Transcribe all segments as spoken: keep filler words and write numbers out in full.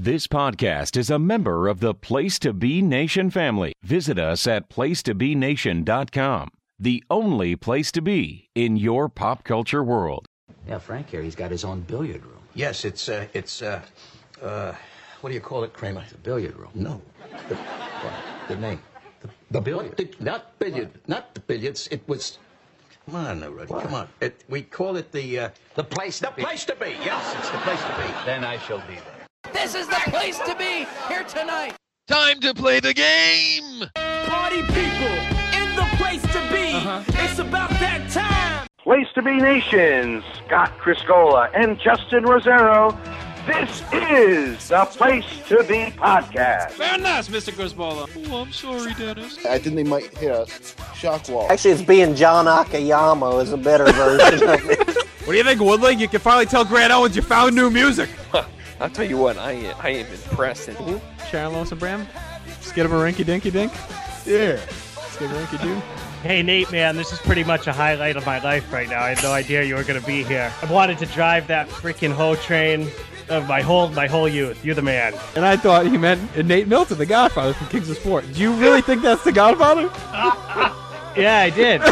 This podcast is a member of the Place to Be Nation family. Visit us at place to be nation dot com, the only place to be in your pop culture world. Yeah, Frank here, he's got his own billiard room. Yes, it's, uh, it's, uh, uh, what do you call it, Kramer? It's a billiard room. No. The, what? Good name. The, the billiard. The, not billiard. Not the billiards. It was... Come on, now, Rudy. What? Come on. It, we call it the, uh... The place to The be. place to be. Yes, it's the place to be. Then I shall be there. This is the place to be here tonight. Time to play the game! Party people in the place to be. Uh-huh. It's about that time. Place to Be Nation, Scott Criscola and Justin Rosero. This is the Place to Be podcast. Very nice, Mister Crisbola. Oh, I'm sorry, Dennis. I think they might hit a shock wall. Actually, it's being John Akiyama is a better version of it. What do you think, Woodley? You can finally tell Grant Owens you found new music. I'll tell you what, I I am impressed. Mm-hmm. Sharon Lois and Bram? Skid of a rinky dinky dink? Yeah. Skid of a rinky doo? Hey, Nate, man, this is pretty much a highlight of my life right now. I had no idea you were going to be here. I wanted to drive that freaking hoe train of my whole my whole youth. You're the man. And I thought he meant Nate Milton, the Godfather from Kings of Sport. Do you really think that's the Godfather? Yeah, I did.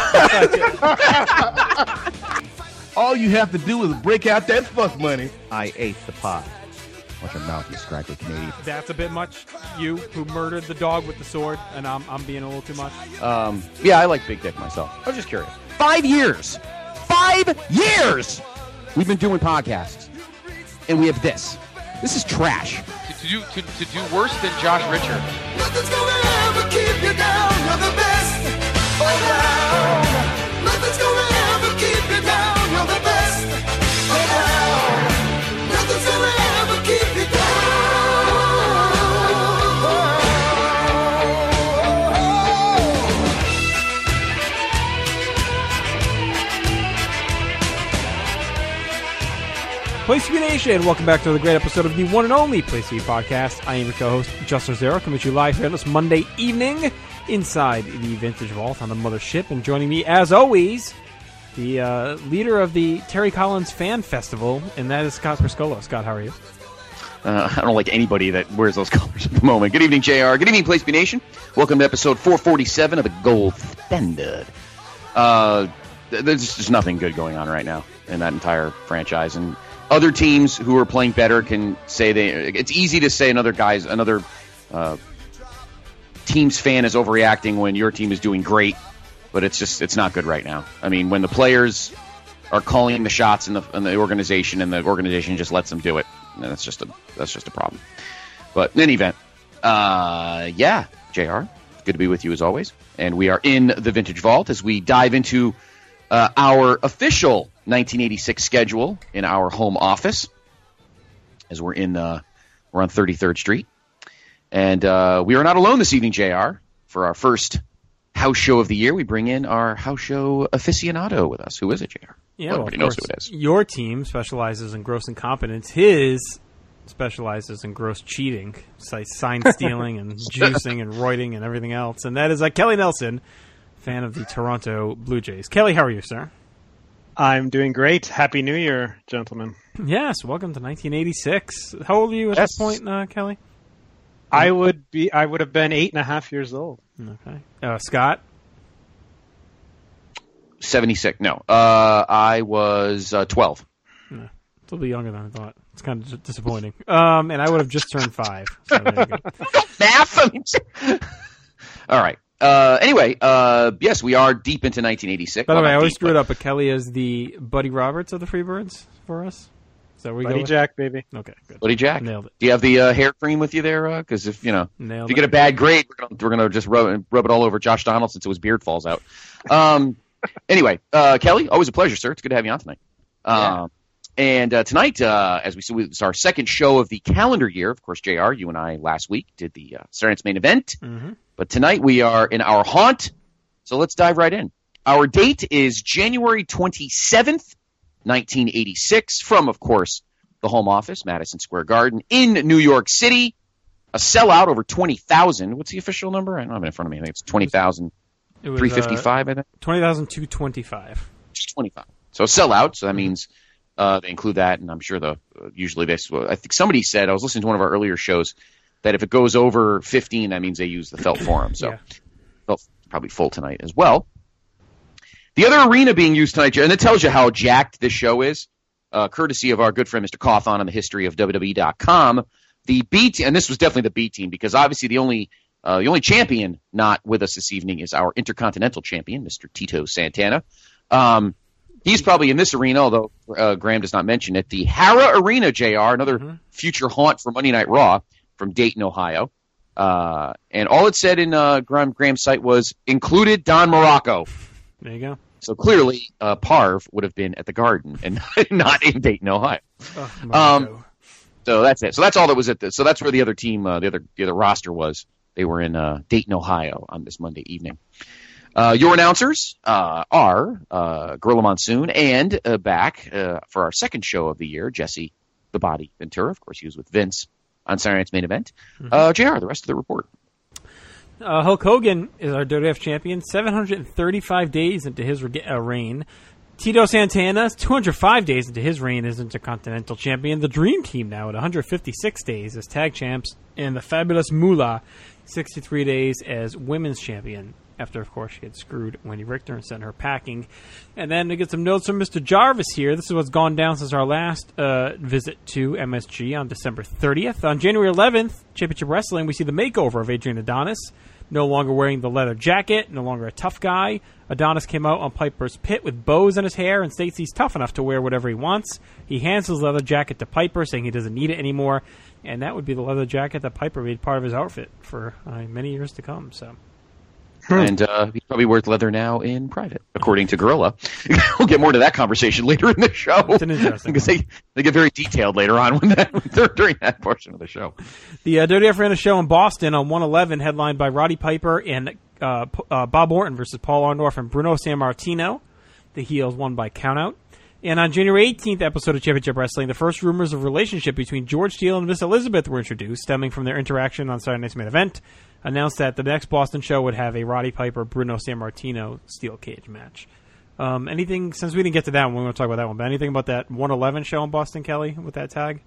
All you have to do is break out that fuck money. I ate the pie. Watch your mouth, you scraggly Canadian. That's a bit much. You, who murdered the dog with the sword, and I'm I'm being a little too much. Um, yeah, I like Big Dick myself. I was just curious. Five years! Five years! We've been doing podcasts. And we have this. This is trash. To, to do to, to do worse than Josh Richard. Nothing's gonna ever keep you down. You're the best around. Nothing's gonna ever keep you down. You're the best around. Nothing's gonna ever keep you down. Place to Be Nation, welcome back to the great episode of the one and only Place to Be podcast. I am your co-host, Justin Rosero, coming to you live here on this Monday evening inside the Vintage Vault on the Mothership. And joining me, as always, the uh, leader of the Terry Collins Fan Festival, and that is Scott Criscola. Scott, how are you? Uh, I don't like anybody that wears those colors at the moment. Good evening, J R. Good evening, Place to Be Nation. Welcome to episode four forty-seven of the Gold Standard. Uh, there's just nothing good going on right now in that entire franchise, and other teams who are playing better can say they. It's easy to say another guy's another uh, team's fan is overreacting when your team is doing great, but it's just it's not good right now. I mean, when the players are calling the shots in the in the organization, and the organization just lets them do it, that's just a that's just a problem. But in any event, uh, yeah, J R, good to be with you as always, and we are in the Vintage Vault as we dive into uh, our official nineteen eighty-six schedule in our home office, as we're in uh, we're on thirty-third Street, and uh, we are not alone this evening, J R. For our first house show of the year, we bring in our house show aficionado with us. Who is it, J R? Yeah, well, well, everybody knows who it is. Your team specializes in gross incompetence. His specializes in gross cheating, like sign stealing and juicing and roiding and everything else. And that is uh, Kelly Nelson, fan of the Toronto Blue Jays. Kelly, how are you, sir? I'm doing great. Happy New Year, gentlemen. Yes, welcome to nineteen eighty-six. How old are you at Yes. this point, uh, Kelly? I would be. I would have been eight and a half years old. Okay. Uh, Scott? seventy-six. No, uh, I was uh, twelve. Yeah, it's a little bit younger than I thought. It's kind of disappointing. Um, and I would have just turned five. So there you go. Math. All right. Uh, anyway, uh, yes, we are deep into nineteen eighty-six. By the well, way, I always deep, screw but... it up, but Kelly is the Buddy Roberts of the Freebirds for us. Is that where we Buddy go with? Jack, baby. Okay, good. Buddy Jack. Nailed it. Do you have the uh, hair cream with you there? Because if you know, Nailed if you it. get a bad grade, we're gonna, we're gonna just rub, rub it all over Josh Donaldson so his beard falls out. Um, anyway, uh, Kelly, always a pleasure, sir. It's good to have you on tonight. Yeah. Um, and uh, tonight, uh, as we said, it's our second show of the calendar year. Of course, J R, you and I last week did the uh, Saturday Night's Main Event, Mm-hmm. but tonight we are in our haunt. So let's dive right in. Our date is January twenty-seventh, nineteen eighty-six, from, of course, the home office, Madison Square Garden, in New York City. A sellout over twenty thousand. What's the official number? I don't have it in front of me. I think it's twenty thousand three hundred fifty-five, uh, I think. twenty thousand two hundred twenty-five. twenty-five. So a sellout, so that means Uh, they include that, and I'm sure the uh, usually this. I think somebody said, I was listening to one of our earlier shows, that if it goes over fifteen, that means they use the Felt Forum. So yeah. Felt probably full tonight as well. The other arena being used tonight, and it tells you how jacked this show is, uh, courtesy of our good friend Mister Cawthon on the history of W W E dot com. The B team, and this was definitely the B team, because obviously the only uh, the only champion not with us this evening is our Intercontinental Champion, Mister Tito Santana. Um, he's probably in this arena, although uh, Graham does not mention it. The Hara Arena, J R, another mm-hmm. future haunt for Monday Night Raw from Dayton, Ohio. Uh, and all it said in uh, Graham, Graham's site was, included Don Morocco. There you go. So clearly, uh, Parv would have been at the Garden and not in Dayton, Ohio. Oh, um, so that's it. So that's all that was at the. So that's where the other team, uh, the other the other roster was. They were in uh, Dayton, Ohio, on this Monday evening. Uh, your announcers uh, are uh, Gorilla Monsoon and uh, back uh, for our second show of the year, Jesse the Body Ventura. Of course, he was with Vince on Saturday Night's Main Event. Mm-hmm. Uh, J R, the rest of the report. Uh, Hulk Hogan is our W W F champion, seven hundred thirty-five days into his re- uh, reign. Tito Santana, two hundred five days into his reign as Intercontinental Champion. The Dream Team now at one hundred fifty-six days as Tag Champs. And the Fabulous Moolah, sixty-three days as Women's Champion. After, of course, she had screwed Wendy Richter and sent her packing. And then to get some notes from Mister Jarvis here. This is what's gone down since our last uh, visit to M S G on December thirtieth. On January eleventh, Championship Wrestling, we see the makeover of Adrian Adonis. No longer wearing the leather jacket, no longer a tough guy. Adonis came out on Piper's Pit with bows in his hair and states he's tough enough to wear whatever he wants. He hands his leather jacket to Piper, saying he doesn't need it anymore. And that would be the leather jacket that Piper made part of his outfit for uh, many years to come. So. And uh, he's probably wears leather now in private, according to Gorilla. We'll get more to that conversation later in the show. It's an interesting because they, they get very detailed later on when that, during that portion of the show. The uh, W W F ran a show in Boston on one eleven, headlined by Roddy Piper and uh, uh, Bob Orton versus Paul Orndorff and Bruno Sammartino. The heels won by countout. And on January eighteenth episode of Championship Wrestling, the first rumors of relationship between George Steele and Miss Elizabeth were introduced, stemming from their interaction on Saturday Night's Main Event. Announced that the next Boston show would have a Roddy Piper, Bruno Sammartino steel cage match. Um, anything, since we didn't get to that one, we want to talk about that one, but anything about that one eleven show in Boston, Kelly, with that tag?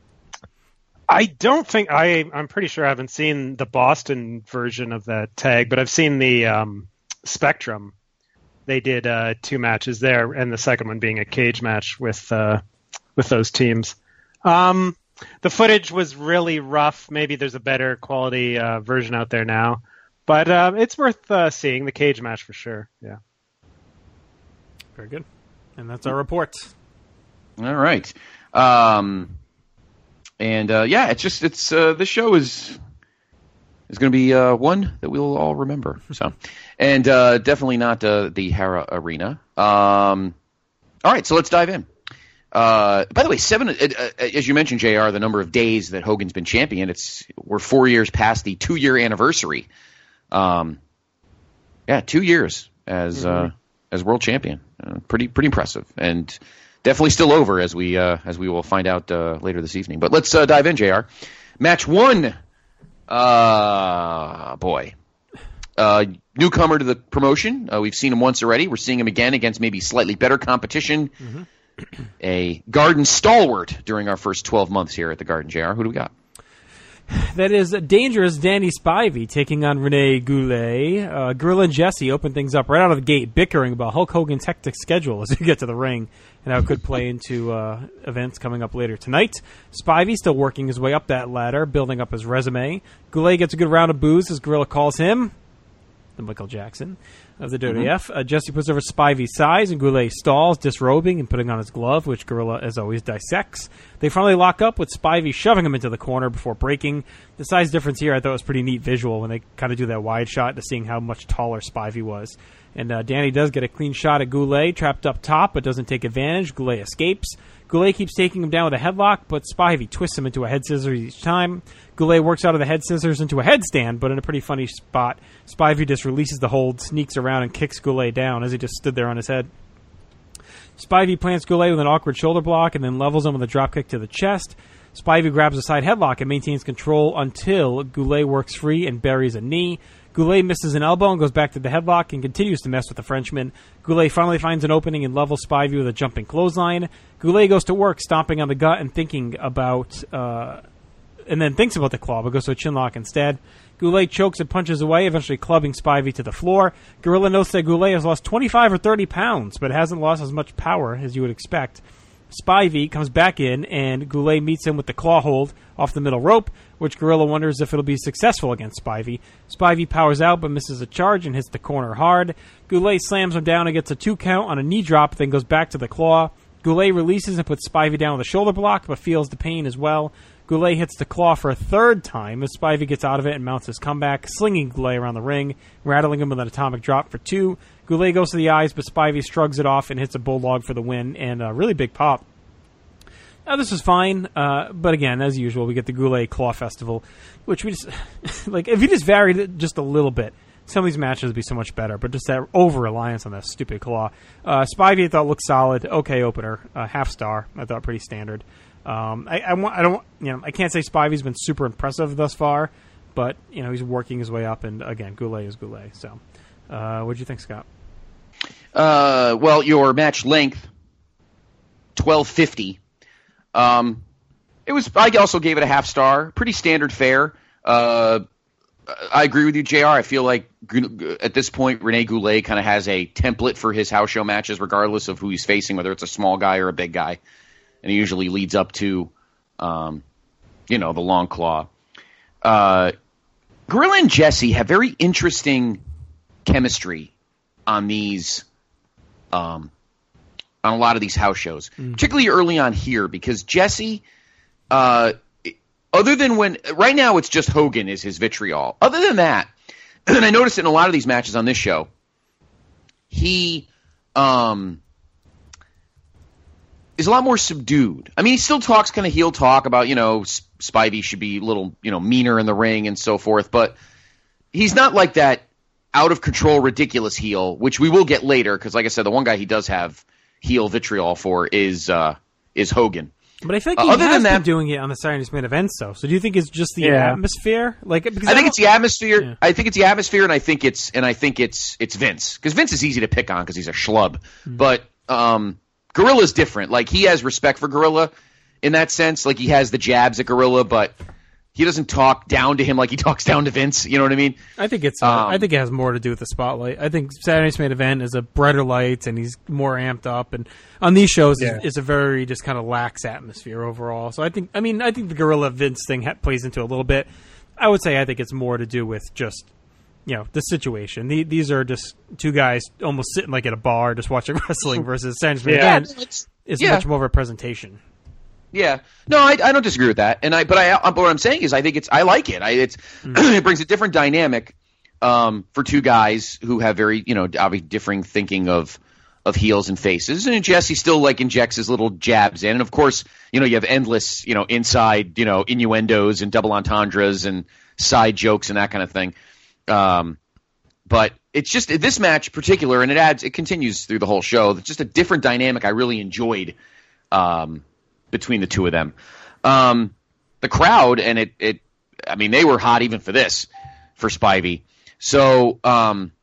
I don't think, I, I'm pretty sure I haven't seen the Boston version of that tag, but I've seen the um, Spectrum. They did uh, two matches there, and the second one being a cage match with uh, with those teams. Um, the footage was really rough. Maybe there's a better quality uh, version out there now, but uh, it's worth uh, seeing the cage match for sure. Yeah. Very good. And that's our report. All right. Um, and uh, yeah, it's just it's uh, this show is is going to be uh, one that we'll all remember. So, and uh, definitely not uh, the Hara Arena. Um, all right, so let's dive in. Uh, by the way, seven. Uh, uh, as you mentioned, J R, the number of days that Hogan's been champion. It's we're four years past the two-year anniversary. Um, yeah, two years as mm-hmm. uh, as world champion. Uh, pretty pretty impressive, and definitely still over as we uh, as we will find out uh, later this evening. But let's uh, dive in, J R. Match one. Uh, boy. Uh, newcomer to the promotion. Uh, we've seen him once already. We're seeing him again against maybe slightly better competition. Mm-hmm. A Garden stalwart during our first twelve months here at the Garden, J R. Who do we got? That is Dangerous Danny Spivey taking on Rene Goulet. Uh, Gorilla and Jesse open things up right out of the gate, bickering about Hulk Hogan's hectic schedule as we get to the ring and how it could play into uh, events coming up later tonight. Spivey still working his way up that ladder, building up his resume. Goulet gets a good round of boos as Gorilla calls him the Michael Jackson of the W W F. Mm-hmm. Uh, Jesse puts over Spivey's size, and Goulet stalls, disrobing and putting on his glove, which Gorilla, as always, dissects. They finally lock up with Spivey shoving him into the corner before breaking. The size difference here I thought was pretty neat visual when they kind of do that wide shot to seeing how much taller Spivey was. And uh, Danny does get a clean shot at Goulet, trapped up top, but doesn't take advantage. Goulet escapes. Goulet keeps taking him down with a headlock, but Spivey twists him into a head scissors each time. Goulet works out of the head scissors into a headstand, but in a pretty funny spot. Spivey just releases the hold, sneaks around, and kicks Goulet down as he just stood there on his head. Spivey plants Goulet with an awkward shoulder block and then levels him with a dropkick to the chest. Spivey grabs a side headlock and maintains control until Goulet works free and buries a knee. Goulet misses an elbow and goes back to the headlock and continues to mess with the Frenchman. Goulet finally finds an opening and levels Spivey with a jumping clothesline. Goulet goes to work, stomping on the gut and thinking about, uh, and then thinks about the claw, but goes to a chinlock instead. Goulet chokes and punches away, eventually clubbing Spivey to the floor. Gorilla notes that Goulet has lost twenty-five or thirty pounds, but hasn't lost as much power as you would expect. Spivey comes back in, and Goulet meets him with the claw hold off the middle rope, which Gorilla wonders if it'll be successful against Spivey. Spivey powers out but misses a charge and hits the corner hard. Goulet slams him down and gets a two count on a knee drop, then goes back to the claw. Goulet releases and puts Spivey down with a shoulder block, but feels the pain as well. Goulet hits the claw for a third time as Spivey gets out of it and mounts his comeback, slinging Goulet around the ring, rattling him with an atomic drop for two. Goulet goes to the eyes, but Spivey shrugs it off and hits a bulldog for the win, and a really big pop. Now, this is fine, uh, but again, as usual, we get the Goulet Claw Festival, which we just, like, if you just varied it just a little bit, some of these matches would be so much better, but just that over-reliance on that stupid claw. Uh, Spivey, I thought, looked solid. Okay opener. Uh, half star. I thought pretty standard. Um, I, I, want, I don't, you know, I can't say Spivey's been super impressive thus far, but, you know, he's working his way up, and again, Goulet is Goulet. So, uh, what do you think, Scott? Uh, well, your match length, twelve fifty. Um, it was. I also gave it a half star. Pretty standard fare. Uh, I agree with you, J R. I feel like at this point, Rene Goulet kind of has a template for his house show matches, regardless of who he's facing, whether it's a small guy or a big guy. And he usually leads up to, um, you know, the long claw. Uh, Gorilla and Jesse have very interesting chemistry on these, um, on a lot of these house shows, mm. particularly early on here, because Jesse, uh, other than when, right now it's just Hogan is his vitriol. Other than that, and I noticed it in a lot of these matches on this show, he, um, is a lot more subdued. I mean, he still talks kind of heel talk about, you know, Spivey should be a little, you know, meaner in the ring and so forth, but he's not like that out of control, ridiculous heel, which we will get later, because like I said, the one guy he does have heel vitriol for is uh, is Hogan. But I think he uh, other has than that, been doing it on the Saturday Night Main events, though. So do you think it's just the yeah. atmosphere? Like, because I think I it's the atmosphere. Yeah. I think it's the atmosphere, and I think it's and I think it's it's Vince, because Vince is easy to pick on because he's a schlub. Mm-hmm. But um, Gorilla's different. Like, he has respect for Gorilla in that sense. Like, he has the jabs at Gorilla, but he doesn't talk down to him like he talks down to Vince. You know what I mean? I think it's. Uh, um, I think it has more to do with the spotlight. I think Saturday Night's Main Event is a brighter light, and he's more amped up. And on these shows, yeah. it's, it's a very just kind of lax atmosphere overall. So I think. I mean, I think the Gorilla Vince thing ha- plays into it a little bit. I would say I think it's more to do with just, you know, the situation. The, these are just two guys almost sitting like at a bar just watching wrestling versus Saturday Night's Main yeah. Event is yeah. much more of a presentation. Yeah, no, I, I don't disagree with that, and I but I but what I'm saying is I think it's I like it. I it's mm. it brings a different dynamic um, for two guys who have very you know obviously differing thinking of of heels and faces, and Jesse still like injects his little jabs in, and of course you know you have endless you know inside you know innuendos and double entendres and side jokes and that kind of thing. Um, but it's just this match in particular, and it adds it continues through the whole show. It's just a different dynamic I really enjoyed. Um, between the two of them. Um, the crowd, and it, it, I mean, they were hot even for this, for Spivey. So um,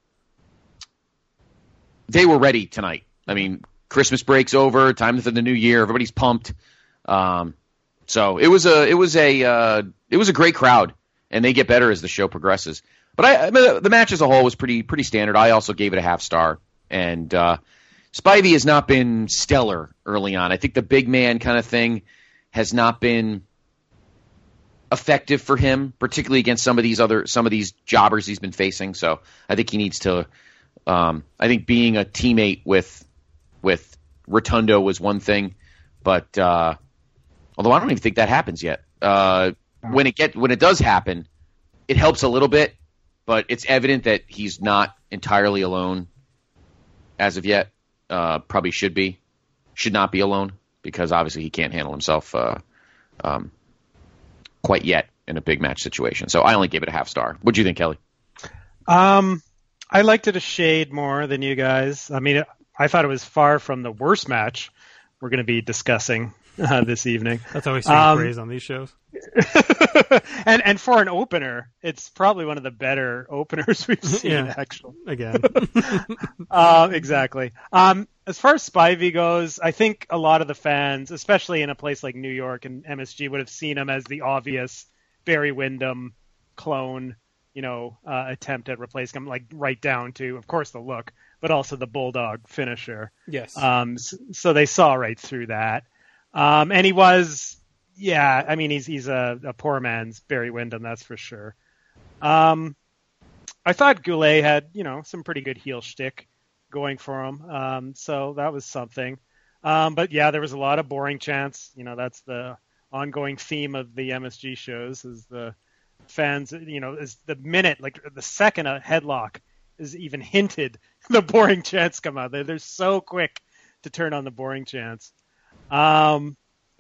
they were ready tonight. I mean, Christmas break's over, time for the new year, everybody's pumped. Um, so it was a, it was a, uh, it was a great crowd, and they get better as the show progresses. But I, I mean, the match as a whole was pretty, pretty standard. I also gave it a half star, and uh, Spivey has not been stellar early on. I think the big man kind of thing has not been effective for him, particularly against some of these other some of these jobbers he's been facing. So I think he needs to. Um, I think being a teammate with with Rotundo was one thing, but uh, although I don't even think that happens yet. Uh, when it get when it does happen, it helps a little bit, but it's evident that he's not entirely alone as of yet. Uh, probably should be, should not be alone, because obviously he can't handle himself uh, um, quite yet in a big match situation. So I only gave it a half star. What do you think, Kelly? Um, I liked it a shade more than you guys. I mean, I thought it was far from the worst match we're going to be discussing uh, this evening. That's always saying um, praise on these shows. and and for an opener, it's probably one of the better openers we've seen. Yeah, actually, again, uh, exactly. Um, as far as Spivey goes, I think a lot of the fans, especially in a place like New York and M S G, would have seen him as the obvious Barry Windham clone. You know, uh, attempt at replacing him, like right down to, of course, the look, but also the bulldog finisher. Yes. Um. So, so they saw right through that. Um. And he was. Yeah, I mean, he's he's a, a poor man's Barry Windham, that's for sure. Um, I thought Goulet had, you know, some pretty good heel shtick going for him, um, so that was something. Um, but yeah, there was a lot of boring chants. You know, that's the ongoing theme of the M S G shows, is the fans, you know, is the minute, like the second a headlock is even hinted, the boring chants come out. They're, they're so quick to turn on the boring chants. Um,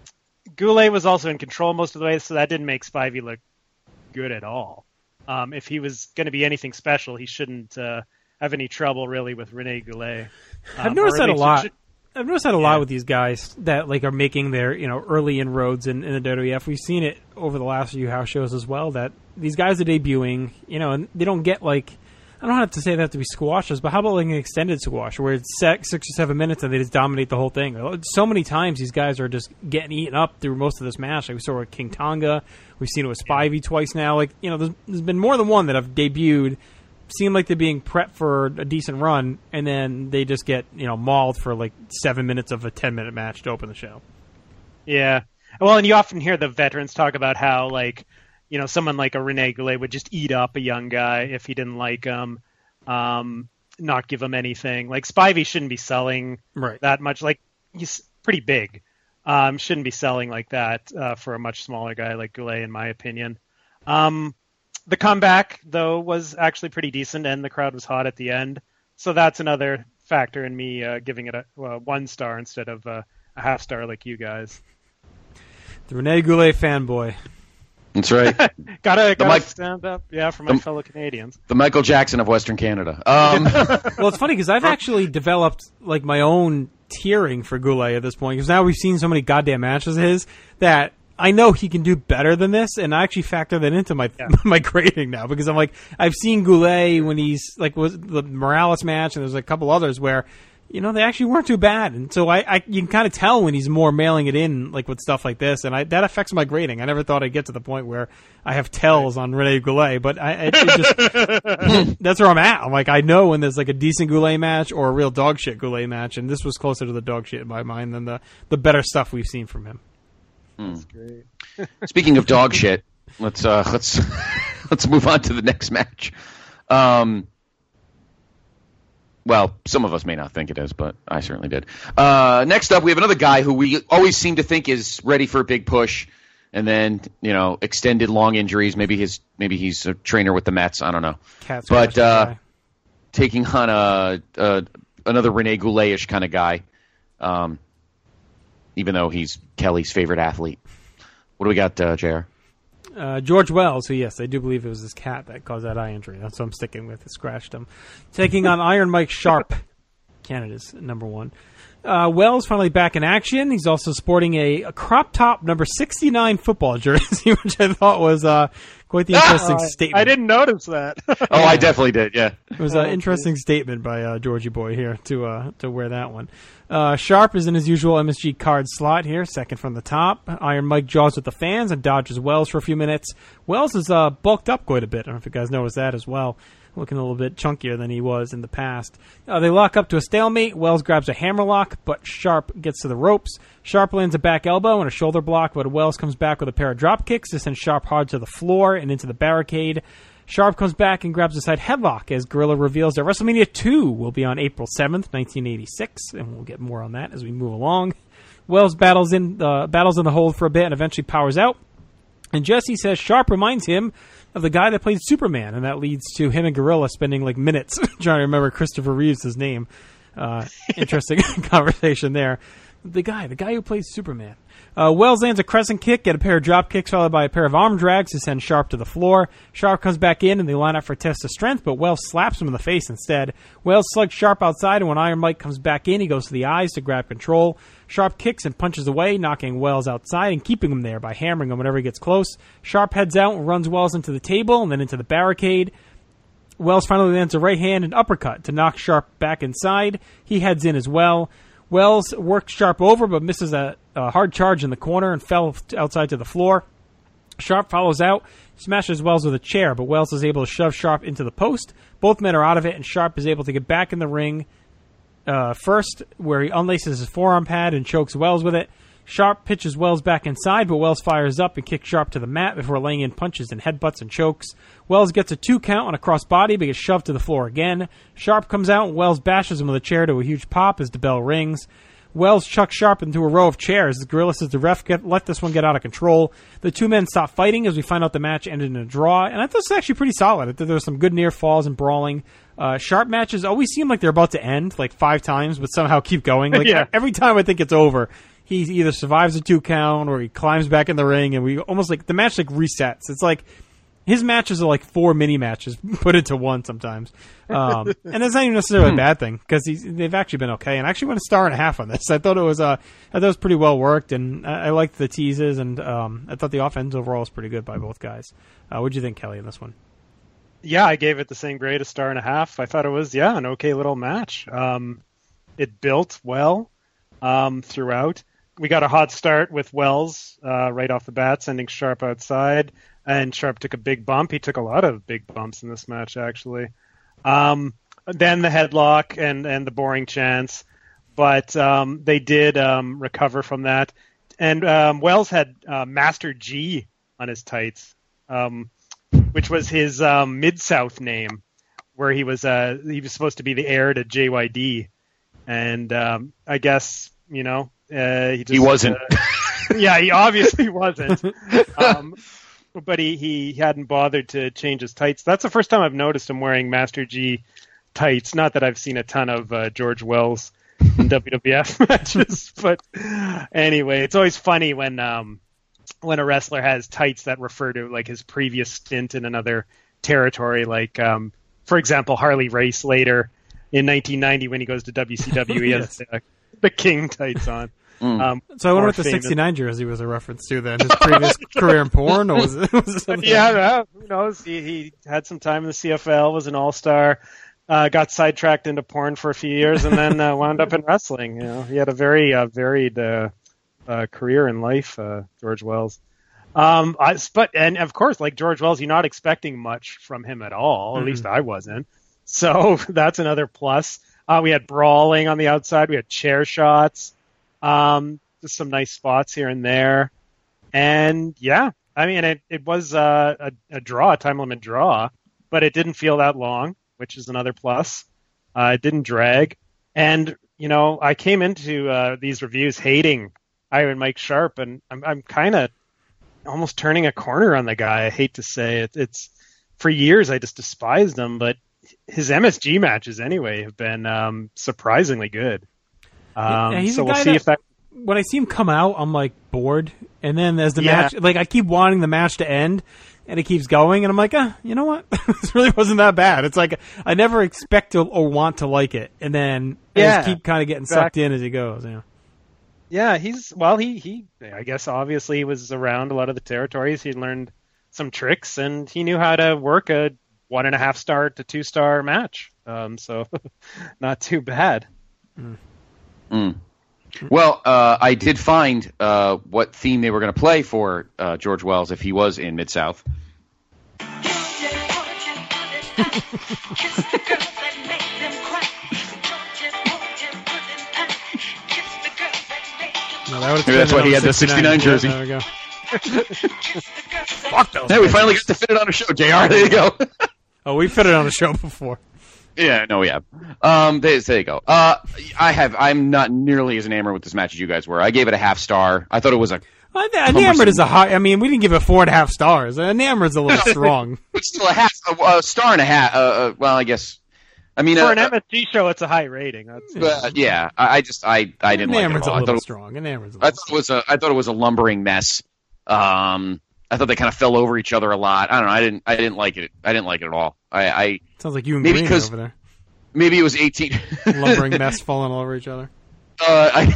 Goulet was also in control most of the way, so that didn't make Spivey look good at all. Um, if he was going to be anything special, he shouldn't uh, have any trouble really with Rene Goulet. Um, I've noticed that a lot. Should... I've noticed that a yeah. lot with these guys that like are making their you know early inroads in, in the W W F. We've seen it over the last few house shows as well. That these guys are debuting, you know, and they don't get like. I don't have to say they have to be squashes, but how about like an extended squash where it's six, six or seven minutes and they just dominate the whole thing? So many times these guys are just getting eaten up through most of this match. Like we saw with King Tonga. We've seen it with Spivey twice now. Like, you know, there's, there's been more than one that have debuted, seem like they're being prepped for a decent run, and then they just get, you know, mauled for like seven minutes of a ten-minute match to open the show. Yeah. Well, and you often hear the veterans talk about how, like, you know, someone like a Rene Goulet would just eat up a young guy if he didn't like him, um, not give him anything. Like, Spivey shouldn't be selling right. that much. Like, he's pretty big. Um, shouldn't be selling like that uh, for a much smaller guy like Goulet, in my opinion. Um, the comeback, though, was actually pretty decent, and the crowd was hot at the end. So that's another factor in me uh, giving it a uh, one star instead of uh, a half star like you guys. The Rene Goulet fanboy. That's right. gotta gotta Mike, stand up, yeah, for my the, fellow Canadians. The Michael Jackson of Western Canada. Um. Well, it's funny because I've actually developed like my own tiering for Goulet at this point, because now we've seen so many goddamn matches of his that I know he can do better than this, and I actually factor that into my yeah. my grading now, because I'm like, I've seen Goulet when he's like was the Morales match, and there's a couple others where, you know, they actually weren't too bad, and so I, I you can kind of tell when he's more mailing it in, like with stuff like this, and I, that affects my grading. I never thought I'd get to the point where I have tells on Rene Goulet, but I it, it just that's where I'm at. I'm like, I know when there's like a decent Goulet match or a real dog shit Goulet match, and this was closer to the dog shit in my mind than the the better stuff we've seen from him. That's great. Speaking of dog shit, let's uh, let's let's move on to the next match. Um. Well, some of us may not think it is, but I certainly did. Uh, next up, we have another guy who we always seem to think is ready for a big push, and then, you know, extended long injuries. Maybe his, maybe he's a trainer with the Mets. I don't know. Cat's but uh, taking on a, a another Rene Goulet-ish kind of guy, um, even though he's Kelly's favorite athlete. What do we got, uh, J R? Uh, George Wells, who, yes, I do believe it was his cat that caused that eye injury. That's what I'm sticking with. It scratched him. Taking on Iron Mike Sharp, Canada's number one. Uh, Wells finally back in action. He's also sporting a, a crop top number sixty-nine football jersey, which I thought was uh, quite the interesting oh, statement. I didn't notice that. Oh, I definitely did, yeah. It was an oh, interesting geez. statement by uh, Georgie Boy here to uh, to wear that one. Uh, Sharp is in his usual M S G card slot here, second from the top. Iron Mike jaws with the fans and dodges Wells for a few minutes. Wells is uh, bulked up quite a bit. I don't know if you guys noticed that as well. Looking a little bit chunkier than he was in the past. Uh, they lock up to a stalemate. Wells grabs a hammerlock, but Sharp gets to the ropes. Sharp lands a back elbow and a shoulder block, but Wells comes back with a pair of drop kicks to send Sharp hard to the floor and into the barricade. Sharp comes back and grabs a side headlock as Gorilla reveals that WrestleMania two will be on April seventh, nineteen eighty-six, and we'll get more on that as we move along. Wells battles in uh, battles in the hold for a bit and eventually powers out. And Jesse says Sharp reminds him of the guy that played Superman, and that leads to him and Gorilla spending like minutes trying to remember Christopher Reeves' name. Uh, interesting conversation there. The guy, the guy who plays Superman. Uh, Wells lands a crescent kick, get a pair of drop kicks followed by a pair of arm drags to send Sharp to the floor. Sharp comes back in and they line up for a test of strength, but Wells slaps him in the face instead. Wells slugs Sharp outside, and when Iron Mike comes back in, he goes to the eyes to grab control. Sharp kicks and punches away, knocking Wells outside and keeping him there by hammering him whenever he gets close. Sharp heads out and runs Wells into the table and then into the barricade. Wells finally lands a right hand and uppercut to knock Sharp back inside. He heads in as well. Wells works Sharp over but misses a, a hard charge in the corner and fell outside to the floor. Sharp follows out, smashes Wells with a chair, but Wells is able to shove Sharp into the post. Both men are out of it, and Sharp is able to get back in the ring uh, first, where he unlaces his forearm pad and chokes Wells with it. Sharp pitches Wells back inside, but Wells fires up and kicks Sharp to the mat before laying in punches and headbutts and chokes. Wells gets a two count on a crossbody, but gets shoved to the floor again. Sharp comes out, and Wells bashes him with a chair to a huge pop as the bell rings. Wells chucks Sharp into a row of chairs. The Gorilla says the ref get, let this one get out of control. The two men stop fighting as we find out the match ended in a draw, and I thought this was actually pretty solid. I thought there was some good near falls and brawling. Uh, Sharp matches always seem like they're about to end, like five times, but somehow keep going. Like yeah. Every time I think it's over, he either survives a two count or he climbs back in the ring, and we almost like the match like resets. It's like his matches are like four mini matches put into one sometimes, um, and that's not even necessarily a bad thing because they've actually been okay. And I actually went a star and a half on this. I thought it was uh, I thought it was pretty well worked, and I, I liked the teases, and um, I thought the offense overall was pretty good by both guys. Uh, what did you think, Kelly, in this one? Yeah, I gave it the same grade, a star and a half. I thought it was yeah an okay little match. Um, it built well um, throughout. We got a hot start with Wells uh, right off the bat, sending Sharp outside, and Sharp took a big bump. He took a lot of big bumps in this match, actually. Um, then the headlock and, and the boring chants, but um, they did um, recover from that. And um, Wells had uh, Master G on his tights, um, which was his um, Mid-South name, where he was uh, he was supposed to be the heir to J Y D. And um, I guess, you know, Uh, he, just, he wasn't. Uh, yeah, he obviously wasn't. Um, but he, he hadn't bothered to change his tights. That's the first time I've noticed him wearing Master G tights. Not that I've seen a ton of uh, George Wells in W W F matches, but anyway, it's always funny when um, when a wrestler has tights that refer to like his previous stint in another territory. Like, um, for example, Harley Race later in nineteen ninety when he goes to W C W, he yes. has uh, the King tights on. Mm. Um, so I wonder what the famous. sixty-nine jersey was a reference to then. His previous career in porn, or was it, was it something yeah, yeah, who knows? He, he had some time in the C F L, was an all-star, uh, got sidetracked into porn for a few years, and then uh, wound up in wrestling. You know, he had a very uh, varied uh, uh, career in life, uh, George Wells. Um, I, but and of course, like George Wells, you're not expecting much from him at all. Mm-hmm. At least I wasn't. So that's another plus. Uh, we had brawling on the outside. We had chair shots. Um, just some nice spots here and there. And yeah, I mean, it, it was uh, a, a draw, a time limit draw, but it didn't feel that long, which is another plus. Uh, it didn't drag. And, you know, I came into uh, these reviews hating Iron Mike Sharp, and I'm, I'm kind of almost turning a corner on the guy. I hate to say it. It's for years I just despised him, but his M S G matches anyway have been um, surprisingly good. Um, yeah, he's so a guy we'll see that, if that. When I see him come out, I'm like bored, and then as the Yeah. match, like I keep wanting the match to end, and it keeps going, and I'm like, ah, you know what? This really wasn't that bad. It's like I never expect to or want to like it, and then I Yeah, just keep kind of getting exactly. sucked in as he goes. You know. Yeah, he's well. He he. I guess obviously he was around a lot of the territories. He learned some tricks, and he knew how to work a one and a half star to two star match. Um, so not too bad. Mm. Mm. Well, uh, I did find uh, what theme they were going to play for uh, George Wells if he was in Mid-South. No, that Maybe that's why he had the sixty-nine jersey. Yeah, there we go. Fuck those. Hey, we finally got to fit it on a show, J R. There you go. Oh, we fit it on a show before. Yeah, no, we have. Um, there, there you go. Uh, I have. I'm not nearly as enamored with this match as you guys were. I gave it a half star. I thought it was a. Uh, enamored is a high. I mean, we didn't give it four and a half stars. Enamored is a little strong. It's still a half, a, a star and a half. Uh, uh, well, I guess. I mean, for uh, an M S G show, it's a high rating. That's, uh, yeah, I, I just I, I didn't like it at all. a I little thought, strong. Enamored's a I little thought it was a I thought it was a lumbering mess. Um, I thought they kind of fell over each other a lot. I don't know. I didn't I didn't like it. I didn't like it at all. I, I Sounds like you and maybe Green because over there. Maybe it was eighteen Lumbering mess falling all over each other. Uh, I,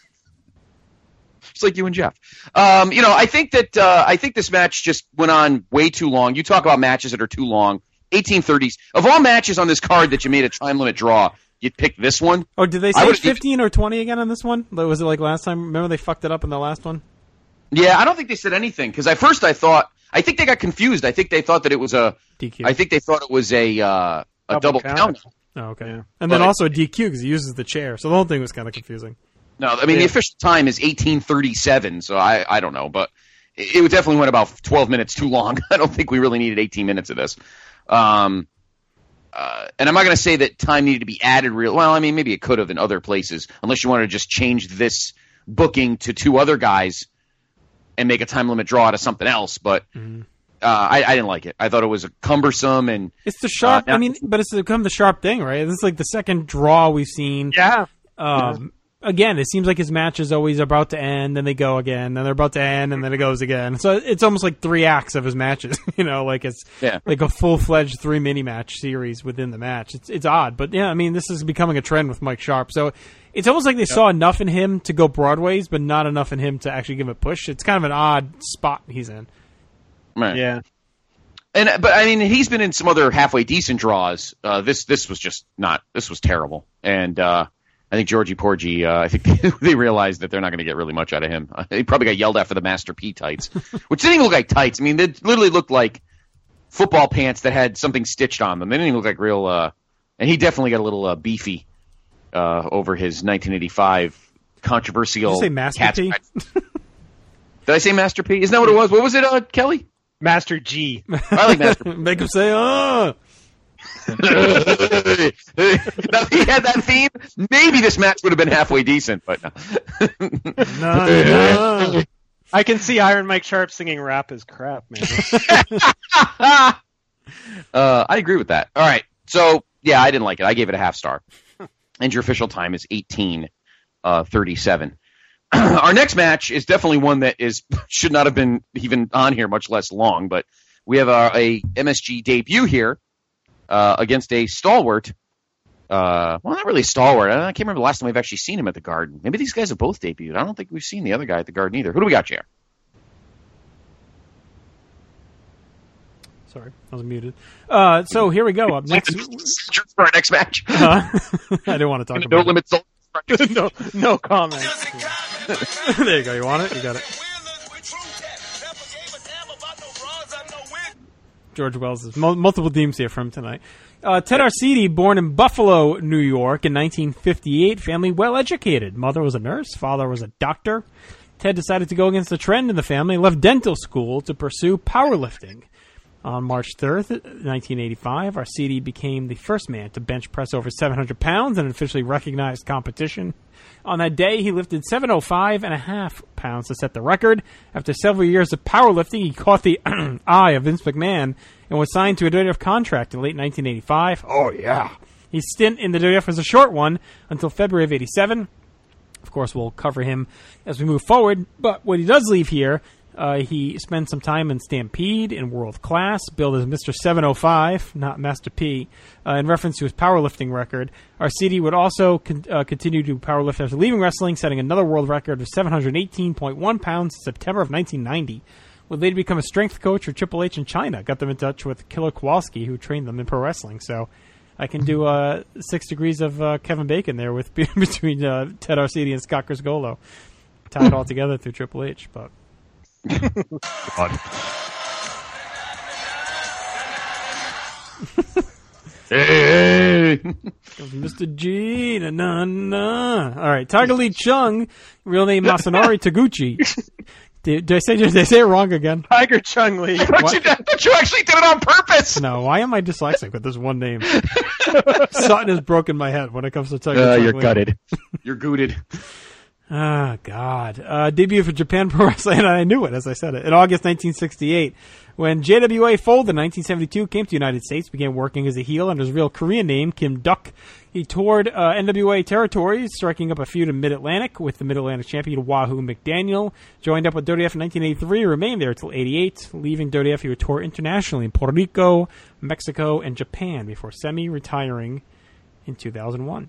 just like you and Jeff. Um, you know, I think that uh, I think this match just went on way too long. You talk about matches that are too long. eighteen thirties. Of all matches on this card that you made a time limit draw, you'd pick this one. Oh, did they say fifteen or twenty again on this one? Was it like last time? Remember they fucked it up in the last one? Yeah, I don't think they said anything because at first I thought I think they got confused. I think they thought that it was a D Q. I think they thought it was a uh, a double, double count. count. Oh, okay. Yeah. And then but, also a D Q because he uses the chair, so the whole thing was kind of confusing. No, I mean, yeah. The official time is eighteen thirty-seven, so I, I don't know, but it, it definitely went about twelve minutes too long. I don't think we really needed eighteen minutes of this. Um, uh, and I'm not going to say that time needed to be added real. Well, I mean, maybe it could have in other places, unless you wanted to just change this booking to two other guys and make a time limit draw to something else, but... Mm-hmm. Uh, I, I didn't like it. I thought it was a cumbersome and it's the sharp. Uh, I mean, but it's become the sharp thing, right? This is like the second draw we've seen. Yeah. Um, yeah. Again, it seems like his match is always about to end, then they go again, then they're about to end, and then it goes again. So it's almost like three acts of his matches. You know, like it's yeah. like a full fledged three mini match series within the match. It's it's odd, but yeah, I mean, this is becoming a trend with Mike Sharp. So it's almost like they yep. saw enough in him to go broadways, but not enough in him to actually give a push. It's kind of an odd spot he's in. Right. Yeah. And but I mean, he's been in some other halfway decent draws. Uh, this this was just not. This was terrible. And uh, I think Georgie Porgy. Uh, I think they, they realized that they're not going to get really much out of him. Uh, he probably got yelled at for the Master P tights, which didn't even look like tights. I mean, they literally looked like football pants that had something stitched on them. They didn't even look like real. Uh, and he definitely got a little uh, beefy uh, over his nineteen eighty-five controversial. Did you say Master P? Did I say Master P? Isn't that what it was? What was it, uh, Kelly? Master G. I like Master P. Make him say, oh. Now, if he had that theme, maybe this match would have been halfway decent, but no. no, no. I can see Iron Mike Sharp singing rap is crap, man. uh, I agree with that. All right. So, yeah, I didn't like it. I gave it a half star. And your official time is eighteen thirty-seven. Our next match is definitely one that is should not have been even on here, much less long. But we have a, a M S G debut here uh, against a stalwart. Uh, well, not really a stalwart. I can't remember the last time we've actually seen him at the Garden. Maybe these guys have both debuted. I don't think we've seen the other guy at the Garden either. Who do we got, J R? Sorry, I was muted. Uh, so here we go. Up next for our next match. Uh, I didn't want to talk no about limit it. no, no comment. There you go. You want it? You got it. George Wells' multiple themes here from tonight. Uh, Ted Arcidi, born in Buffalo, New York in nineteen fifty-eight, family well-educated. Mother was a nurse, father was a doctor. Ted decided to go against the trend in the family and left dental school to pursue powerlifting. On March third, nineteen eighty-five, Arcidi became the first man to bench press over seven hundred pounds in an officially recognized competition. On that day, he lifted seven oh five and a half pounds to set the record. After several years of powerlifting, he caught the eye of Vince McMahon and was signed to a W W F contract in late nineteen eighty-five. Oh, yeah. His stint in the W W F was a short one until February of eighty-seven. Of course, we'll cover him as we move forward. But when he does leave here, Uh, he spent some time in Stampede in World Class, billed as Mister seven oh five, not Master P, uh, in reference to his powerlifting record. Arcidi would also con- uh, continue to powerlift after leaving wrestling, setting another world record of seven hundred eighteen point one pounds in September of nineteen ninety. Would later become a strength coach for Triple H in China. Got them in touch with Killer Kowalski, who trained them in pro wrestling. So I can do uh, six degrees of uh, Kevin Bacon there with between uh, Ted Arcidi and Scott Crisgolo. Tie it all together through Triple H, but... Hey, Mister G, na na na. All right, Tiger Lee Chung, real name Masanori Taguchi. Did, did I say did I say it wrong again? Tiger Chung Lee. I thought, you, I thought you actually did it on purpose. No, why am I dyslexic with this one name? Sutton has broken my head when it comes to Tiger uh, Chung You're Lee. gutted. You're gooted. Ah, God. Uh, debut for Japan Pro Wrestling, and I knew it as I said it, in August nineteen sixty-eight. When J W A folded in nineteen seventy-two, came to the United States, began working as a heel under his real Korean name, Kim Duck. He toured uh, N W A territories, striking up a feud in Mid-Atlantic with the Mid-Atlantic champion Wahoo McDaniel. Joined up with Dirty F in nineteen eighty-three, remained there until eighty-eight. Leaving Dirty F, he would tour internationally in Puerto Rico, Mexico, and Japan before semi-retiring in two thousand one.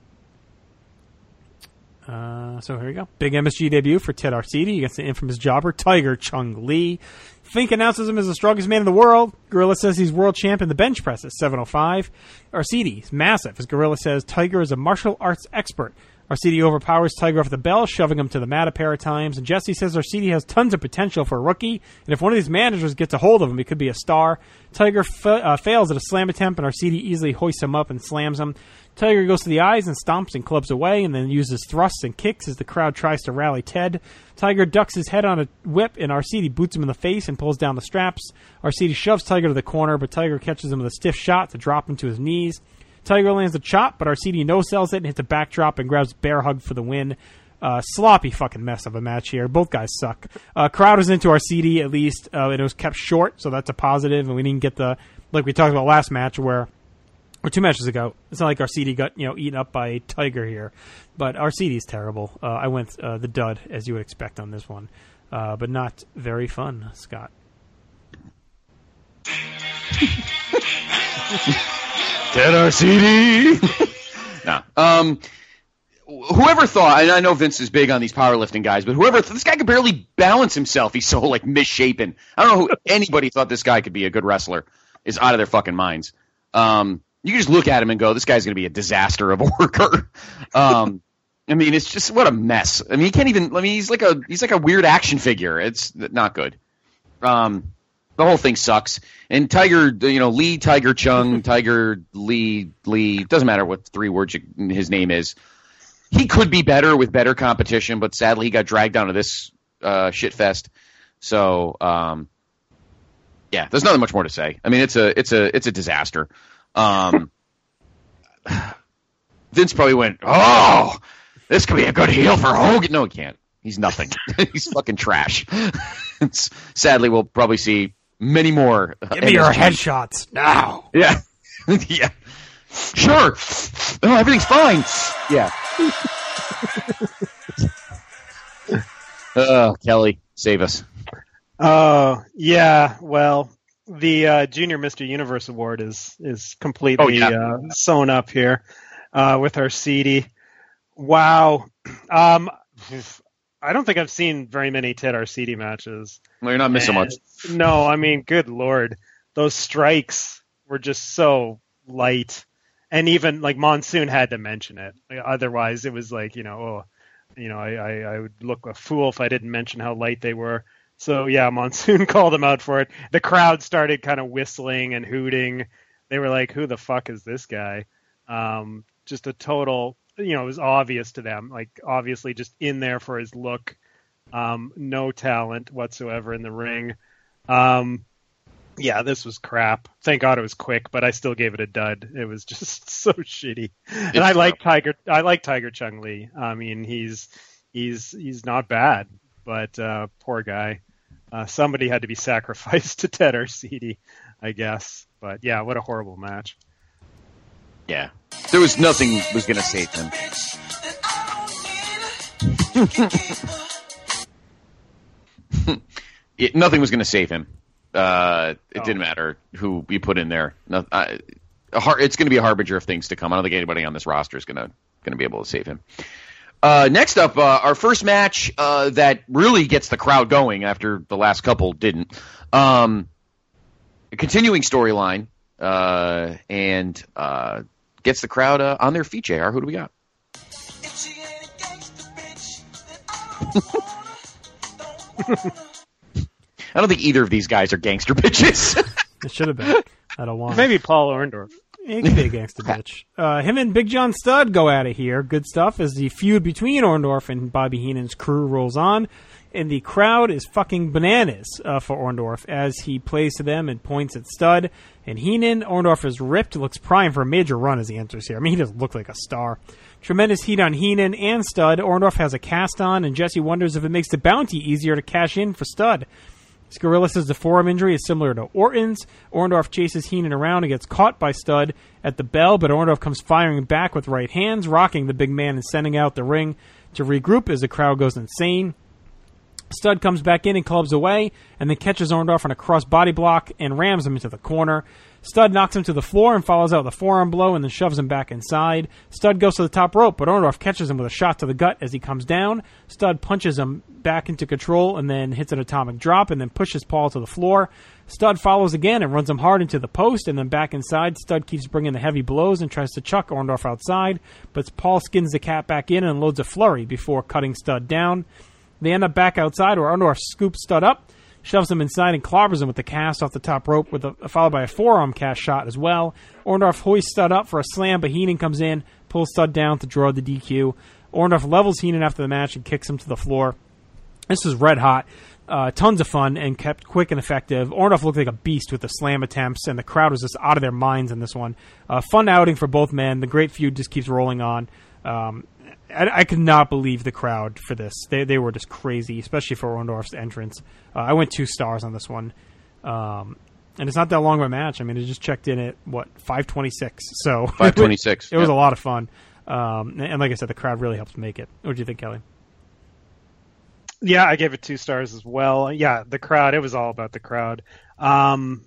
Uh, so here we go. Big M S G debut for Ted Arcidi against the infamous jobber Tiger Chung Lee. Fink announces him as the strongest man in the world. Gorilla says he's world champ in the bench press at seven oh five. Arcidi is massive, as Gorilla says Tiger is a martial arts expert. Arcidi overpowers Tiger off the bell, shoving him to the mat a pair of times. And Jesse says Arcidi has tons of potential for a rookie, and if one of these managers gets a hold of him, he could be a star. Tiger fa- uh, fails at a slam attempt, and Arcidi easily hoists him up and slams him. Tiger goes to the eyes and stomps and clubs away, and then uses thrusts and kicks as the crowd tries to rally Ted. Tiger ducks his head on a whip, and Arcidi boots him in the face and pulls down the straps. Arcidi shoves Tiger to the corner, but Tiger catches him with a stiff shot to drop him to his knees. Tiger lands a chop, but Arcidi no-sells it and hits a backdrop and grabs bear hug for the win. Uh, sloppy fucking mess of a match here. Both guys suck. Uh, crowd was into Arcidi, at least, uh, and it was kept short, so that's a positive, and we didn't get the, like we talked about last match, where or two matches ago, it's not like Arcidi got, you know, eaten up by Tiger here, but Arcidi's terrible. Uh, I went uh, the dud, as you would expect on this one, uh, but not very fun, Scott. Ted Arcidi. no. Um, whoever thought, and I know Vince is big on these powerlifting guys, but whoever, this guy could barely balance himself. He's so, like, misshapen. I don't know who anybody thought this guy could be a good wrestler is out of their fucking minds. Um, you can just look at him and go, this guy's going to be a disaster of a worker. Um, I mean, it's just, what a mess. I mean, he can't even, I mean, he's like a, he's like a weird action figure. It's not good. Um, the whole thing sucks. And Tiger, you know, Lee, Tiger Chung, Tiger Lee, Lee, doesn't matter what three words you, his name is. He could be better with better competition, but sadly he got dragged down to this uh, shit fest. So, um, yeah, there's nothing much more to say. I mean, it's a, it's a, it's a disaster. Um, Vince probably went, oh, this could be a good heel for Hogan. No, he can't. He's nothing. He's fucking trash. Sadly, we'll probably see many more. Uh, Give me your headshots now. Yeah. yeah. Sure. Oh, everything's fine. Yeah. Oh, Kelly, save us. Oh, yeah. Well, the uh, Junior Mister Universe Award is is completely oh, yeah. uh, sewn up here uh, with Arcidi. Wow. Um, I don't think I've seen very many Ted Arcidi matches. Well, you're not missing and, much. No, I mean, good Lord. Those strikes were just so light. And even, like, Monsoon had to mention it. Otherwise, it was like, you know, oh, you know, I, I, I would look a fool if I didn't mention how light they were. So, yeah, Monsoon called him out for it. The crowd started kind of whistling and hooting. They were like, who the fuck is this guy? Um, just a total, you know, it was obvious to them. Like, obviously just in there for his look. Um, no talent whatsoever in the ring. Um, yeah, this was crap. Thank God it was quick, but I still gave it a dud. It was just so shitty. And it's I like Tiger. I like Tiger Chung Lee. I mean, he's he's he's not bad, but uh, poor guy. Uh, somebody had to be sacrificed to Ted Arcidi, I guess. But yeah, what a horrible match. Yeah, there was nothing was going to save him. it, nothing was going to save him. Uh, it oh. didn't matter who you put in there. No, I, a har- it's going to be a harbinger of things to come. I don't think anybody on this roster is going to going to be able to save him. Uh, next up, uh, our first match uh, that really gets the crowd going after the last couple didn't. Um, a continuing storyline uh, and uh, gets the crowd uh, on their feet. J R, who do we got? I don't think either of these guys are gangster bitches. It should have been. I don't want. Maybe Paul Orndorff. He could be a gangster bitch. Uh, him and Big John Studd go at it here. Good stuff as the feud between Orndorff and Bobby Heenan's crew rolls on. And the crowd is fucking bananas uh, for Orndorff as he plays to them and points at Studd. and Heenan. Orndorff is ripped, looks primed for a major run as he enters here. I mean, he doesn't look like a star. Tremendous heat on Heenan and Studd. Orndorff has a cast on, and Jesse wonders if it makes the bounty easier to cash in for Studd. Scarilla says the forearm injury is similar to Orton's. Orndorff chases Heenan around and gets caught by Studd at the bell, but Orndorff comes firing back with right hands, rocking the big man and sending out the ring to regroup as the crowd goes insane. Studd comes back in and clubs away, and then catches Orndorff on a cross body block and rams him into the corner. Studd knocks him to the floor and follows out with a forearm blow and then shoves him back inside. Studd goes to the top rope, but Orndorff catches him with a shot to the gut as he comes down. Studd punches him back into control and then hits an atomic drop and then pushes Paul to the floor. Studd follows again and runs him hard into the post and then back inside. Studd keeps bringing the heavy blows and tries to chuck Orndorff outside, but Paul skins the cat back in and loads a flurry before cutting Studd down. They end up back outside where Orndorff scoops Studd up, shoves him inside, and clobbers him with the cast off the top rope, with a, followed by a forearm cast shot as well. Orndorff hoists Studd up for a slam, but Heenan comes in, pulls Studd down to draw the D Q. Orndorff levels Heenan after the match and kicks him to the floor. This was red hot. Uh, tons of fun and kept quick and effective. Orndorff looked like a beast with the slam attempts, and the crowd was just out of their minds in this one. Uh, fun outing for both men. The great feud just keeps rolling on. Um, I, I could not believe the crowd for this. They they were just crazy, especially for Orndorff's entrance. Uh, I went two stars on this one. Um, and it's not that long of a match. I mean, it just checked in at, what, five twenty-six. So five twenty-six. It was, it was a lot of fun. Um, and, and like I said, the crowd really helped make it. What did you think, Kelly? Yeah, I gave it two stars as well. Yeah, the crowd, it was all about the crowd. Um,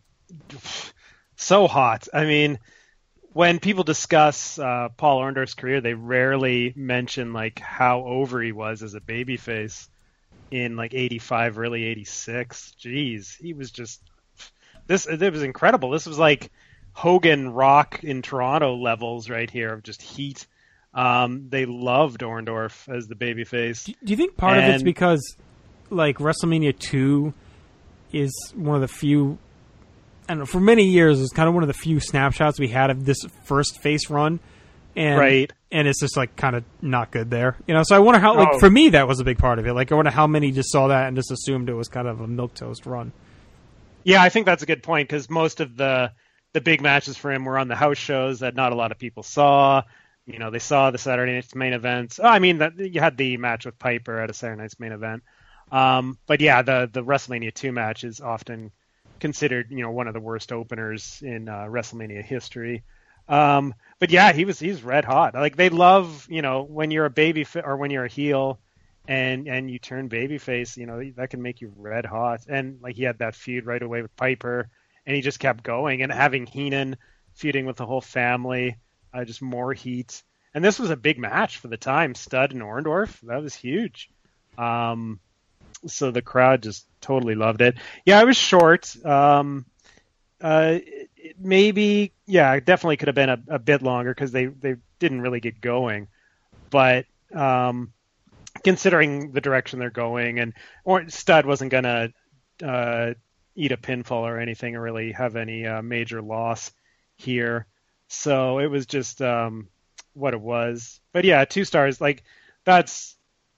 so hot. I mean, when people discuss uh, Paul Orndorff's career, they rarely mention like how over he was as a babyface in like eighty-five, really eighty-six. Jeez, he was just this. It was incredible. This was like Hogan Rock in Toronto levels right here of just heat. Um, they loved Orndorff as the babyface. Do, do you think part and, of it's because like WrestleMania two is one of the few? I don't know, for many years, it was kind of one of the few snapshots we had of this first face run. And, right. And it's just, like, kind of not good there. You know, so I wonder how, like, oh. for me, that was a big part of it. Like, I wonder how many just saw that and just assumed it was kind of a milquetoast run. Yeah, I think that's a good point, because most of the, the big matches for him were on the house shows that not a lot of people saw. You know, they saw the Saturday Night's main events. Oh, I mean, that you had the match with Piper at a Saturday Night's main event. Um, but, yeah, the, the WrestleMania two match is often considered, you know, one of the worst openers in uh, WrestleMania history. Um, but yeah, he was he's red hot. Like they love, you know, when you're a baby fi- or when you're a heel and and you turn babyface, you know, that can make you red hot. And like he had that feud right away with Piper, and he just kept going. And having Heenan feuding with the whole family, uh, just more heat. And this was a big match for the time. Studd and Orndorff, that was huge. Um, so the crowd just totally loved it. Yeah, it was short. Um, uh, it, maybe, yeah, it definitely could have been a, a bit longer because they, they didn't really get going. But um, considering the direction they're going, and or Studd wasn't going to uh, eat a pinfall or anything or really have any uh, major loss here. So it was just um, what it was. But yeah, two stars. Like that's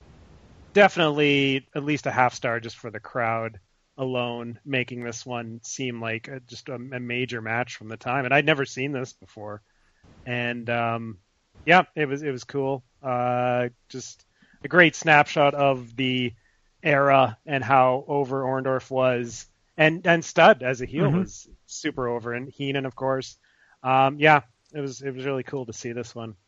definitely at least a half star just for the crowd alone, making this one seem like a, just a, a major match from the time. And I'd never seen this before. And um, yeah, it was it was cool. Uh, just a great snapshot of the era and how over Orndorff was, and and Studd as a heel mm-hmm. was super over, and Heenan, of course. Um, yeah, it was it was really cool to see this one.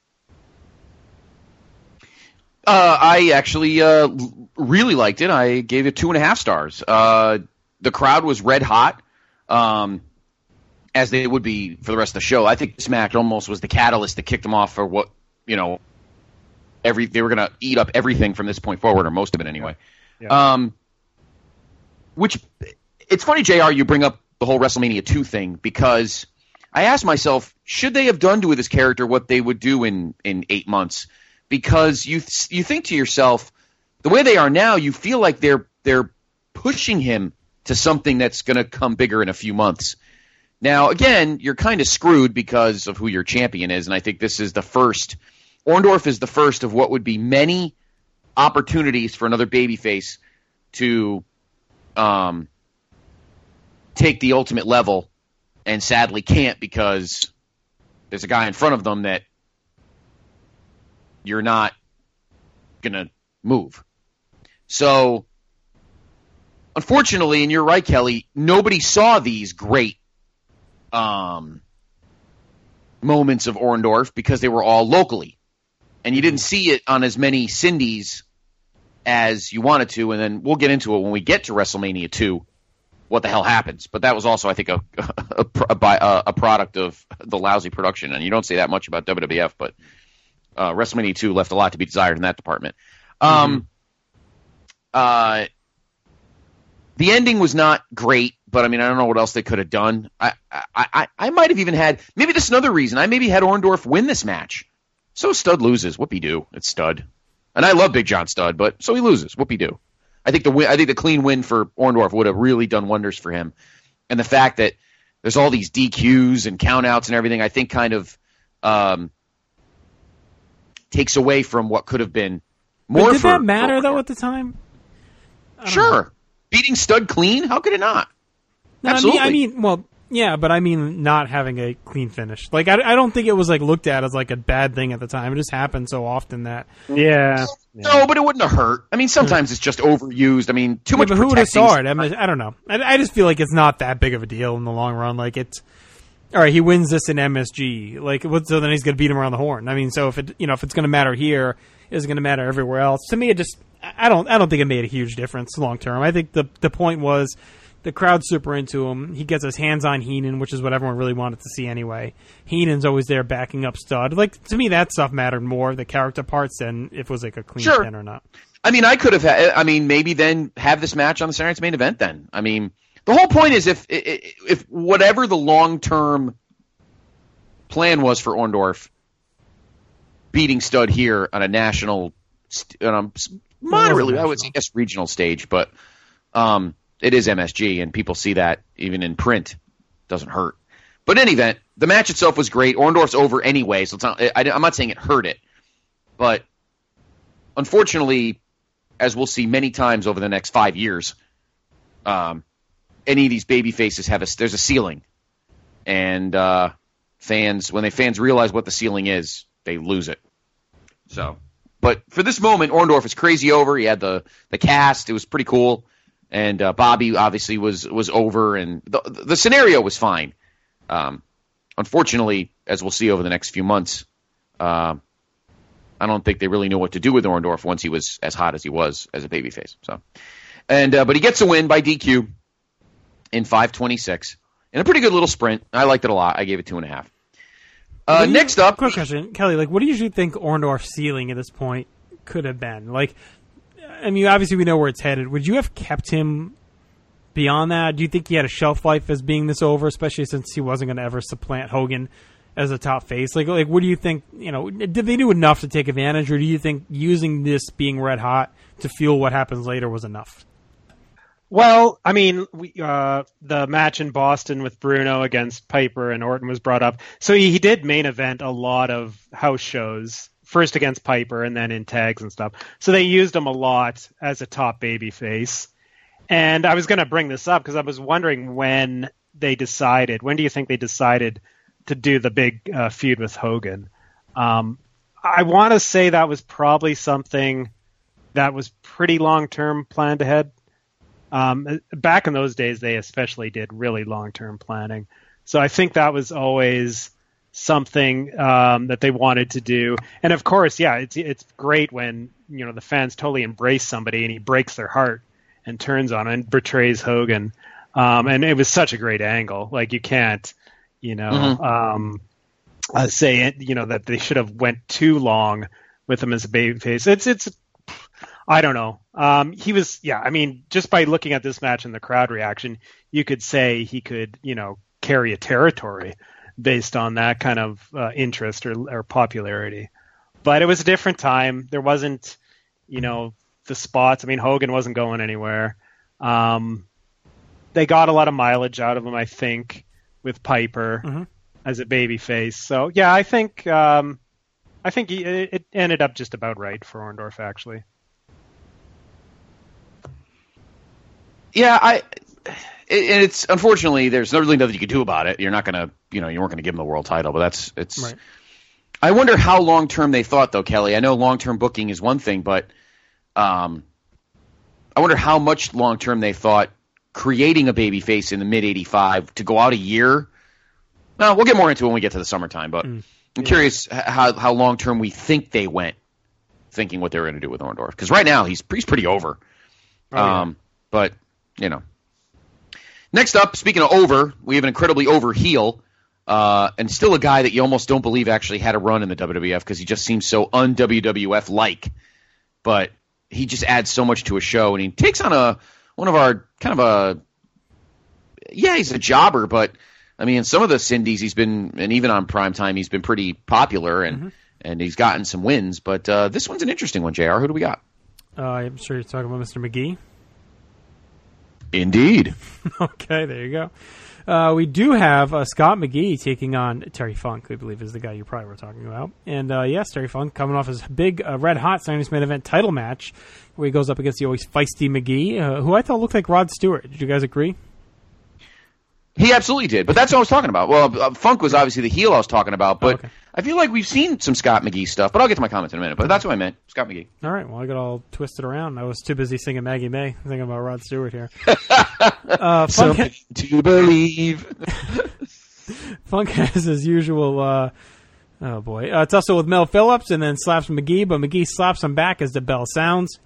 Uh, I actually uh, really liked it. I gave it two and a half stars. Uh, the crowd was red hot, um, as they would be for the rest of the show. I think this match almost was the catalyst that kicked them off for what, you know, every they were going to eat up everything from this point forward, or most of it anyway. Yeah. Yeah. Um, which, it's funny, J R, you bring up the whole WrestleMania two thing, because I asked myself, should they have done to this character what they would do in, in eight months? Because you th- you think to yourself, the way they are now, you feel like they're they're pushing him to something that's going to come bigger in a few months. Now, again, you're kind of screwed because of who your champion is, and I think this is the first. Orndorff is the first of what would be many opportunities for another babyface to um, take the ultimate level and sadly can't because there's a guy in front of them that you're not going to move. So, unfortunately, and you're right, Kelly, nobody saw these great um, moments of Orndorff because they were all locally. And you didn't see it on as many Cindy's as you wanted to, and then we'll get into it when we get to WrestleMania two, what the hell happens. But that was also, I think, a a, a, a product of the lousy production, and you don't say that much about W W F, but uh, WrestleMania two left a lot to be desired in that department. Um, mm-hmm. uh, the ending was not great, but I mean, I don't know what else they could have done. I, I, I, I might have even had, maybe this is another reason, I maybe had Orndorff win this match. So Studd loses. Whoopie-doo. It's Studd. And I love Big John Studd, but so he loses. Whoopie-doo. I think the win, I think the clean win for Orndorff would have really done wonders for him. And the fact that there's all these D Qs and countouts and everything, I think kind of um, takes away from what could have been more. But did for, that matter, for, though, at the time? Sure. Know. Beating Studd clean? How could it not? No, Absolutely. I mean, I mean, well, yeah, but I mean not having a clean finish. Like, I, I don't think it was, like, looked at as, like, a bad thing at the time. It just happened so often that... Yeah. No, but it wouldn't have hurt. I mean, sometimes it's just overused. I mean, too yeah, much but who would have protecting- saw it? I mean, I don't know. I, I just feel like it's not that big of a deal in the long run. Like, it's... All right, he wins this in M S G. Like, what, so then he's going to beat him around the horn. I mean, so if it, you know, if it's going to matter here, is it going to matter everywhere else? To me, it just... I don't I don't think it made a huge difference long term. I think the the point was the crowd's super into him. He gets his hands on Heenan, which is what everyone really wanted to see anyway. Heenan's always there backing up Studd. Like, to me, that stuff mattered more, the character parts, than if it was like a clean Sure. pin or not. I mean, I could have had, I mean, maybe then have this match on the Saturday Night's Main Event then. I mean, the whole point is if if whatever the long-term plan was for Orndorff, beating Studd here on a national, on a moderately, I would say, yes, regional stage, but um, it is M S G, and people see that even in print. Doesn't hurt. But in any event, the match itself was great. Orndorff's over anyway, so it's not, I, I'm not saying it hurt it, but unfortunately, as we'll see many times over the next five years, um, any of these baby faces have a there's a ceiling, and uh, fans when they fans realize what the ceiling is, they lose it. So, but for this moment, Orndorff is crazy over. He had the the cast; it was pretty cool, and uh, Bobby obviously was was over, and the the scenario was fine. Um, unfortunately, as we'll see over the next few months, uh, I don't think they really knew what to do with Orndorff once he was as hot as he was as a babyface. So, and uh, but he gets a win by D Q in five twenty-six in a pretty good little sprint. I liked it a lot. I gave it two and a half. Uh, you, next up, quick question, Kelly. Like, what do you usually think Orndorff's ceiling at this point could have been? Like, I mean, obviously we know where it's headed. Would you have kept him beyond that? Do you think he had a shelf life as being this over, especially since he wasn't going to ever supplant Hogan as a top face? Like, like, what do you think? You know, did they do enough to take advantage, or do you think using this being red hot to fuel what happens later was enough? Well, I mean, we, uh, the match in Boston with Bruno against Piper and Orton was brought up. So he, he did main event a lot of house shows, first against Piper and then in tags and stuff. So they used him a lot as a top baby face. And I was going to bring this up because I was wondering when they decided, when do you think they decided to do the big uh, feud with Hogan? Um, I want to say that was probably something that was pretty long-term planned ahead. Um, back in those days, they especially did really long-term planning. So I think that was always something um, that they wanted to do. And of course, yeah, it's it's great when, you know, the fans totally embrace somebody and he breaks their heart and turns on him and betrays Hogan. Um, and it was such a great angle. Like, you can't, you know, Mm-hmm. um, uh, say, you know, that they should have went too long with him as a babyface. It's, it's, I don't know. Um, he was, yeah, I mean, just by looking at this match and the crowd reaction, you could say he could, you know, carry a territory based on that kind of uh, interest or, or popularity. But it was a different time. There wasn't, you know, the spots. I mean, Hogan wasn't going anywhere. Um, they got a lot of mileage out of him, I think, with Piper Mm-hmm. as a babyface. So, yeah, I think um, I think he, it ended up just about right for Orndorff, actually. Yeah, I and it's unfortunately there's really nothing you can do about it. You're not gonna, you know, you weren't gonna give him the world title, but that's it's. Right. I wonder how long term they thought though, Kelly. I know long term booking is one thing, but um, I wonder how much long term they thought creating a babyface in the mid eighty-five to go out a year. Well, we'll get more into it when we get to the summertime, but mm, I'm yeah. curious how how long term we think they went thinking what they were going to do with Orndorff, because right now he's he's pretty over. Oh, yeah. Um, but you know. Next up, speaking of over, we have an incredibly over heel, uh, and still a guy that you almost don't believe actually had a run in the W W F because he just seems so un-W W F-like. But he just adds so much to a show, and he takes on a one of our kind of a yeah, he's a jobber, but I mean, in some of the Cindies he's been, and even on primetime he's been pretty popular, and mm-hmm. and he's gotten some wins. But uh, this one's an interesting one, J R. Who do we got? Uh, I'm sure you're talking about Mister McGee. Indeed. Okay, there you go. Uh, we do have uh, Scott McGee taking on Terry Funk, I believe is the guy you probably were talking about. And uh, yes, Terry Funk coming off his big uh, red hot Saturday Main Event title match where he goes up against the always feisty McGee, uh, who I thought looked like Rod Stewart. Did you guys agree? He absolutely did, but that's what I was talking about. Well, uh, Funk was obviously the heel I was talking about, but oh, okay. I feel like we've seen some Scott McGee stuff, but I'll get to my comments in a minute. But that's what I meant, Scott McGee. All right, well, I got all twisted around. I was too busy singing Maggie May, thinking about Rod Stewart here. uh, Funk Something ha- to believe. Funk has his usual, uh, oh boy, uh, tussle with Mel Phillips and then slaps McGee, but McGee slaps him back as the bell sounds.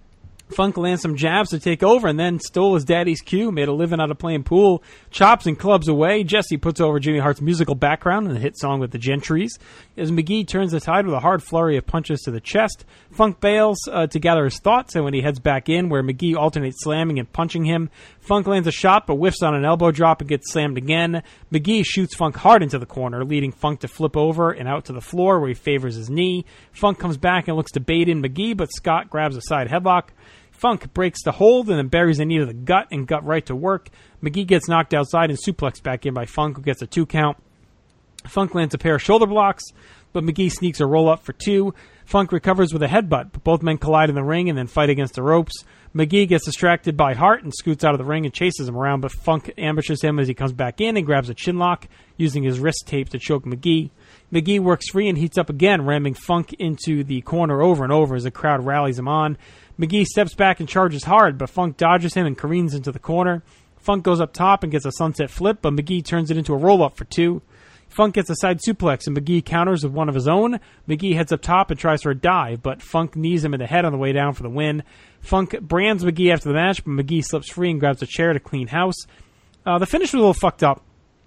Funk lands some jabs to take over and then stole his daddy's cue, made a living out of playing pool, chops and clubs away. Jesse puts over Jimmy Hart's musical background in the hit song with the Gentrys. As McGee turns the tide with a hard flurry of punches to the chest, Funk bails uh, to gather his thoughts, and when he heads back in, where McGee alternates slamming and punching him, Funk lands a shot but whiffs on an elbow drop and gets slammed again. McGee shoots Funk hard into the corner, leading Funk to flip over and out to the floor where he favors his knee. Funk comes back and looks to bait in McGee, but Scott grabs a side headlock. Funk breaks the hold and then buries the knee to the gut and gut right to work. McGee gets knocked outside and suplexed back in by Funk, who gets a two count. Funk lands a pair of shoulder blocks, but McGee sneaks a roll up for two. Funk recovers with a headbutt, but both men collide in the ring and then fight against the ropes. McGee gets distracted by Hart and scoots out of the ring and chases him around, but Funk ambushes him as he comes back in and grabs a chin lock, using his wrist tape to choke McGee. McGee works free and heats up again, ramming Funk into the corner over and over as the crowd rallies him on. McGee steps back and charges hard, but Funk dodges him and careens into the corner. Funk goes up top and gets a sunset flip, but McGee turns it into a roll-up for two. Funk gets a side suplex, and McGee counters with one of his own. McGee heads up top and tries for a dive, but Funk knees him in the head on the way down for the win. Funk brands McGee after the match, but McGee slips free and grabs a chair to clean house. Uh, the finish was a little fucked up,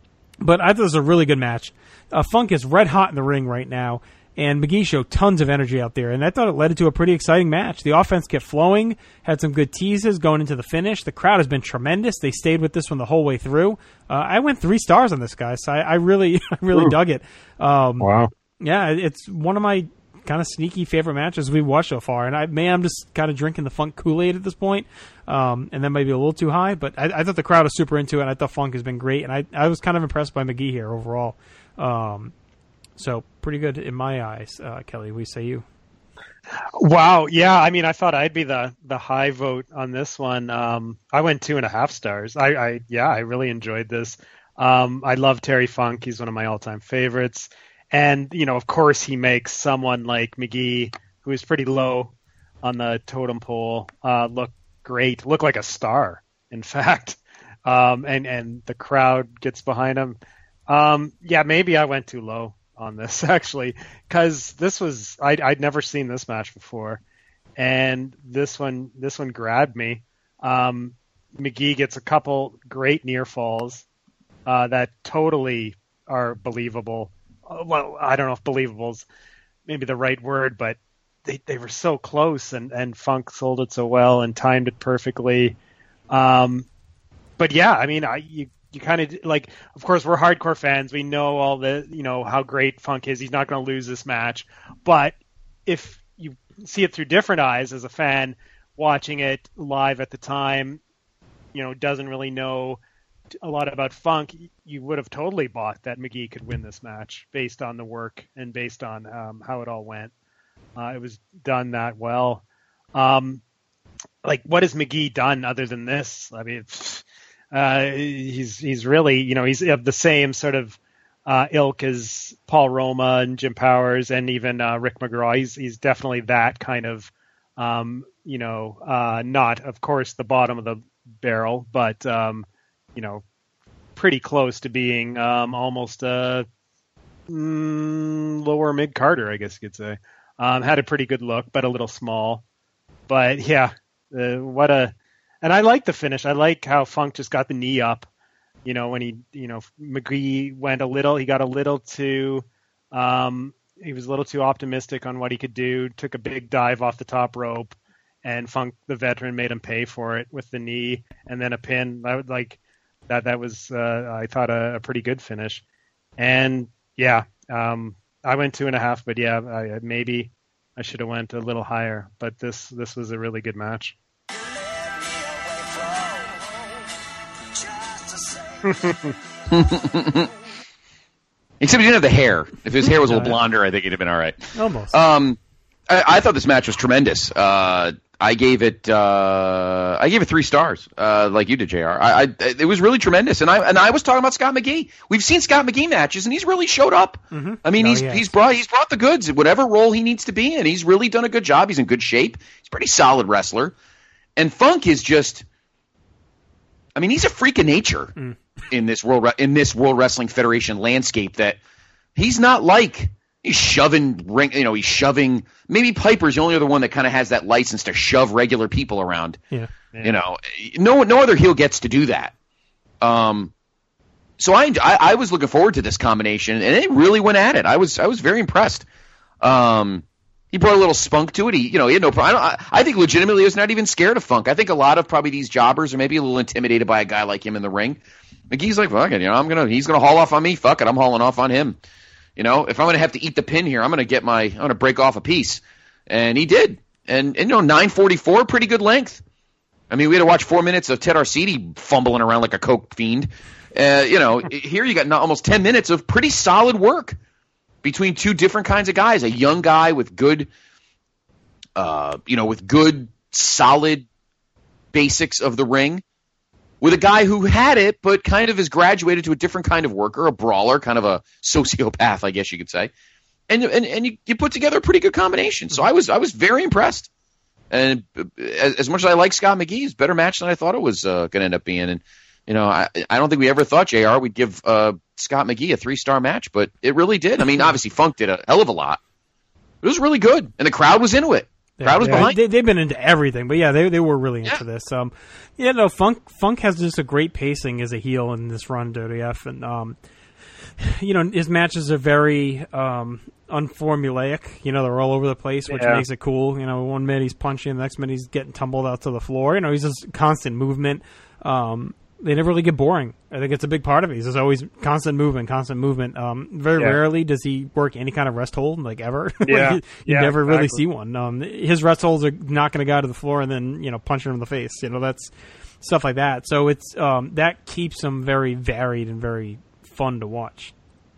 but I thought it was a really good match. Uh, Funk is red hot in the ring right now, and McGee showed tons of energy out there, and I thought it led into a pretty exciting match. The offense kept flowing, had some good teases going into the finish. The crowd has been tremendous. They stayed with this one the whole way through. Uh, I went three stars on this, guy, so I, I really I really Ooh. dug it. Um, wow. Yeah, it's one of my kind of sneaky favorite matches we've watched so far, and I may I'm just kind of drinking the Funk Kool-Aid at this point, um, and that might be a little too high, but I, I thought the crowd was super into it, and I thought Funk has been great, and I, I was kind of impressed by McGee here overall. Um So pretty good in my eyes, uh, Kelly. We say you. Wow, yeah. I mean, I thought I'd be the the high vote on this one. Um, I went two and a half stars. I, I yeah, I really enjoyed this. Um, I love Terry Funk. He's one of my all time favorites, and you know, of course, he makes someone like McGee, who is pretty low on the totem pole, uh, look great, look like a star. In fact, um, and and the crowd gets behind him. Um, yeah, maybe I went too low on this actually, because this was I'd, I'd never seen this match before, and this one this one grabbed me. Um, McGee gets a couple great near falls uh, that totally are believable. Uh, well, I don't know if believable's maybe the right word, but they they were so close, and and Funk sold it so well and timed it perfectly. Um, but yeah, I mean, I you. You kind of like, of course, we're hardcore fans. We know all the, you know, how great Funk is. He's not going to lose this match. But if you see it through different eyes as a fan watching it live at the time, you know, doesn't really know a lot about Funk, you would have totally bought that McGee could win this match based on the work and based on um, how it all went. Uh, it was done that well. Um, like, what has McGee done other than this? I mean, Uh, he's he's really, you know, he's of the same sort of uh, ilk as Paul Roma and Jim Powers and even uh, Rick McGraw. He's he's definitely that kind of, um, you know, uh, not of course the bottom of the barrel, but um, you know, pretty close to being um, almost a mm, lower mid Carter, I guess you could say. Um, had a pretty good look, but a little small. But yeah, uh, what a. And I like the finish. I like how Funk just got the knee up. You know, when he, you know, McGee went a little, he got a little too, um, he was a little too optimistic on what he could do, took a big dive off the top rope, and Funk, the veteran, made him pay for it with the knee and then a pin. I would like that. That was, uh, I thought, a, a pretty good finish. And yeah, um, I went two and a half, but yeah, I, maybe I should have went a little higher. But this, this was a really good match. Except he didn't have the hair. If his hair was a little blonder, I think it'd have been all right. Almost. Um, I, I thought this match was tremendous. Uh, I gave it. Uh, I gave it three stars, uh, like you did, J R. I, I, it was really tremendous, and I and I was talking about Scott McGee. We've seen Scott McGee matches, and he's really showed up. Mm-hmm. I mean, oh, he's yeah. he's brought he's brought the goods, whatever role he needs to be in. He's really done a good job. He's in good shape. He's a pretty solid wrestler, and Funk is just. I mean, he's a freak of nature. Mm. in this world in this World Wrestling Federation landscape that he's not like he's shoving ring you know he's shoving maybe Piper's the only other one that kind of has that license to shove regular people around. Yeah. yeah. You know, no no other heel gets to do that. Um so I, I I was looking forward to this combination, and it really went at it. I was I was very impressed. Um He brought a little spunk to it. He, you know, he had no problem. I, I think legitimately he was not even scared of Funk. I think a lot of probably these jobbers are maybe a little intimidated by a guy like him in the ring. McGee's like, fuck it, you know, I'm gonna, he's gonna haul off on me. Fuck it, I'm hauling off on him. You know, if I'm gonna have to eat the pin here, I'm gonna get my, I'm gonna break off a piece, and he did. And, and you know, nine forty-four, pretty good length. I mean, we had to watch four minutes of Ted Arcidi fumbling around like a coke fiend. Uh, you know, here you got almost ten minutes of pretty solid work between two different kinds of guys. A young guy with good, uh, you know, with good, solid basics of the ring, with a guy who had it but kind of has graduated to a different kind of worker, a brawler, kind of a sociopath, I guess you could say. And and and you, you put together a pretty good combination. So I was I was very impressed. And as, as much as I like Scott McGee, it's a better match than I thought it was uh, going to end up being. And you know, I I don't think we ever thought, J R, we'd give uh, Scott McGee a three-star match, but it really did. I mean, obviously Funk did a hell of a lot. It was really good, and the crowd was into it. The crowd was yeah, behind. They, they've been into everything, but yeah, they they were really into yeah. this. Um, yeah, no, Funk Funk has just a great pacing as a heel in this run, W W F, and um, you know, his matches are very um unformulaic. You know, they're all over the place, which yeah. makes it cool. You know, one minute he's punching, the next minute he's getting tumbled out to the floor. You know, he's just constant movement. Um, they never really get boring. I think it's a big part of it. He's just always constant movement, constant movement. Um, very yeah. rarely does he work any kind of rest hold, like ever. Yeah. like, you yeah, never really exactly. see one. Um, his rest holds are knocking a guy to the floor and then, you know, punching him in the face. You know, that's stuff like that. So it's um, that keeps him very varied and very fun to watch.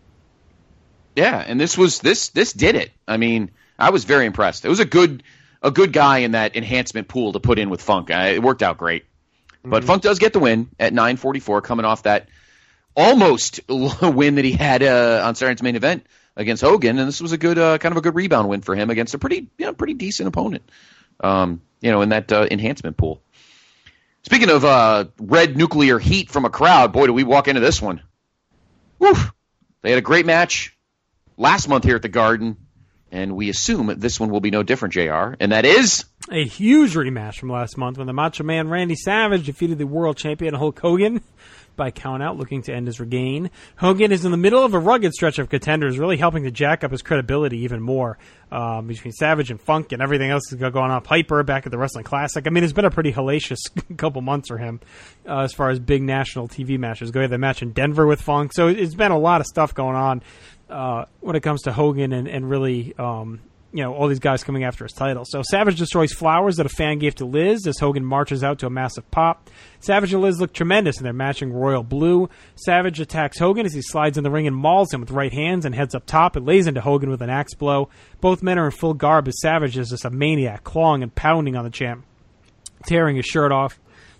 Yeah, and this was this this did it. I mean, I was very impressed. It was a good a good guy in that enhancement pool to put in with Funk. Uh, it worked out great. But Funk does get the win at nine forty-four, coming off that almost win that he had uh, on Saturday's main event against Hogan, and this was a good, uh, kind of a good rebound win for him against a pretty, you know, pretty decent opponent, um, you know, in that uh, enhancement pool. Speaking of uh, red nuclear heat from a crowd, boy, do we walk into this one. Woo! They had a great match last month here at the Garden, and we assume this one will be no different, J R, and that is a huge rematch from last month when the Macho Man Randy Savage defeated the world champion Hulk Hogan by count out, looking to end his reign. Hogan is in the middle of a rugged stretch of contenders, really helping to jack up his credibility even more um, between Savage and Funk and everything else that's going on. Piper back at the Wrestling Classic. I mean, it's been a pretty hellacious couple months for him uh, as far as big national T V matches go. He had the match in Denver with Funk, so it's been a lot of stuff going on uh, when it comes to Hogan and, and really... Um, you know, all these guys coming after his title. So Savage destroys flowers that a fan gave to Liz as Hogan marches out to a massive pop. Savage and Liz look tremendous in their matching royal blue. Savage attacks Hogan as he slides in the ring and mauls him with right hands and heads up top and lays into Hogan with an axe blow. Both men are in full garb as Savage is just a maniac, clawing and pounding on the champ, tearing his shirt off.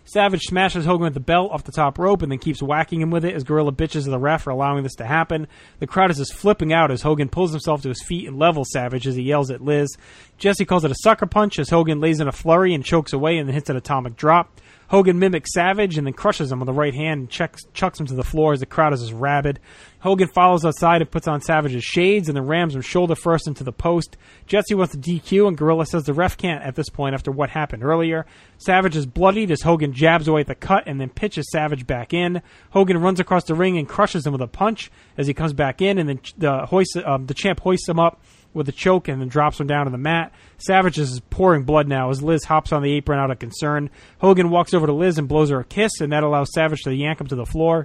Savage smashes Hogan with the belt off the top rope and then keeps whacking him with it as Gorilla bitches at the ref for allowing this to happen. The crowd is just flipping out as Hogan pulls himself to his feet and levels Savage as he yells at Liz. Jesse calls it a sucker punch as Hogan lays in a flurry and chokes away and then hits an atomic drop. Hogan mimics Savage and then crushes him with the right hand and checks, chucks him to the floor as the crowd is just rabid. Hogan follows outside and puts on Savage's shades and then rams him shoulder first into the post. Jesse wants to D Q and Gorilla says the ref can't at this point after what happened earlier. Savage is bloodied as Hogan jabs away at the cut and then pitches Savage back in. Hogan runs across the ring and crushes him with a punch as he comes back in, and then the, hoist, um, the champ hoists him up with a choke and then drops him down to the mat. Savage is pouring blood now as Liz hops on the apron out of concern. Hogan walks over to Liz and blows her a kiss, and that allows Savage to yank him to the floor.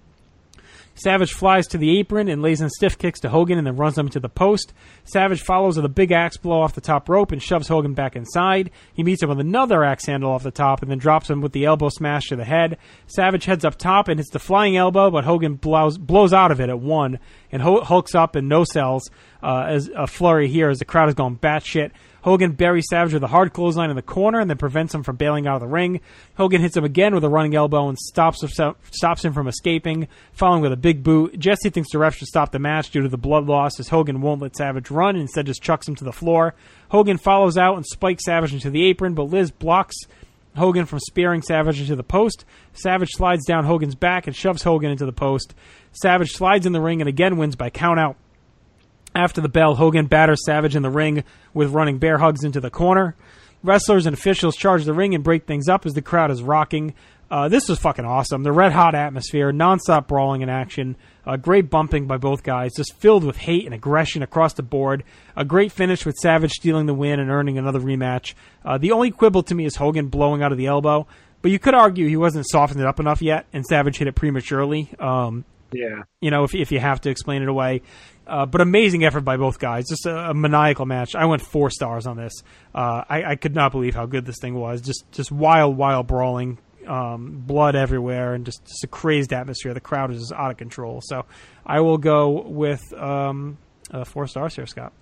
Savage flies to the apron and lays in stiff kicks to Hogan and then runs him to the post. Savage follows with a big axe blow off the top rope and shoves Hogan back inside. He meets him with another axe handle off the top and then drops him with the elbow smash to the head. Savage heads up top and hits the flying elbow, but Hogan blows, blows out of it at one and hulks up and no-sells uh, as a flurry here as the crowd is going batshit. Hogan buries Savage with a hard clothesline in the corner and then prevents him from bailing out of the ring. Hogan hits him again with a running elbow and stops stops him from escaping, following with a big boot. Jesse thinks the ref should stop the match due to the blood loss as Hogan won't let Savage run and instead just chucks him to the floor. Hogan follows out and spikes Savage into the apron, but Liz blocks Hogan from spearing Savage into the post. Savage slides down Hogan's back and shoves Hogan into the post. Savage slides in the ring and again wins by countout. After the bell, Hogan batters Savage in the ring with running bear hugs into the corner. Wrestlers and officials charge the ring and break things up as the crowd is rocking. Uh, this was fucking awesome. The red-hot atmosphere, nonstop brawling in action, uh, great bumping by both guys, just filled with hate and aggression across the board. A great finish with Savage stealing the win and earning another rematch. Uh, the only quibble to me is Hogan blowing out of the elbow, but you could argue he wasn't softened it up enough yet, and Savage hit it prematurely. Um, yeah. You know, if, if you have to explain it away. Uh, but amazing effort by both guys. Just a, a maniacal match. I went four stars on this. Uh, I, I could not believe how good this thing was. Just just wild, wild brawling, um, blood everywhere, and just, just a crazed atmosphere. The crowd is just out of control. So I will go with um, uh, four stars here, Scott.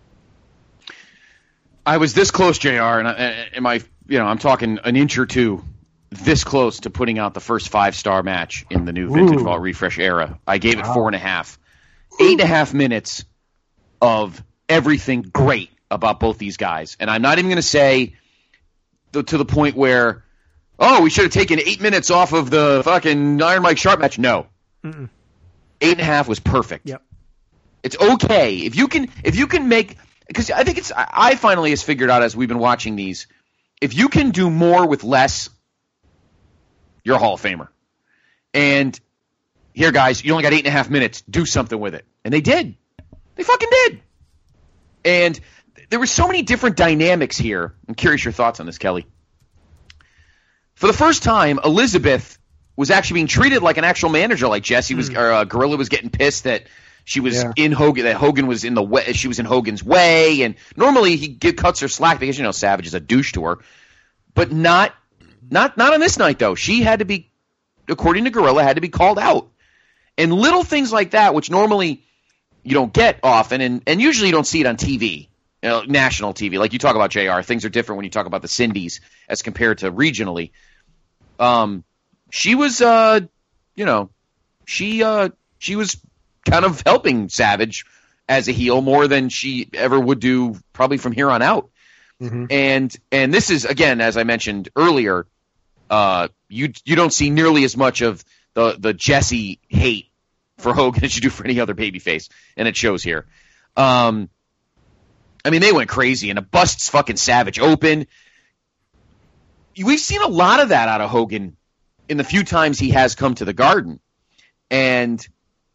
I was this close, J R, and I, am I? You know, I'm talking an inch or two. This close to putting out the first five-star match in the new Vintage Vault Refresh era. I gave it wow. four and a half. Eight and a half minutes of everything great about both these guys. And I'm not even going to say the, to the point where, oh, we should have taken eight minutes off of the fucking Iron Mike Sharp match. No. Mm-mm. Eight and a half was perfect. Yep. It's okay. If you can, if you can make, because I think it's, I finally has figured out as we've been watching these, if you can do more with less, you're a Hall of Famer. And here, guys, you only got eight and a half minutes. Do something with it. And they did. They fucking did. And there were so many different dynamics here. I'm curious your thoughts on this, Kelly. For the first time, Elizabeth was actually being treated like an actual manager, like Jesse was, mm. or uh, Gorilla was getting pissed that she was yeah. in Hogan, that Hogan was in the way, she was in Hogan's way. And normally he give, cuts her slack because, you know, Savage is a douche to her. But not, not, not on this night, though. She had to be, according to Gorilla, had to be called out. And little things like that, which normally you don't get often, and, and usually you don't see it on T V, you know, national T V. Like you talk about J R, things are different when you talk about the Cindy's as compared to regionally. Um, she was, uh, you know, she uh, she was kind of helping Savage as a heel more than she ever would do probably from here on out. Mm-hmm. And and this is, again, as I mentioned earlier, uh, you you don't see nearly as much of the the Jesse hate for Hogan as you do for any other babyface, and it shows here. Um, I mean, they went crazy, and it busts fucking Savage open. We've seen a lot of that out of Hogan in the few times he has come to the Garden. And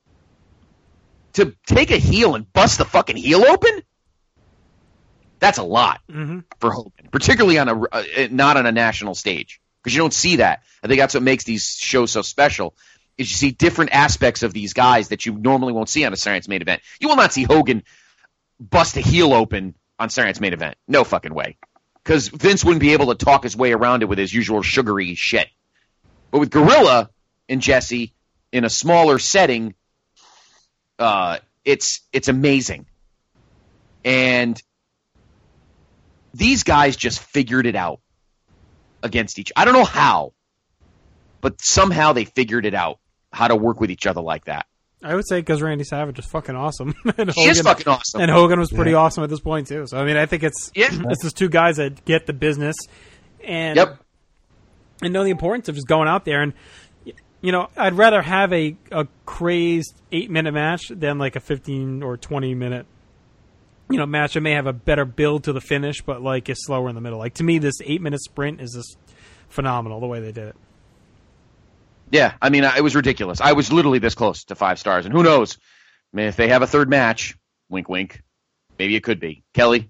to take a heel and bust the fucking heel open, that's a lot mm-hmm. for Hogan, particularly on a uh, not on a national stage. Because you don't see that. I think that's what makes these shows so special, is you see different aspects of these guys that you normally won't see on a Saturday Night's Main Event. You will not see Hogan bust a heel open on Saturday Night's Main Event. No fucking way. Because Vince wouldn't be able to talk his way around it with his usual sugary shit. But with Gorilla and Jesse in a smaller setting, uh, it's it's amazing. And these guys just figured it out against each. I don't know how. but somehow they figured it out how to work with each other like that. I would say because Randy Savage is fucking awesome. and He Hogan, is fucking awesome. And Hogan was pretty Yeah. awesome at this point, too. So, I mean, I think it's, Yeah. it's just two guys that get the business and, Yep. and know the importance of just going out there. And, you know, I'd rather have a, a crazed eight-minute match than like a fifteen or twenty-minute, you know, match that may have a better build to the finish, but, like, is slower in the middle. Like, to me, this eight-minute sprint is just phenomenal, the way they did it. Yeah, I mean, it was ridiculous. I was literally this close to five stars, and who knows? I mean, if they have a third match, wink, wink, maybe it could be. Kelly?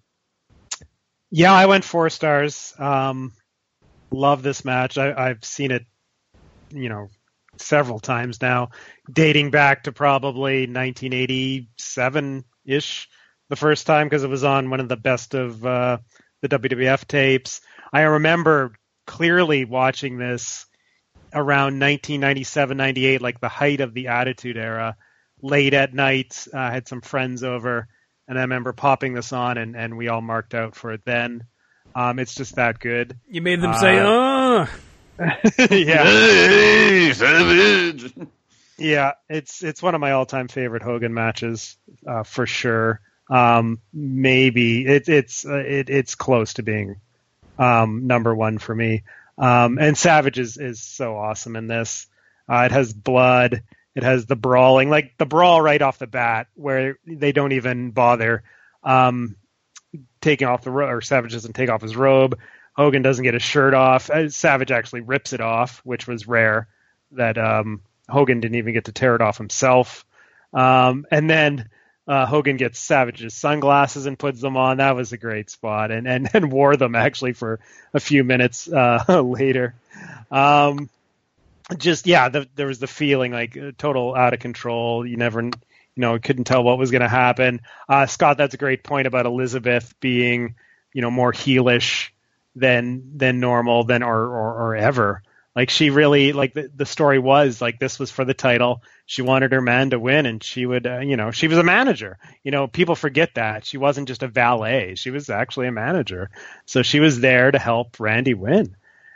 Yeah, I went four stars. Um, love this match. I, I've seen it, you know, several times now, dating back to probably nineteen eighty-seven-ish, the first time, because it was on one of the best of uh, the W W F tapes. I remember clearly watching this around nineteen ninety-seven, ninety-eight, like the height of the Attitude Era, late at night. I uh, had some friends over, and I remember popping this on, and, and we all marked out for it then. Um, it's just that good. You made them uh, say, oh! yeah. Hey, Savage! Yeah, it's it's one of my all-time favorite Hogan matches, uh, for sure. Um, maybe it, it's uh, it, it's close to being um, number one for me. Um, and Savage is, is so awesome in this. Uh, it has blood. It has the brawling, like the brawl right off the bat, where they don't even bother um, taking off the robe, or Savage doesn't take off his robe. Hogan doesn't get his shirt off. Uh, Savage actually rips it off, which was rare. That um, Hogan didn't even get to tear it off himself. Um, and then uh, Hogan gets Savage's sunglasses and puts them on. That was a great spot, and and, and wore them actually for a few minutes uh, later. Um, just yeah, the, there was the feeling like uh, total out of control. You never, you know, couldn't tell what was going to happen. Uh, Scott, that's a great point about Elizabeth being, you know, more heelish than than normal than or or, or ever. Like she really, like the, the story was like this was for the title. She wanted her man to win, and she would, uh, you know, she was a manager. You know, people forget that she wasn't just a valet; she was actually a manager. So she was there to help Randy win,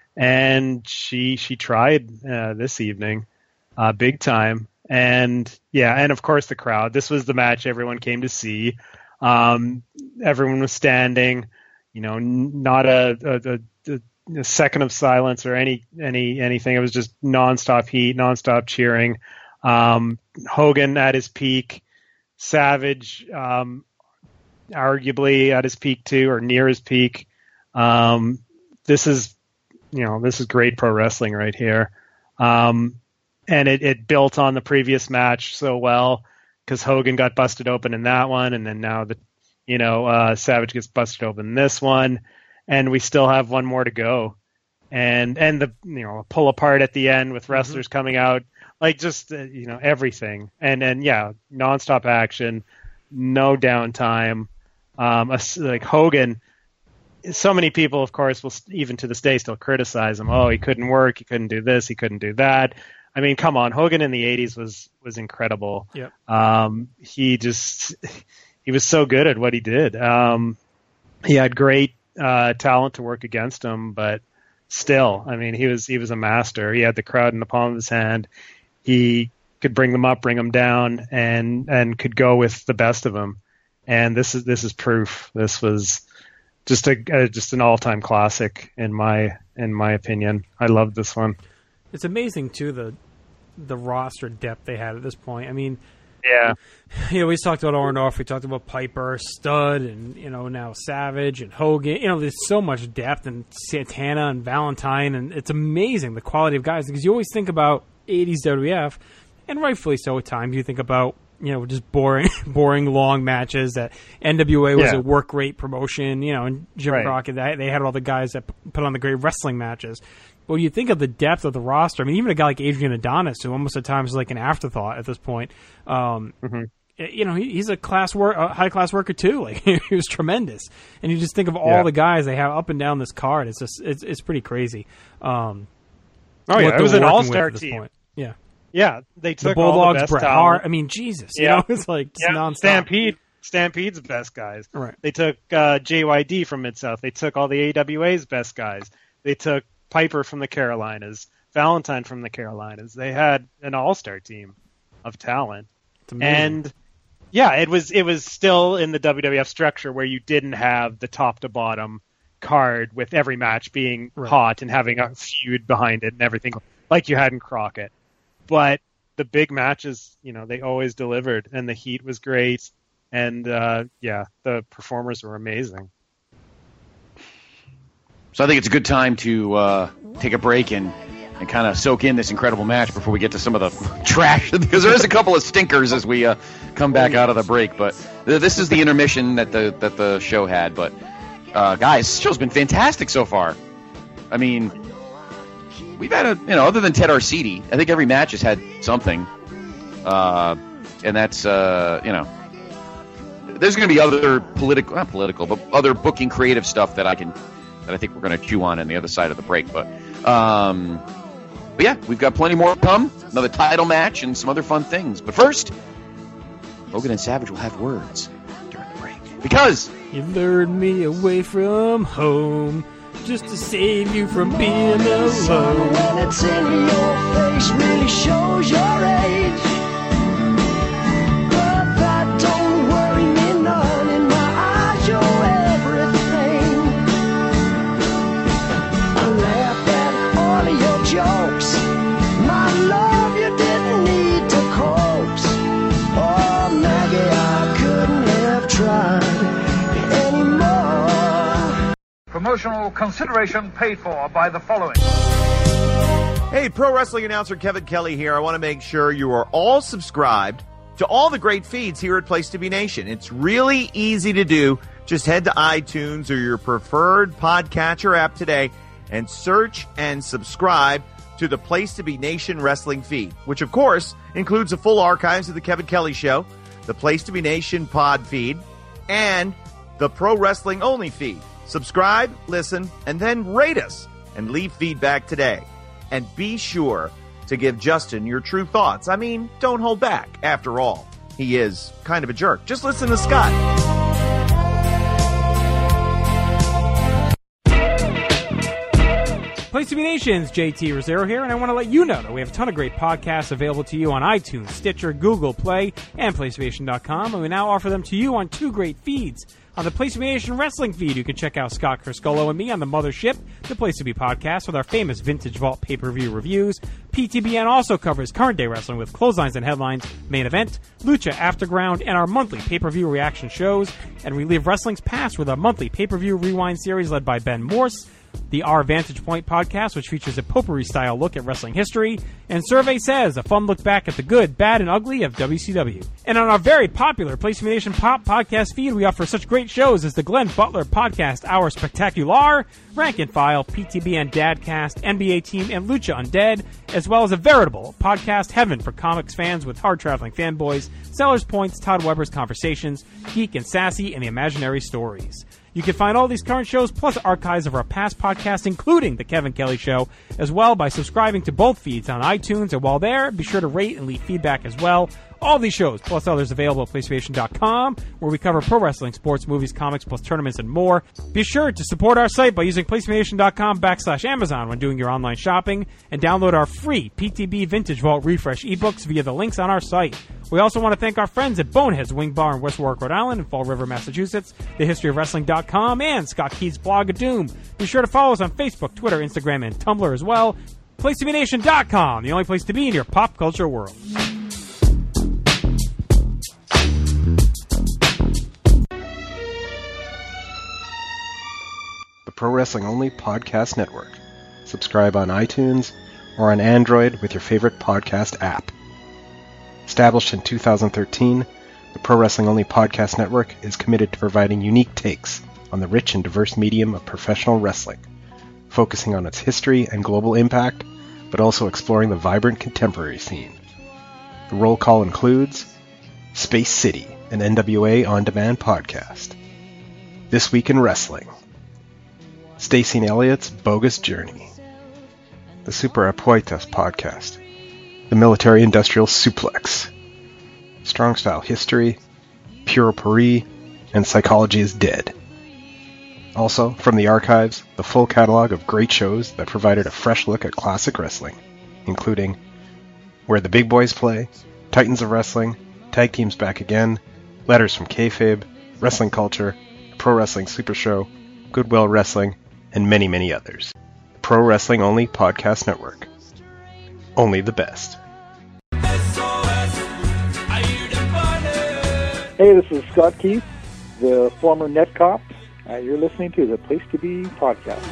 and she she tried uh, this evening, uh, big time. And yeah, and of course the crowd. This was the match everyone came to see. Um, everyone was standing. You know, not a, a, a, a a second of silence or any any anything. It was just nonstop heat, nonstop cheering. Um, Hogan at his peak, Savage um, arguably at his peak too, or near his peak. Um, this is, you know, this is great pro wrestling right here, um, and it, it built on the previous match so well because Hogan got busted open in that one, and then now the, you know, uh, Savage gets busted open in this one. And we still have one more to go, and and the you know pull apart at the end with wrestlers mm-hmm. coming out, like just uh, you know everything, and and yeah, nonstop action, no downtime. Um, a, like Hogan, so many people, of course, will even to this day still criticize him. Oh, he couldn't work, he couldn't do this, he couldn't do that. I mean, come on, Hogan in the eighties was was incredible. Yep. Um, he just he was so good at what he did. Um, he had great uh, talent to work against him, but still, I mean, he was he was a master. He had the crowd in the palm of his hand. He could bring them up, bring them down, and and could go with the best of them. And this is this is proof. This was just a uh, just an all time classic in my in my opinion. I loved this one. It's amazing too the the roster depth they had at this point. I mean, yeah, you know, we talked about Orndorff, we talked about Piper, Stud, and you know now Savage and Hogan. You know, there's so much depth, and Santana and Valentine, and it's amazing the quality of guys because you always think about eighties W W F, and rightfully so at times you think about you know just boring, boring long matches. That N W A was yeah. a work rate promotion, you know, and Jim right. Crockett they, they had all the guys that put on the great wrestling matches. Well, you think of the depth of the roster. I mean, even a guy like Adrian Adonis, who almost at times is like an afterthought at this point. Um, mm-hmm. You know, he, he's a class work, a high class worker too. Like he was tremendous. And you just think of all yeah. the guys they have up and down this card. It's just it's it's pretty crazy. Um, oh yeah, it was an all star team. Point. Yeah, yeah. They took the Bulldogs, all the best Bret talent. Hart. I mean, Jesus. You yeah. know, it's like yeah. nonstop. Stampede. Stampede's best guys. Right. They took uh, J Y D from Mid-South. They took all the A W A's best guys. They took Piper from the Carolinas, Valentine from the Carolinas. They had an all-star team of talent. And yeah, it was it was still in the W W F structure where you didn't have the top to bottom card with every match being right. hot and having a feud behind it and everything like you had in Crockett. But the big matches, you know, they always delivered, and the heat was great, and uh, yeah, the performers were amazing. So I think it's a good time to uh, take a break and, and kind of soak in this incredible match before we get to some of the trash, because there is a couple of stinkers as we uh, come back out of the break. But th- this is the intermission that the that the show had. But uh, guys, this show's been fantastic so far. I mean, we've had a you know other than Ted Arcidi, I think every match has had something, uh, and that's uh, you know. There's going to be other political, not political, but other booking creative stuff that I can. that I think we're going to chew on on the other side of the break. But, um, but yeah, we've got plenty more to come. Another title match and some other fun things. But first, Hogan and Savage will have words during the break. Because you lured me away from home just to save you from being alone. When it's in your face really shows your age. But that don't worry me none. In my eyes you're everything. Your jokes, my love, you didn't need to coax. Oh, Maggie, I couldn't have tried anymore. Promotional consideration paid for by the following. Hey, pro wrestling announcer Kevin Kelly here. I want to make sure you are all subscribed to all the great feeds here at Place to Be Nation. It's really easy to do. Just head to iTunes or your preferred podcatcher app today and search and subscribe to the Place to Be Nation wrestling feed, which, of course, includes the full archives of the Kevin Kelly Show, the Place to Be Nation pod feed, and the Pro Wrestling Only feed. Subscribe, listen, and then rate us and leave feedback today. And be sure to give Justin your true thoughts. I mean, don't hold back. After all, he is kind of a jerk. Just listen to Scott. Place to Be Nation's J T Rosero here, and I want to let you know that we have a ton of great podcasts available to you on iTunes, Stitcher, Google Play, and PlayStation dot com, and we now offer them to you on two great feeds. On the Place to Be Nation wrestling feed, you can check out Scott Criscolo and me on the Mothership, the Place to Be podcast, with our famous Vintage Vault pay-per-view reviews. P T B N also covers current day wrestling with clotheslines and headlines, main event, Lucha Afterground, and our monthly pay-per-view reaction shows. And we live wrestling's past with our monthly pay-per-view rewind series led by Ben Morse. The Our Vantage Point podcast, which features a potpourri-style look at wrestling history, and Survey Says, a fun look back at the good, bad, and ugly of W C W. And on our very popular Place to Be Nation Pop podcast feed, we offer such great shows as the Glenn Butler Podcast Hour Spectacular, Rank and File, P T B N Dadcast, N B A Team, and Lucha Undead, as well as a veritable podcast heaven for comics fans with hard-traveling fanboys, Sellers Points, Todd Weber's Conversations, Geek and Sassy, and the Imaginary Stories. You can find all these current shows plus archives of our past podcasts, including The Kevin Kelly Show, as well by subscribing to both feeds on iTunes. And while there, be sure to rate and leave feedback as well. All these shows, plus others, available at PlayStation dot com, where we cover pro wrestling, sports, movies, comics, plus tournaments, and more. Be sure to support our site by using PlayStation dot com backslash Amazon when doing your online shopping, and download our free P T B Vintage Vault Refresh ebooks via the links on our site. We also want to thank our friends at Boneheads Wing Bar in West Warwick, Rhode Island, and Fall River, Massachusetts, the history of wrestling dot com, and Scott Keith's blog of Doom. Be sure to follow us on Facebook, Twitter, Instagram, and Tumblr as well. Place to Be Nation dot com, the only place to be in your pop culture world. Pro Wrestling Only Podcast Network. Subscribe on iTunes or on Android with your favorite podcast app. Established in two thousand thirteen, the Pro Wrestling Only Podcast Network is committed to providing unique takes on the rich and diverse medium of professional wrestling, focusing on its history and global impact, but also exploring the vibrant contemporary scene. The roll call includes Space City, an N W A on-demand podcast. This Week in Wrestling, Stacey and Elliott's Bogus Journey, the Super Apuestas podcast, the Military Industrial Suplex, Strong Style History, Puro Puri, and Psychology is Dead. Also, from the archives, the full catalog of great shows that provided a fresh look at classic wrestling, including Where the Big Boys Play, Titans of Wrestling, Tag Teams Back Again, Letters from Kayfabe, Wrestling Culture, Pro Wrestling Super Show, Goodwill Wrestling, and many, many others. The Pro Wrestling Only Podcast Network. Only the best. Hey, this is Scott Keith, the former net cop. Uh, you're listening to the Place to Be podcast.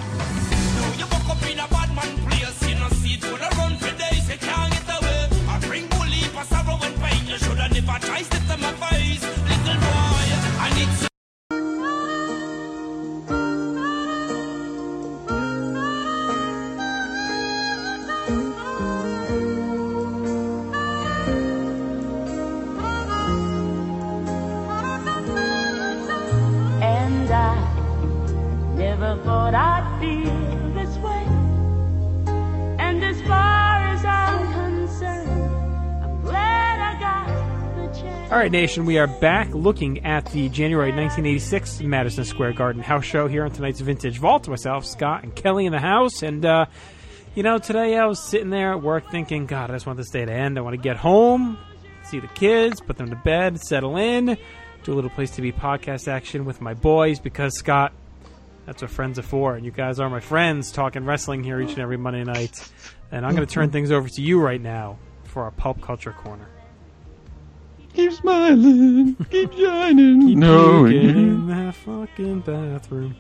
And I never thought I'd feel this way. And as far as I'm concerned, I'm glad I got the chance. All right, Nation, we are back looking at the January nineteen eighty-six Madison Square Garden house show here on tonight's Vintage Vault. Myself, Scott, and Kelly in the house. And, uh, you know, today I was sitting there at work thinking, God, I just want this day to end. I want to get home, see the kids, put them to bed, settle in, do a little Place to Be podcast action with my boys because, Scott, that's what friends are for. And you guys are my friends talking wrestling here each and every Monday night. And I'm going to turn things over to you right now for our Pulp Culture Corner. Keep smiling, keep shining. Keep no, puking in that fucking bathroom.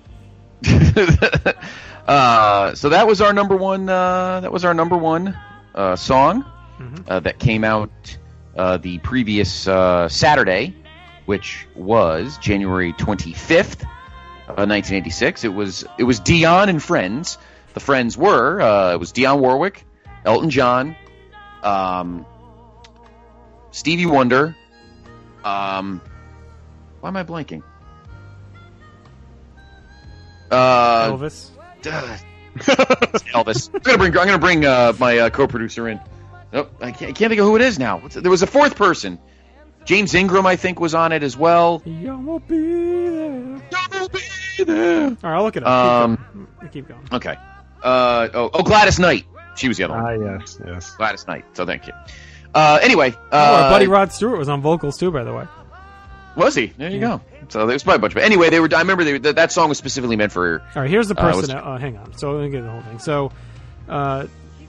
uh, so that was our number one. Uh, that was our number one uh, song Mhm. uh, that came out uh, the previous uh, Saturday, which was January twenty-fifth, uh, nineteen eighty-six. It was it was Dion and Friends. The Friends were uh, it was Dionne Warwick, Elton John, um, Stevie Wonder. Um, why am I blanking? Uh, Elvis. Elvis. I'm gonna bring. I'm gonna bring uh, my uh, co-producer in. Nope, I can't, I can't think of who it is now. What's, there was a fourth person. James Ingram, I think, was on it as well. You will be there. You will be there. All right, I'll look it up. Um, keep going. Keep going. Okay. Uh, oh, oh, Gladys Knight. She was the other one. Ah, yes, yes. Gladys Knight. So thank you. Uh, anyway. Uh, oh, our buddy Rod Stewart was on vocals too, by the way. Was he? There you go. So there's probably a bunch of. Anyway, they were. I remember they were, that, that song was specifically meant for. All right, here's the uh, person. was- Uh, hang on. So let me get the whole thing. So, uh,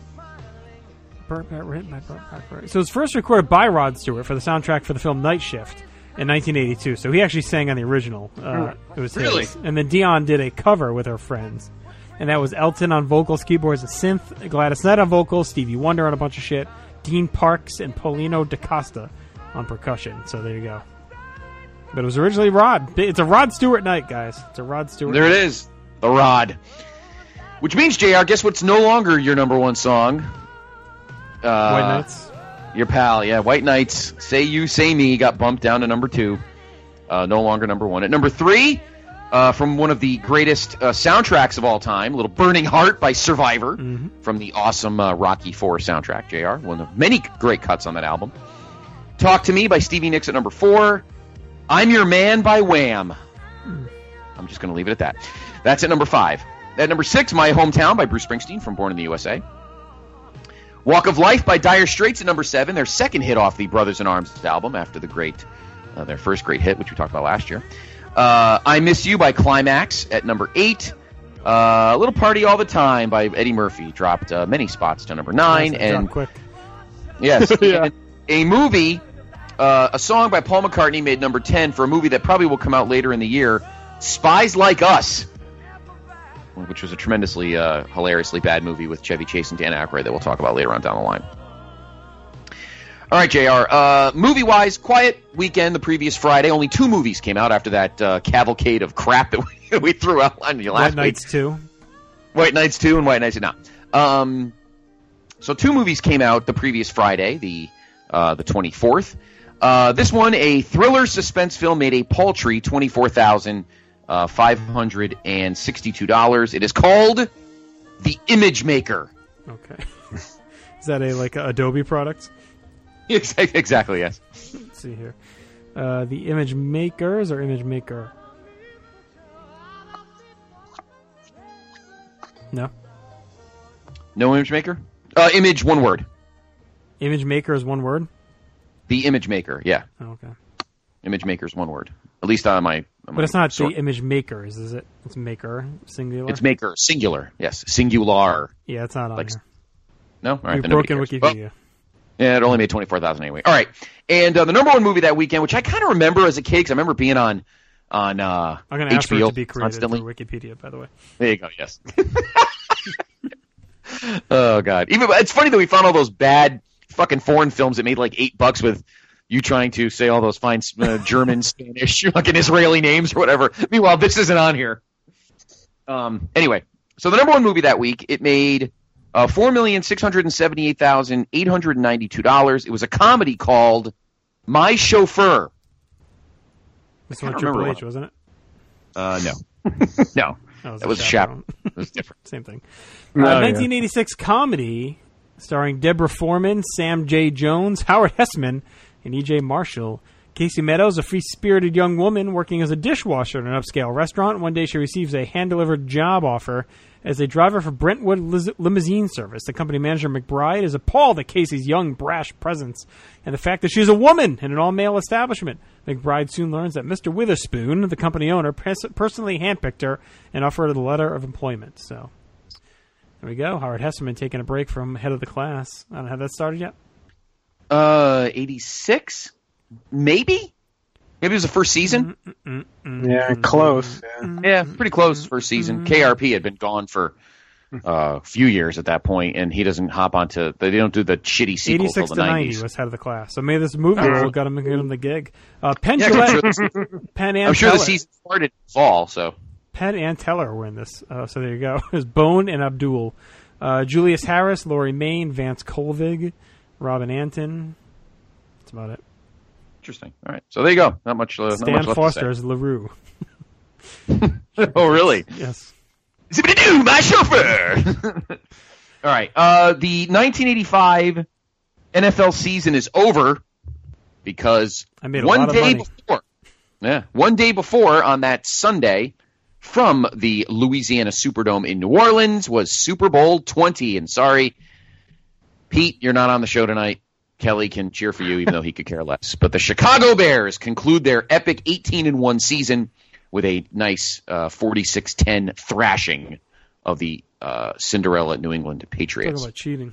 Burt Bacharach, written by Burt Bacharach. So it was first recorded by Rod Stewart for the soundtrack for the film Night Shift in nineteen eighty-two. So he actually sang on the original. Uh, it was Really? his. And then Dion did a cover with her friends, and that was Elton on vocals, keyboards, and synth. Gladys Knight on vocals, Stevie Wonder on a bunch of shit, Dean Parks and Paulino DaCosta on percussion. So there you go. But it was originally Rod. It's a Rod Stewart night, guys. It's a Rod Stewart. There night. it is. The Rod. Which means, J R, guess what's no longer your number one song? Uh, White Knights. Your pal, yeah. White Knights, Say You, Say Me, got bumped down to number two. Uh, no longer number one. At number three, uh, from one of the greatest uh, soundtracks of all time, a little Burning Heart by Survivor, Mm-hmm. from the awesome uh, Rocky four soundtrack, J R. One of many great cuts on that album. Talk to Me by Stevie Nicks at number four. I'm Your Man by Wham. I'm just going to leave it at that. That's at number five. At number six, My Hometown by Bruce Springsteen from Born in the U S A. Walk of Life by Dire Straits at number seven, their second hit off the Brothers in Arms album after the great, uh, their first great hit, which we talked about last year. Uh, I Miss You by Climax at number eight. Uh, a Little Party All the Time by Eddie Murphy dropped uh, many spots to number nine. Nice, and drop quick. Yes. Yeah. And a movie, uh, a song by Paul McCartney made number ten for a movie that probably will come out later in the year, Spies Like Us, which was a tremendously, uh, hilariously bad movie with Chevy Chase and Dan Aykroyd that we'll talk about later on down the line. All right, J R. Uh, movie-wise, quiet weekend the previous Friday. Only two movies came out after that uh, cavalcade of crap that we, we threw out on you last White week. Knights two. White Knights two and White Knights no. Um, so two movies came out the previous Friday, the uh, the twenty-fourth. Uh, this one, a thriller suspense film, made a paltry twenty-four thousand five hundred sixty-two dollars. It is called The Image Maker. Okay. Is that a like a Adobe product? Exactly, yes. Let's see here. Uh, the Image Makers or Image Maker? No. No image maker? Uh, image, one word. Image maker is one word? The image maker, yeah. Oh, okay. Image maker is one word. At least on my... On but my it's not sort. the image makers, is it? It's maker, singular? It's maker, singular. Yes, singular. Yeah, it's not on like, here. No? All right, You've then nobody broken cares. Wikipedia. Well, yeah, it only made twenty-four thousand anyway. All right. And uh, the number one movie that weekend, which I kind of remember as a kid, because I remember being on, on uh, I'm going to ask H B O for it to be created constantly. through Wikipedia, by the way. There you go, yes. Oh, God. Even It's funny that we found all those bad fucking foreign films that made like eight bucks with you trying to say all those fine uh, German, Spanish, fucking Israeli names or whatever. Meanwhile, this isn't on here. Um. Anyway, so the number one movie that week, it made uh, four million six hundred seventy-eight thousand eight hundred ninety-two dollars. It was a comedy called My Chauffeur. This one Triple H, wasn't it? Uh, no. No. That was, that was Chaperone. It was different. Same thing. Oh, Uh, yeah. nineteen eighty-six comedy starring Deborah Foreman, Sam J. Jones, Howard Hessman, and E J. Marshall. Casey Meadows, a free-spirited young woman working as a dishwasher at an upscale restaurant. One day she receives a hand-delivered job offer as a driver for Brentwood Liz- Limousine Service. The company manager, McBride, is appalled at Casey's young, brash presence and the fact that she's a woman in an all-male establishment. McBride soon learns that Mister Witherspoon, the company owner, pers- personally handpicked her and offered her the letter of employment. So, there we go. Howard Hesseman taking a break from head of the class. I don't have that started yet. Uh, eighty-six? Maybe? Maybe it was the first season? Yeah, close. Yeah. Yeah, pretty close first season. K R P had been gone for uh, a few years at that point, and he doesn't hop onto... They don't do the shitty sequel till eighty-six the to nineties. ninety was head of the class. So maybe this movie Uh-huh. role got him, got him the gig. Uh, Penn Yeah, 'cause I'm Jillette, sure the- Penn and I'm sure the Teller. season started in fall, so... Penn and Teller were in this. Uh, so there you go. It was Bone and Abdul. Uh, Julius Harris, Laurie Main, Vance Colvig, Robin Anton. That's about it. Interesting. All right. So there you go. Not much, uh, not Stan much left Foster to as LaRue. say. Oh, really? Yes. Zippity-doo, my chauffeur! All right. Uh, the nineteen eighty-five N F L season is over because I made a one lot of day money. before, yeah, one day before on that Sunday from the Louisiana Superdome in New Orleans was Super Bowl twenty. And sorry, Pete, you're not on the show tonight. Kelly can cheer for you, even though he could care less. But the Chicago Bears conclude their epic eighteen and one season with a nice uh, forty-six ten thrashing of the uh, Cinderella New England Talking Patriots. about cheating.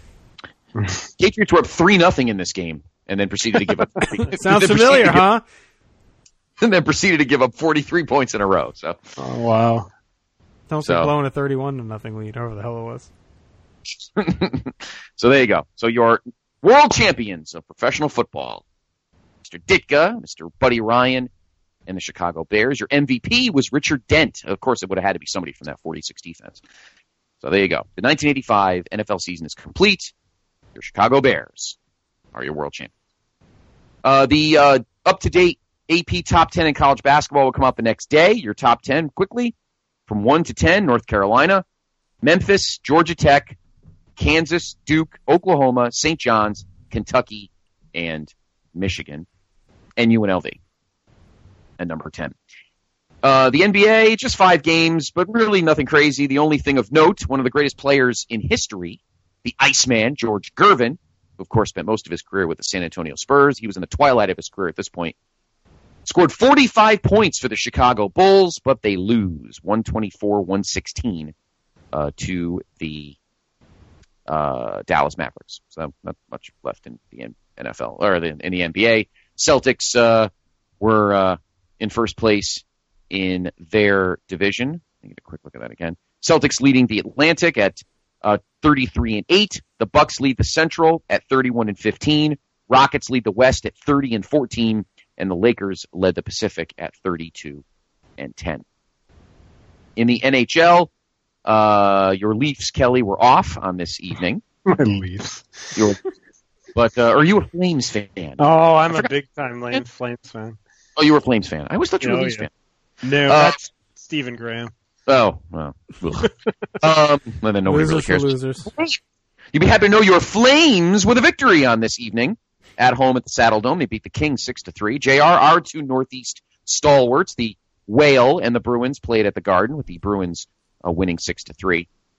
Patriots were up three nothing in this game, and then proceeded to give up. Sounds then proceeded familiar, to give- huh? And then proceeded to give up forty-three points in a row. So, oh wow! Don't So- say blowing a thirty-one to nothing lead, however the hell it was. so there you go. So your world champions of professional football, Mister Ditka, Mister Buddy Ryan, and the Chicago Bears. Your M V P was Richard Dent. Of course, it would have had to be somebody from that forty-six defense. So there you go. The nineteen eighty-five N F L season is complete. Your Chicago Bears are your world champions. Uh, the uh, up-to-date A P Top ten in college basketball will come out the next day. Your top ten quickly. From one to ten, North Carolina, Memphis, Georgia Tech, Kansas, Duke, Oklahoma, Saint John's, Kentucky, and Michigan, and U N L V. And number ten. Uh, the N B A, just five games, but really nothing crazy. The only thing of note, one of the greatest players in history, the Iceman, George Gervin, who of course spent most of his career with the San Antonio Spurs. He was in the twilight of his career at this point. Scored forty-five points for the Chicago Bulls, but they lose one twenty-four one sixteen uh, to the uh, Dallas Mavericks. So not much left in the N F L or the, in the N B A. Celtics uh, were uh, in first place in their division. Let me get a quick look at that again. Celtics leading the Atlantic at uh, thirty-three and eight. The Bucks lead the Central at thirty-one and fifteen. Rockets lead the West at thirty and fourteen. And the Lakers led the Pacific at thirty-two and ten. In the N H L, uh, your Leafs, Kelly, were off on this evening. My Leafs. Your, but uh, are you a Flames fan? Oh, I'm I a forgot- big time Flames Flames fan. Oh, you were a Flames fan. I always thought you were a Oh, Leafs yeah. fan. No, Uh, that's Stephen Graham. Oh, well. ugh. um, well, then nobody Losers really for cares. losers. You'd be happy to know your Flames with a victory on this evening. At home at the Saddle Dome, they beat the Kings six to three. J R, our two Northeast stalwarts, the Whale and the Bruins, played at the Garden with the Bruins uh, winning six to three.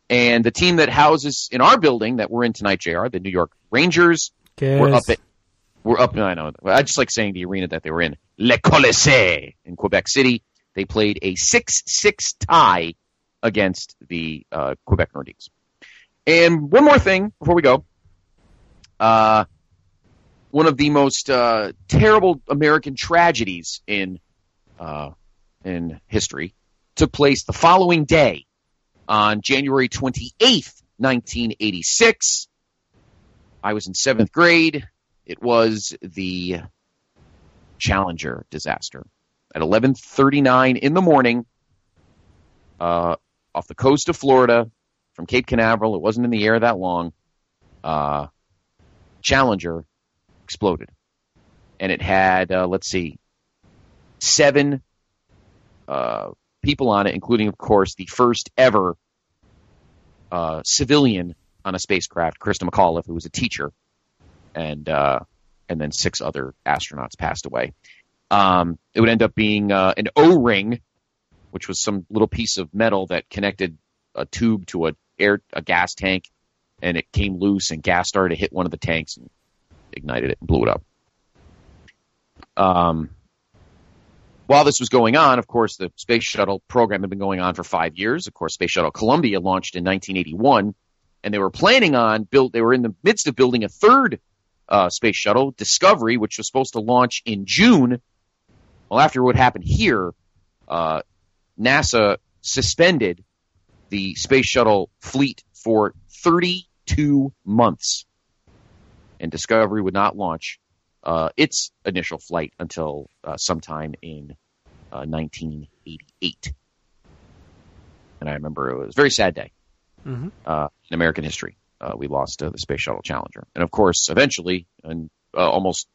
And the team that houses in our building that we're in tonight, J R, the New York Rangers, Yes. were up at, we're up, I know, I just like saying the arena that they were in, Le Colisée in Quebec City. They played a six six tie against the uh, Quebec Nordiques. And one more thing before we go. Uh, one of the most uh, terrible American tragedies in uh, in history took place the following day on January twenty-eighth, nineteen eighty-six. I was in seventh grade. It was the Challenger disaster. At eleven thirty-nine in the morning, uh, off the coast of Florida, from Cape Canaveral, it wasn't in the air that long, uh, Challenger exploded. And it had, uh, let's see, seven uh, people on it, including, of course, the first ever uh, civilian on a spacecraft, Krista McAuliffe, who was a teacher, and uh, and then six other astronauts passed away. Um, it would end up being uh, an O-ring, which was some little piece of metal that connected a tube to a air a gas tank, and it came loose, and gas started to hit one of the tanks and ignited it and blew it up. Um, while this was going on, of course, the Space Shuttle program had been going on for five years. Of course, Space Shuttle Columbia launched in nineteen eighty-one, and they were planning on build. They were in the midst of building a third uh, space shuttle, Discovery, which was supposed to launch in June. Well, after what happened here, uh, NASA suspended the space shuttle fleet for thirty-two months, and Discovery would not launch uh, its initial flight until uh, sometime in uh, nineteen eighty-eight. And I remember it was a very sad day Mm-hmm. uh, in American history. Uh, we lost uh, the Space Shuttle Challenger. And, of course, eventually, and uh, almost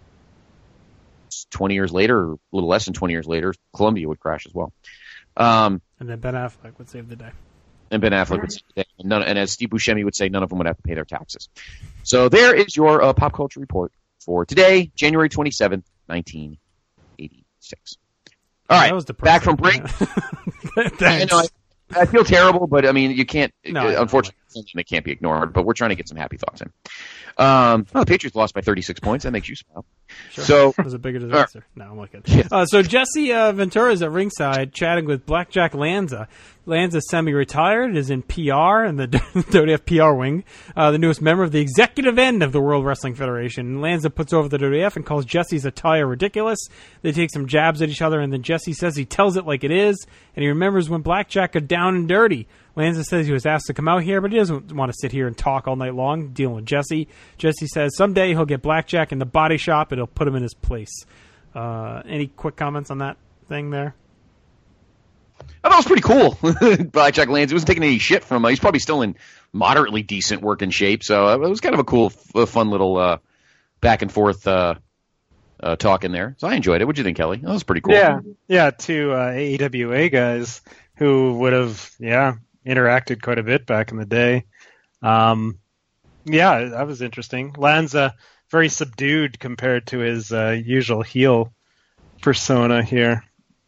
twenty years later, or a little less than twenty years later, Columbia would crash as well. Um, And then Ben Affleck would save the day. and Ben Affleck would say, and, none, and as Steve Buscemi would say, none of them would have to pay their taxes. So there is your uh, pop culture report for today, January twenty-seventh, nineteen eighty-six. All right, That was depressing. back from break. I, know, I, I feel terrible, but I mean, you can't, No, uh, I know. unfortunately, it can't be ignored, but we're trying to get some happy thoughts in. Um, well, the Patriots lost by thirty-six points. That makes you smile. Sure. So, it was a bigger disaster. No, I'm looking. Uh, so Jesse uh, Ventura is at ringside chatting with Blackjack Lanza. Lanza semi-retired, is in P R in the W W F P R wing, uh, the newest member of the executive end of the World Wrestling Federation. Lanza puts over the W W F and calls Jesse's attire ridiculous. They take some jabs at each other, and then Jesse says he tells it like it is, and he remembers when Blackjack got down and dirty. Lanza says he was asked to come out here, but he doesn't want to sit here and talk all night long dealing with Jesse. Jesse says someday he'll get Blackjack in the body shop and he'll put him in his place. Uh, any quick comments on that thing there? I thought it was pretty cool. Blackjack Lanza wasn't taking any shit from him. He's probably still in moderately decent working shape, so it was kind of a cool, f- fun little uh, back and forth uh, uh, talk in there. So I enjoyed it. What'd you think, Kelly? That was pretty cool. Yeah, yeah. Two uh, A E W A guys who would have, yeah, interacted quite a bit back in the day. Um, yeah, that was interesting. Lanza very subdued compared to his uh, usual heel persona here.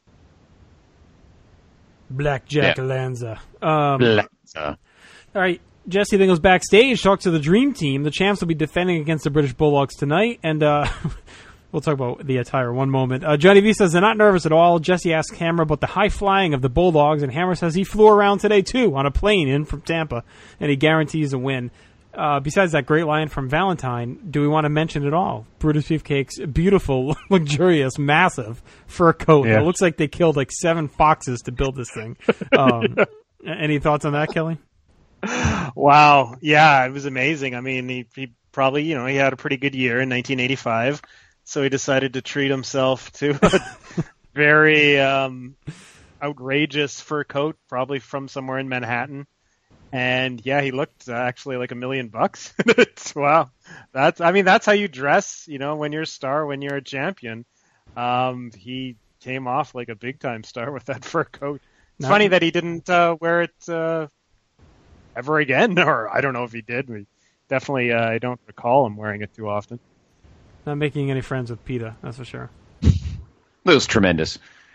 Blackjack Yeah. Lanza. Um, Lanza. All right, Jesse then goes backstage, talks to the Dream Team. The champs will be defending against the British Bulldogs tonight, and uh, we'll talk about the attire one moment. Uh, Johnny V says they're not nervous at all. Jesse asks Hammer about the high flying of the Bulldogs, and Hammer says he flew around today too on a plane in from Tampa, and he guarantees a win. Uh, besides that great line from Valentine, do we want to mention it all? Brutus Beefcake's beautiful, luxurious, massive fur coat. Yeah. It looks like they killed like seven foxes to build this thing. Um, any thoughts on that, Kelly? Wow. Yeah, it was amazing. I mean, he, he probably, you know, he had a pretty good year in nineteen eighty-five, so he decided to treat himself to a very um, outrageous fur coat, probably from somewhere in Manhattan. And yeah, he looked uh, actually like a million bucks. It's, wow. That's, I mean, that's how you dress, you know, when you're a star, when you're a champion. Um, he came off like a big time star with that fur coat. It's No. funny that he didn't uh, wear it uh, ever again, or I don't know if he did. We definitely, uh, I don't recall him wearing it too often. Not making any friends with PETA, that's for sure. It was tremendous.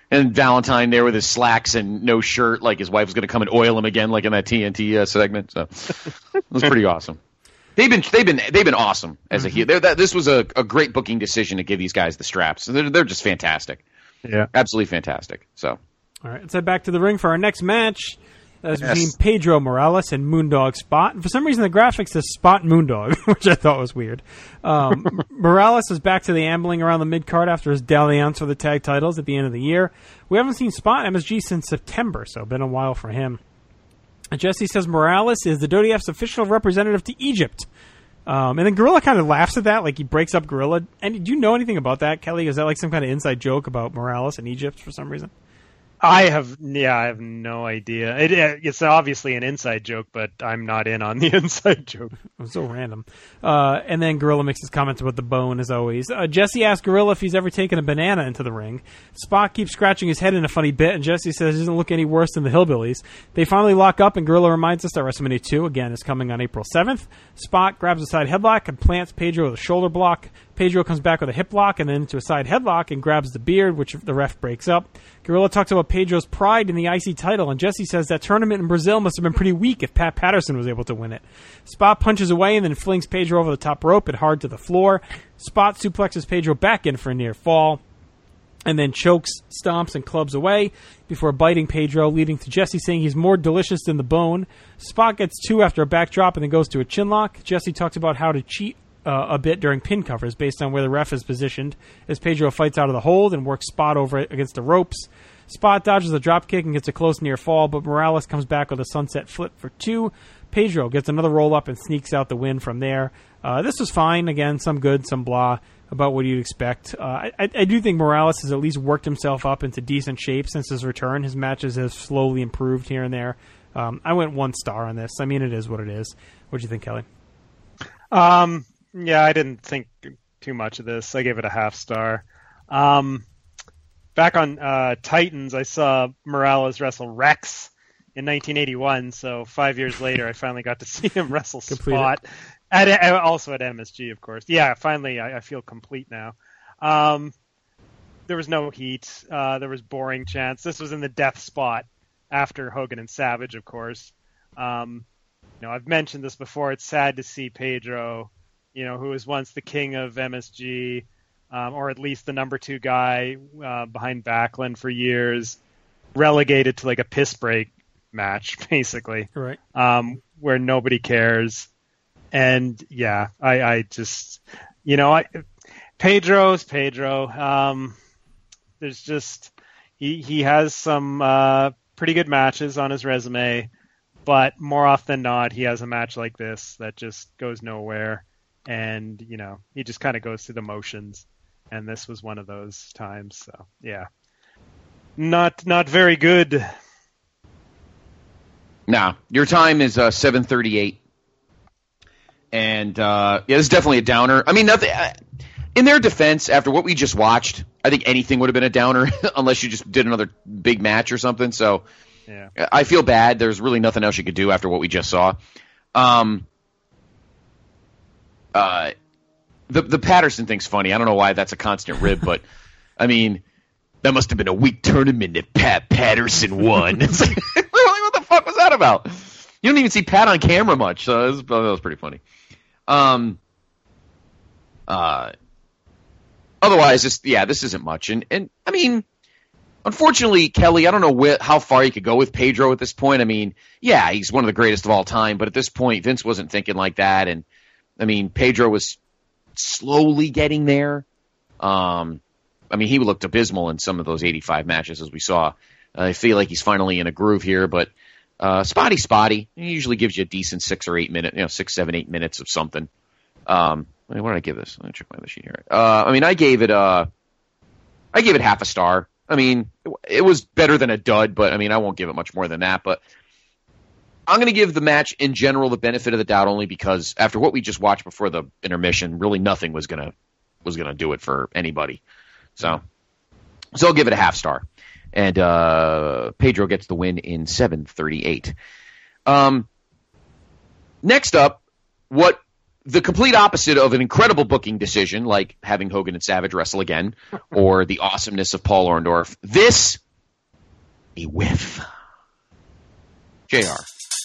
And Valentine there with his slacks and no shirt, like his wife was going to come and oil him again, like in that T N T uh, segment. So it was pretty awesome. They've been they've been they've been awesome as mm-hmm. a heel. They're, that, this was a, a great booking decision to give these guys the straps. They're they're just fantastic. Yeah, absolutely fantastic. So, all right, let's head back to the ring for our next match. That's yes. between Pedro Morales and Moondog Spot. And for some reason, the graphics says Spot Moondog, which I thought was weird. Um, Morales is back to the ambling around the mid-card after his dalliance for the tag titles at the end of the year. We haven't seen Spot in M S G since September, so been a while for him. And Jesse says Morales is the W W F's official representative to Egypt. Um, and then Gorilla kind of laughs at that, like he breaks up Gorilla. And do you know anything about that, Kelly? Is that like some kind of inside joke about Morales and Egypt for some reason? I have, yeah, I have no idea. It, it's obviously an inside joke, but I'm not in on the inside joke. It was so random. Uh, and then Gorilla makes his comments about the bone, as always. Uh, Jesse asks Gorilla if he's ever taken a banana into the ring. Spot keeps scratching his head in a funny bit, and Jesse says he doesn't look any worse than the Hillbillies. They finally lock up, and Gorilla reminds us that WrestleMania two, again, is coming on April seventh. Spot grabs a side headlock and plants Pedro with a shoulder block. Pedro comes back with a hip lock and then into a side headlock and grabs the beard, which the ref breaks up. Gorilla talks about Pedro's pride in the I C title, and Jesse says that tournament in Brazil must have been pretty weak if Pat Patterson was able to win it. Spot punches away and then flings Pedro over the top rope and hard to the floor. Spot suplexes Pedro back in for a near fall, and then chokes, stomps, and clubs away before biting Pedro, leading to Jesse saying he's more delicious than the bone. Spot gets two after a backdrop and then goes to a chinlock. Jesse talks about how to cheat Uh, a bit during pin covers based on where the ref is positioned as Pedro fights out of the hold and works Spot over it against the ropes. Spot dodges a drop kick and gets a close near fall, but Morales comes back with a sunset flip for two. Pedro gets another roll up and sneaks out the win from there. Uh, this was fine. Again, some good, some blah, about what you'd expect. Uh, I, I do think Morales has at least worked himself up into decent shape since his return. His matches have slowly improved here and there. Um, I went one star on this. I mean, it is what it is. What do you think, Kelly? Um... Yeah, I didn't think too much of this. I gave it a half star. Um, back on uh, Titans, I saw Morales wrestle Rex in nineteen eighty-one. So five years later, I finally got to see him wrestle Spot. At, also at M S G, of course. Yeah, finally, I, I feel complete now. Um, there was no heat. Uh, there was boring chants. This was in the death spot after Hogan and Savage, of course. Um, you know, I've mentioned this before. It's sad to see Pedro, you know, who was once the king of M S G, um, or at least the number two guy uh, behind Backlund for years, relegated to like a piss break match, basically, right? Um, where nobody cares. And yeah, I, I just, you know, I, Pedro's Pedro. Um, there's just he he has some uh, pretty good matches on his resume, but more often than not, he has a match like this that just goes nowhere. And, you know, he just kind of goes through the motions. And this was one of those times. So, yeah. Not not very good. Nah, your time is uh, seven thirty-eight. And, uh, yeah, this is definitely a downer. I mean, nothing. Uh, in their defense, after what we just watched, I think anything would have been a downer unless you just did another big match or something. So, yeah. I feel bad. There's really nothing else you could do after what we just saw. Um... Uh, the the Patterson thing's funny. I don't know why that's a constant rib, but I mean, that must have been a weak tournament that Pat Patterson won. It's like, what the fuck was that about? You don't even see Pat on camera much, so that was, that was pretty funny. Um. Uh. Otherwise, just yeah, this isn't much, and and I mean, unfortunately, Kelly, I don't know wh- how far you could go with Pedro at this point. I mean, yeah, he's one of the greatest of all time, but at this point, Vince wasn't thinking like that, and I mean, Pedro was slowly getting there. Um, I mean, he looked abysmal in some of those eighty-five matches, as we saw. Uh, I feel like he's finally in a groove here, but uh, spotty, spotty. He usually gives you a decent six or eight minute, you know, six, seven, eight minutes of something. Um, I mean, what did I give this? Let me check my machine here. Uh, I mean, I gave it uh, I gave it half a star. I mean, it, it was better than a dud, but I mean, I won't give it much more than that. But I'm going to give the match in general the benefit of the doubt only because after what we just watched before the intermission, really nothing was going to was going to do it for anybody. So, so I'll give it a half star. And uh, Pedro gets the win in seven thirty-eight. Um, next up, what the complete opposite of an incredible booking decision, like having Hogan and Savage wrestle again, or the awesomeness of Paul Orndorff. This, a whiff. J R.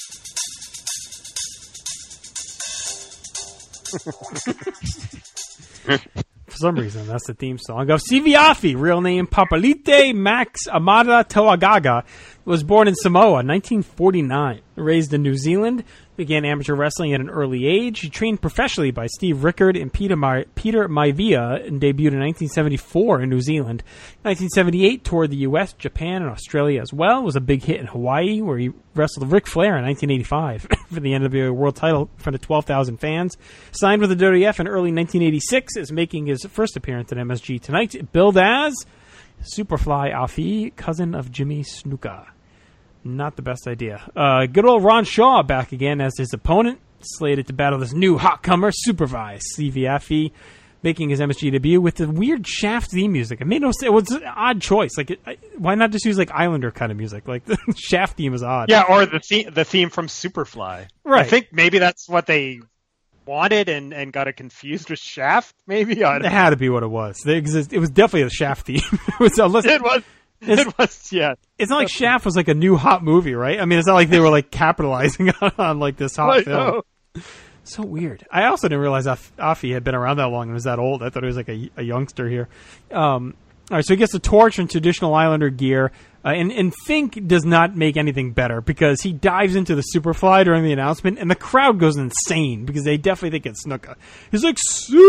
For some reason, that's the theme song of Siviafi, real name Papalite Max Amada Toagaga, was born in Samoa, nineteen forty-nine. Raised in New Zealand, began amateur wrestling at an early age. He trained professionally by Steve Rickard and Peter, Ma- Peter Maivia and debuted in nineteen seventy-four in New Zealand. nineteen seventy-eight, toured the U S, Japan, and Australia as well. Was a big hit in Hawaii, where he wrestled Ric Flair in nineteen eighty-five for the N W A World title in front of twelve thousand fans. Signed with the W W F in early nineteen eighty-six, is making his first appearance at M S G tonight. Billed as Superfly Afi, cousin of Jimmy Snuka. Not the best idea. Uh, good old Ron Shaw back again as his opponent, slated to battle this new hot comer, Supervise C V F E, making his M S G debut with the weird Shaft theme music. It made no sense. It was an odd choice. Like, it, why not just use like Islander kind of music? Like the Shaft theme is odd. Yeah, or the theme, the theme from Superfly. Right. I think maybe that's what they wanted and, and got it confused with Shaft. Maybe I don't It had to be what it was. They exist. It was definitely a Shaft theme. it was. Unless, It was. It's, it was. Yeah. It's not like Shaft was like a new hot movie, right? I mean, it's not like they were like capitalizing on, on like this hot I film. know. So weird. I also didn't realize Af- Afi had been around that long and was that old. I thought he was like a, a youngster here. Um, all right, so he gets the torch in traditional Islander gear, uh, and, and Fink does not make anything better because he dives into the Superfly during the announcement, and the crowd goes insane because they definitely think it's Snuka. He's like,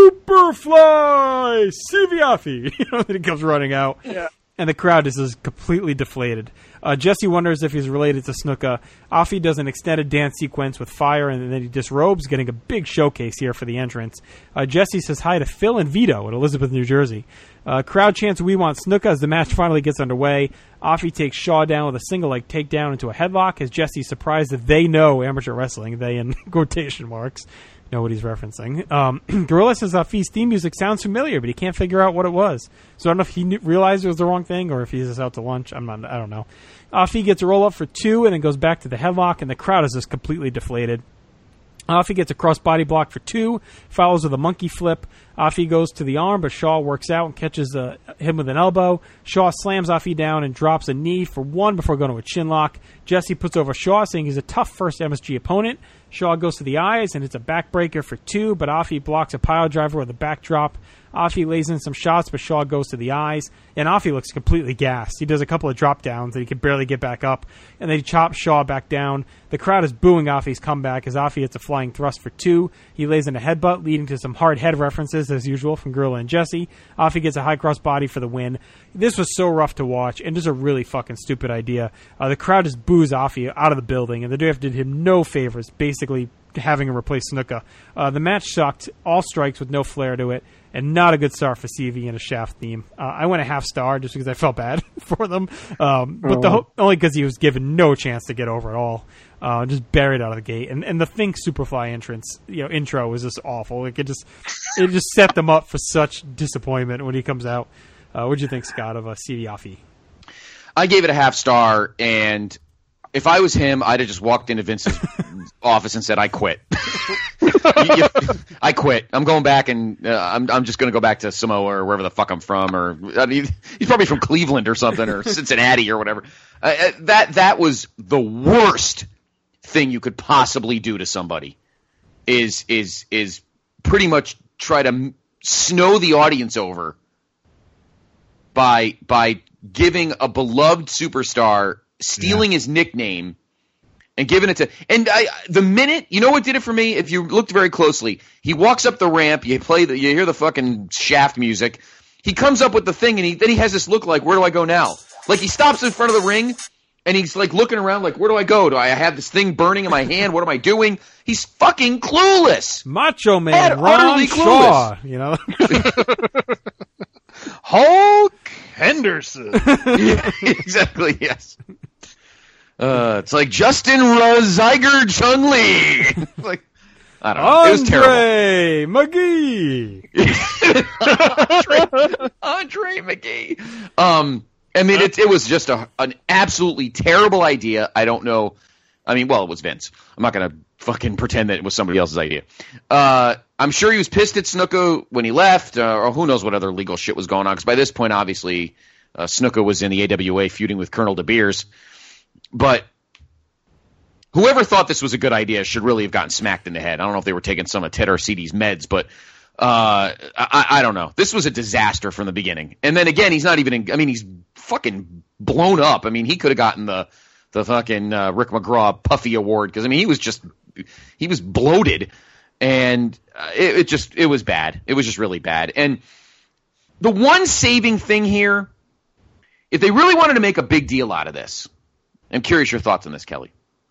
Superfly! C V Afi! You know, and he comes running out. Yeah. And the crowd is just completely deflated. Uh, Jesse wonders if he's related to Snuka. Afi does an extended dance sequence with fire, and then he disrobes, getting a big showcase here for the entrance. Uh, Jesse says hi to Phil and Vito in Elizabeth, New Jersey. Uh, crowd chants, "We want Snuka," as the match finally gets underway. Afi takes Shaw down with a single-leg takedown into a headlock, as Jesse's surprised that they know amateur wrestling. They in quotation marks know what he's referencing. Um, Gorilla says Afi's theme music sounds familiar, but he can't figure out what it was. So I don't know if he knew, realized it was the wrong thing or if he's just out to lunch. I'm not. I don't know. Afi gets a roll up for two and then goes back to the headlock, and the crowd is just completely deflated. Afi gets a crossbody block for two, follows with a monkey flip. Afi goes to the arm, but Shaw works out and catches uh, him with an elbow. Shaw slams Afi down and drops a knee for one before going to a chin lock. Jesse puts over Shaw, saying he's a tough first M S G opponent. Shaw goes to the eyes, and it's a backbreaker for two, but Afi blocks a pile driver with a backdrop. Afi lays in some shots, but Shaw goes to the eyes, and Afi looks completely gassed. He does a couple of drop downs, and he can barely get back up, and then he chops Shaw back down. The crowd is booing Afi's comeback as Afi hits a flying thrust for two. He lays in a headbutt, leading to some hard head references, as usual, from Gorilla and Jesse. Afi gets a high cross body for the win. This was so rough to watch, and just a really fucking stupid idea. Uh, the crowd just boos Afi out of the building, and the W W F did him no favors, basically having him replace Snuka. Uh, the match sucked, all strikes with no flair to it, and not a good start for C V and a Shaft theme. Uh, I went a half star just because I felt bad for them, um, but the ho- only because he was given no chance to get over at all. Uh, just buried out of the gate, and and the Fink Superfly entrance, you know, intro was just awful. Like it just it just set them up for such disappointment when he comes out. Uh, what'd you think, Scott, of uh, C V Afi? I gave it a half star, and if I was him, I'd have just walked into Vince's office and said, "I quit. I quit. I'm going back, and uh, I'm I'm just going to go back to Samoa or wherever the fuck I'm from, or I mean, he's probably from Cleveland or something, or Cincinnati or whatever." Uh, that that was the worst thing you could possibly do to somebody. Is is is pretty much try to snow the audience over by by giving a beloved superstar, stealing yeah. his nickname and giving it to, and I, the minute, you know what did it for me? If you looked very closely, he walks up the ramp, you play the, you hear the fucking Shaft music. He comes up with the thing, and he, then he has this look like, where do I go now? Like he stops in front of the ring, and he's like looking around like, where do I go? Do I have this thing burning in my hand? What am I doing? He's fucking clueless. Macho Man, Ed, Ron utterly Shaw, clueless. you know? Hulk Henderson. Yeah, exactly, yes. Uh, it's like Justin Zyger Chung Lee. Like, I don't know. Andre It was terrible. McGee. Andre, Andre McGee. Um, I mean, it, it was just a, an absolutely terrible idea. I don't know I mean, well, it was Vince. I'm not going to fucking pretend that it was somebody else's idea. Uh, I'm sure he was pissed at Snuka when he left, uh, or who knows what other legal shit was going on, because by this point, obviously, uh, Snuka was in the A W A feuding with Colonel De Beers. But whoever thought this was a good idea should really have gotten smacked in the head. I don't know if they were taking some of Ted Arcidi's meds, but uh, I, I don't know. This was a disaster from the beginning. And then again, he's not even in, I mean, he's fucking blown up. I mean, he could have gotten the the fucking uh, Rick McGraw Puffy Award, because I mean, he was just he was bloated, and uh, it, it just it was bad. It was just really bad. And the one saving thing here, if they really wanted to make a big deal out of this, I'm curious your thoughts on this, Kelly.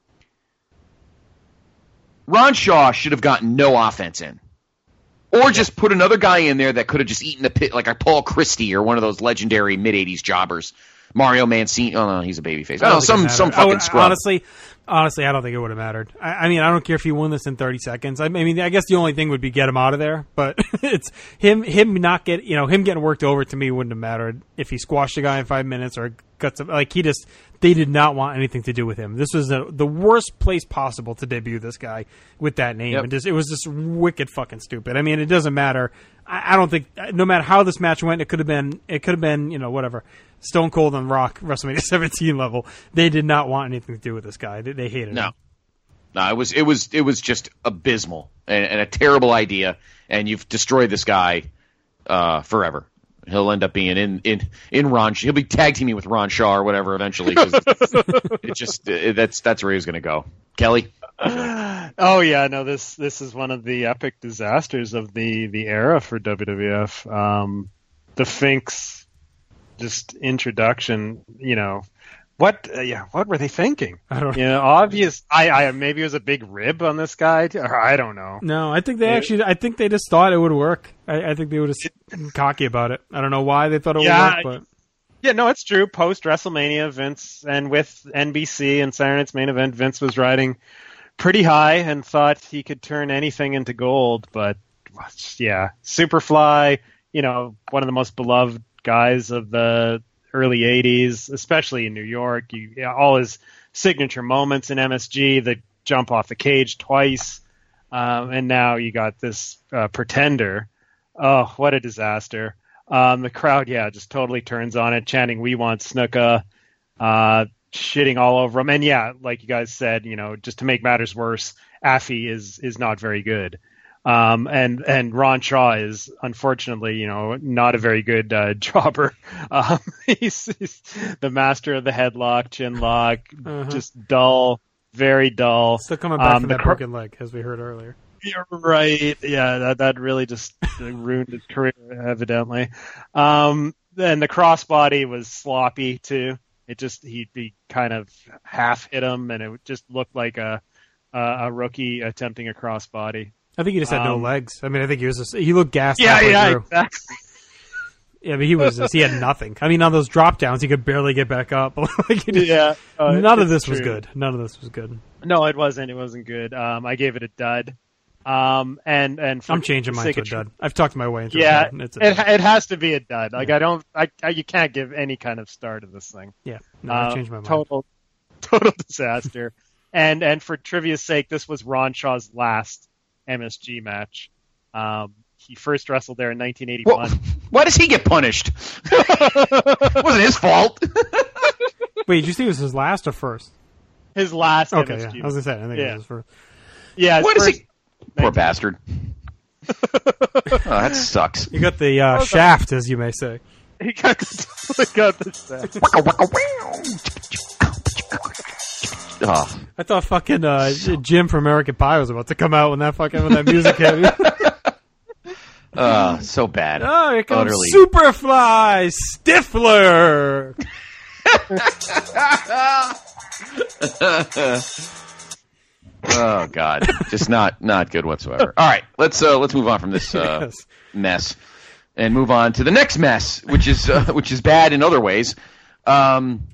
Ron Shaw should have gotten no offense in. Or just put another guy in there that could have just eaten the pit, like a Paul Christie or one of those legendary mid-eighties jobbers. Mario Mancini. Oh, no, he's a babyface. Oh, some some fucking would, scrub. Honestly, honestly, I don't think it would have mattered. I, I mean, I don't care if he won this in thirty seconds. I, I mean, I guess the only thing would be get him out of there. But it's him him not get you know him getting worked over to me wouldn't have mattered if he squashed a guy in five minutes or got some like he just they did not want anything to do with him. This was a, the worst place possible to debut this guy with that name. Yep. And just, it was just wicked fucking stupid. I mean, it doesn't matter. I, I don't think no matter how this match went, it could have been it could have been you know whatever. Stone Cold and Rock WrestleMania seventeen level. They did not want anything to do with this guy. They, they hated no. him. No, it was it was it was just abysmal and, and a terrible idea. And you've destroyed this guy uh, forever. He'll end up being in in in Ron. He'll be tag teaming with Ron Shaw or whatever eventually. Cause it just it, that's that's where he's going to go. Kelly. Oh yeah, no. This this is one of the epic disasters of the the era for W W F. Um, the Finks. Just introduction, you know, what, uh, yeah, what were they thinking? I don't you know. Obvious, I, I, maybe it was a big rib on this guy, or I don't know. No, I think they yeah. actually, I think they just thought it would work. I, I think they were just cocky about it. I don't know why they thought it yeah, would work, but. Yeah, no, it's true. Post WrestleMania, Vince, and with N B C and Saturday Night's Main Event, Vince was riding pretty high and thought he could turn anything into gold. But yeah, Superfly, you know, one of the most beloved guys of the early eighties, especially in New York. You, yeah, all his signature moments in M S G, the jump off the cage twice, um, and now you got this uh, pretender. Oh, what a disaster. Um, the crowd, yeah, just totally turns on it, chanting, "We want Snuka," uh, shitting all over him. And yeah, like you guys said, you know, just to make matters worse, Affy is is not very good. Um, and, and Ron Shaw is unfortunately, you know, not a very good, uh, jobber. Um, he's, he's the master of the headlock, chin lock, uh-huh. just dull, very dull. Still coming back um, from that cr- broken leg, as we heard earlier. You're right. Yeah, that, that really just ruined his career, evidently. Um, and the crossbody was sloppy too. It just, he, he kind of half hit him and it just looked like a, a, a rookie attempting a crossbody. I think he just had um, no legs. I mean, I think he was just, he looked gassed. Yeah, yeah, through. exactly. Yeah, but he was just, he had nothing. I mean, on those drop downs, he could barely get back up. like just, yeah. Uh, none of this true. was good. None of this was good. No, it wasn't. It wasn't good. Um, I gave it a dud. Um, and, and for I'm changing mine to a dud. I've talked my way into yeah, it. It's a it, it has to be a dud. Like, yeah. I don't, I, I, you can't give any kind of star to this thing. Yeah. No, I changed my mind. Total, total disaster. and, and for trivia's sake, this was Ron Shaw's last M S G match. Um, he first wrestled there in nineteen eighty-one. Well, why does he get punished? Wasn't his fault. Wait, did you see it was his last or first? His last okay, M S G. Yeah. I was gonna say, I think yeah. it was his first. Yeah, what is he? Poor bastard. Oh, that sucks. You got the uh, shaft, as you may say. He got the, he got the shaft. Oh. I thought fucking uh, Jim from American Pie was about to come out when that fucking when that music hit. Uh, so bad. Oh, here comes Utterly. Superfly Stifler. Oh God, just not not good whatsoever. All right, let's uh, let's move on from this uh, yes. mess and move on to the next mess, which is uh, which is bad in other ways. Um,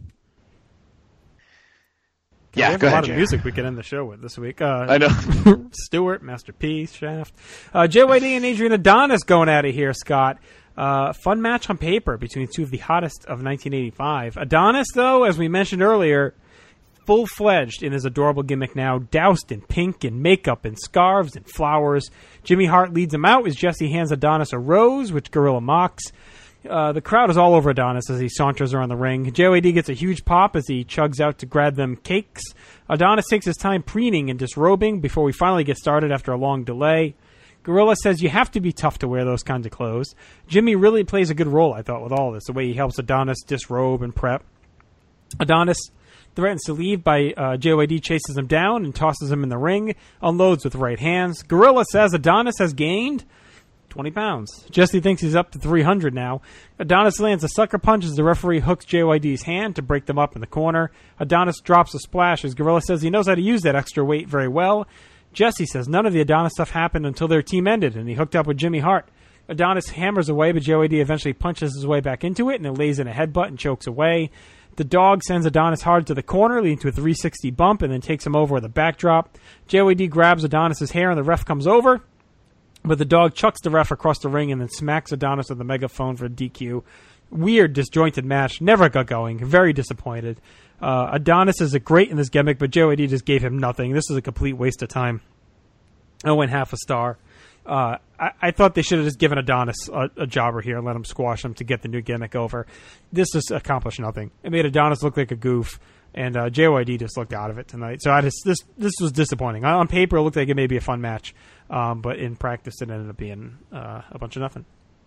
God, yeah, we have go a ahead, lot Jay. of music we get in the show with this week. Uh, I know. Stewart, Masterpiece, Shaft, uh, Jay White and Adrian Adonis going at it here. Scott, uh, fun match on paper between two of the hottest of nineteen eighty-five. Adonis, though, as we mentioned earlier, full-fledged in his adorable gimmick now, doused in pink and makeup and scarves and flowers. Jimmy Hart leads him out as Jesse hands Adonis a rose, which Gorilla mocks. Uh, the crowd is all over Adonis as he saunters around the ring. J O A D gets a huge pop as he chugs out to grab them cakes. Adonis takes his time preening and disrobing before we finally get started after a long delay. Gorilla says you have to be tough to wear those kinds of clothes. Jimmy really plays a good role, I thought, with all this, the way he helps Adonis disrobe and prep. Adonis threatens to leave by uh, J O A D chases him down and tosses him in the ring, unloads with right hands. Gorilla says Adonis has gained twenty pounds. Jesse thinks he's up to three hundred now. Adonis lands a sucker punch as the referee hooks J O A D's hand to break them up in the corner. Adonis drops a splash as Gorilla says he knows how to use that extra weight very well. Jesse says none of the Adonis stuff happened until their team ended and he hooked up with Jimmy Hart. Adonis hammers away, but J O A D eventually punches his way back into it and it lays in a headbutt and chokes away. The dog sends Adonis hard to the corner, leading to a three sixty bump, and then takes him over with a backdrop. J O A D grabs Adonis' hair and the ref comes over, but the dog chucks the ref across the ring and then smacks Adonis with a megaphone for a D Q. Weird, disjointed match. Never got going. Very disappointed. Uh, Adonis is a great in this gimmick, but J O A D just gave him nothing. This is a complete waste of time. I went half a star. Uh, I, I thought they should have just given Adonis a, a jobber here and let him squash him to get the new gimmick over. This just accomplished nothing. It made Adonis look like a goof, and uh, J O I D just looked out of it tonight. So I just this this was disappointing. On paper, it looked like it may be a fun match, um, but in practice, it ended up being uh, a bunch of nothing.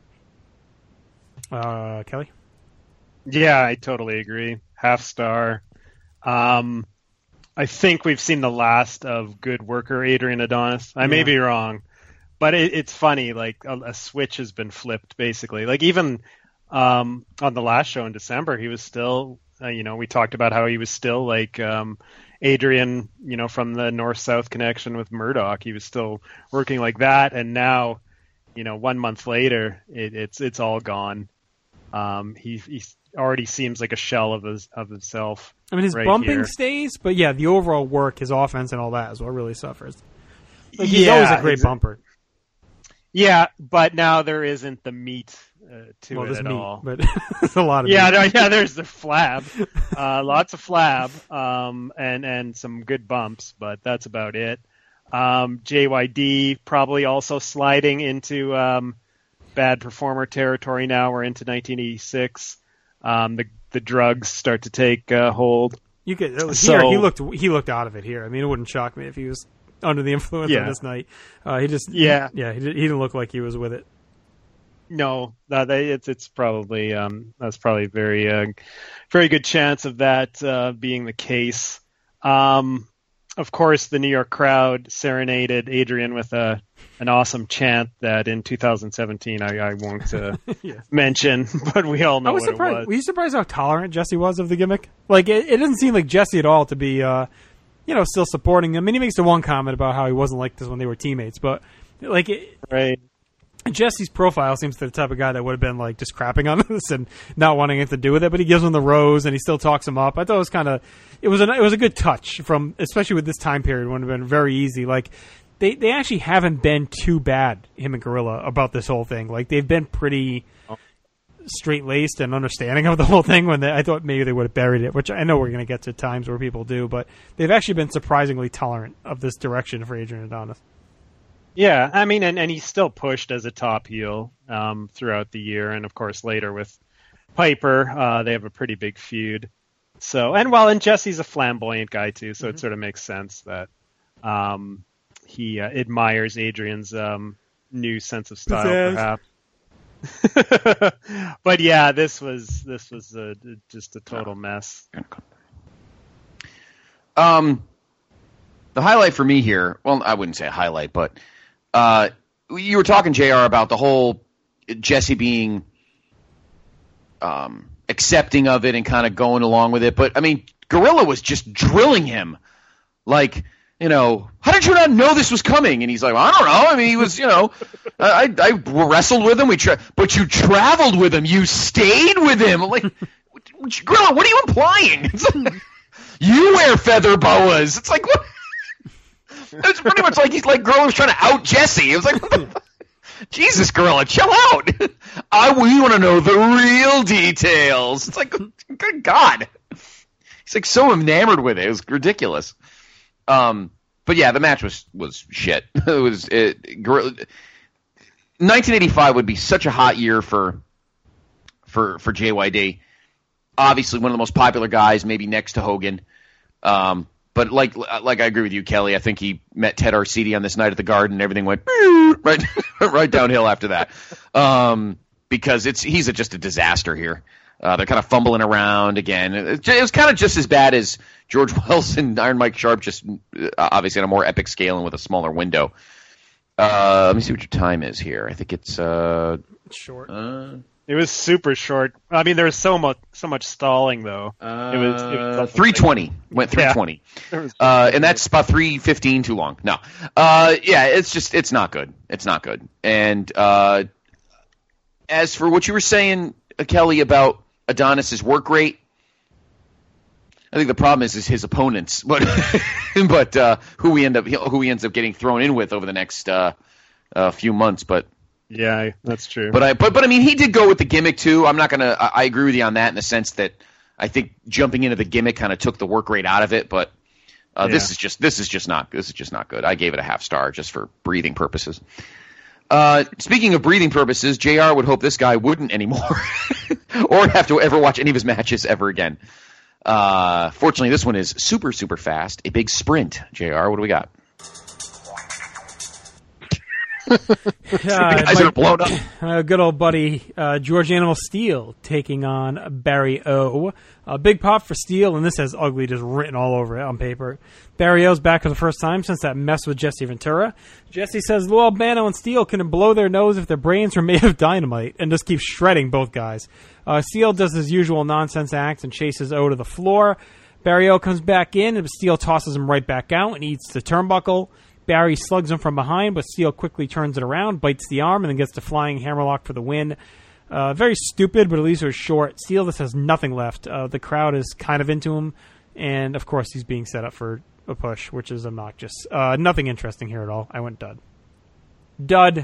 Uh, Kelly? Yeah, I totally agree. Half star. Um, I think we've seen the last of good worker Adrian Adonis. I yeah. may be wrong. But it, it's funny, like a, a switch has been flipped, basically. Like even um, on the last show in December, he was still, uh, you know, we talked about how he was still like um, Adrian, you know, from the North-South connection with Murdoch. He was still working like that, and now, you know, one month later, it, it's it's all gone. Um, he he already seems like a shell of his of himself. I mean, his right bumping here. stays, but yeah, the overall work, his offense, and all that is what really suffers. Like, he's yeah, always a great exactly. bumper. Yeah, but now there isn't the meat uh, to well, it at meat, all. But there's a lot of yeah, meat. no, yeah. There's the flab, uh, lots of flab, um, and and some good bumps, but that's about it. Um, J Y D probably also sliding into um, bad performer territory now. We're into nineteen eighty-six. Um, the the drugs start to take uh, hold. You could here so, he looked he looked out of it here. I mean, it wouldn't shock me if he was under the influence yeah. on this night. Uh, he just yeah yeah he, he didn't look like he was with it. No, that it's it's probably um, that's probably very uh, very good chance of that uh, being the case. Um, of course, the New York crowd serenaded Adrian with a an awesome chant that in two thousand seventeen I, I won't uh, yeah. mention, but we all know I was what surprised. it was. Were you surprised how tolerant Jesse was of the gimmick? Like it, it doesn't seem like Jesse at all to be. Uh, You know, still supporting him. I mean, he makes the one comment about how he wasn't like this when they were teammates, but like, it, right. Jesse's profile seems to be the type of guy that would have been like just crapping on this and not wanting anything to do with it. But he gives him the rose and he still talks him up. I thought it was kind of it was a it was a good touch from, especially with this time period when it would have been very easy. Like they they actually haven't been too bad, him and Gorilla, about this whole thing. Like they've been pretty straight-laced and understanding of the whole thing when they, I thought maybe they would have buried it, which I know we're going to get to times where people do, but they've actually been surprisingly tolerant of this direction for Adrian Adonis. Yeah, I mean, and, and he's still pushed as a top heel um, throughout the year, and of course later with Piper, uh, they have a pretty big feud. So, and well, and Jesse's a flamboyant guy too, so mm-hmm. it sort of makes sense that um, he uh, admires Adrian's um, new sense of style, Pizzazz. perhaps. But yeah, this was this was a, just a total mess. Um, the highlight for me here, well, I wouldn't say a highlight, but uh, you were talking, J R, about the whole Jesse being um, accepting of it and kind of going along with it. But I mean, Gorilla was just drilling him, like, you know, how did you not know this was coming? And he's like, well, I don't know. I mean, he was, you know, I, I wrestled with him. We tra- but you traveled with him. You stayed with him. Like, Gorilla, what are you implying? It's like, you wear feather boas. It's like, what? It's pretty much like he's like Gorilla was trying to out Jesse. It was like, what the Jesus, Gorilla, chill out. I we want to know the real details. It's like, good God. he's like so enamored with it. It was ridiculous. Um, but yeah, the match was was shit. It was it. nineteen eighty-five would be such a hot year for for for J Y D. Obviously, one of the most popular guys, maybe next to Hogan. Um, but like like I agree with you, Kelly. I think he met Ted Arcidi on this night at the Garden, and everything went right right downhill after that. Um, because it's he's a, just a disaster here. Uh, they're kind of fumbling around again. It, it was kind of just as bad as George Wells and Iron Mike Sharp, just uh, obviously on a more epic scale and with a smaller window. Uh, let me see what your time is here. I think it's uh, short. Uh, It was super short. I mean, there was so much so much stalling though. Uh, it was, it was three twenty. Went three twenty. Yeah. Uh, and that's about three fifteen too long. No. Uh, yeah, it's just it's not good. It's not good. And uh, as for what you were saying, Kelly, about Adonis's work rate, I think the problem is is his opponents, but but uh, who we end up who he ends up getting thrown in with over the next uh, uh, few months. But yeah, that's true. But I but but I mean, he did go with the gimmick too. I'm not gonna. I, I agree with you on that in the sense that I think jumping into the gimmick kind of took the work rate out of it. But uh, Yeah. this is just this is just not this is just not good. I gave it a half star just for breathing purposes. Uh, speaking of breathing purposes, J R would hope this guy wouldn't anymore, or have to ever watch any of his matches ever again. Uh, fortunately, this one is super super fast, a big sprint. J R, what do we got? Uh, guys are blown up. Uh, good old buddy uh, George Animal Steel taking on Barry O. A big pop for Steel, and this has ugly just written all over it on paper. Barry O's back for the first time since that mess with Jesse Ventura. Jesse says Lou Albano and Steel can blow their nose if their brains are made of dynamite, and just keeps shredding both guys. Uh, Steel does his usual nonsense act and chases O to the floor. Barry O comes back in, and Steel tosses him right back out and eats the turnbuckle. Barry slugs him from behind, but Steel quickly turns it around, bites the arm, and then gets the flying hammerlock for the win. Uh, very stupid, but at least it was short. Steel just has nothing left. Uh, the crowd is kind of into him, and of course he's being set up for a push, which is obnoxious. Uh, nothing interesting here at all. I went dud. Dud.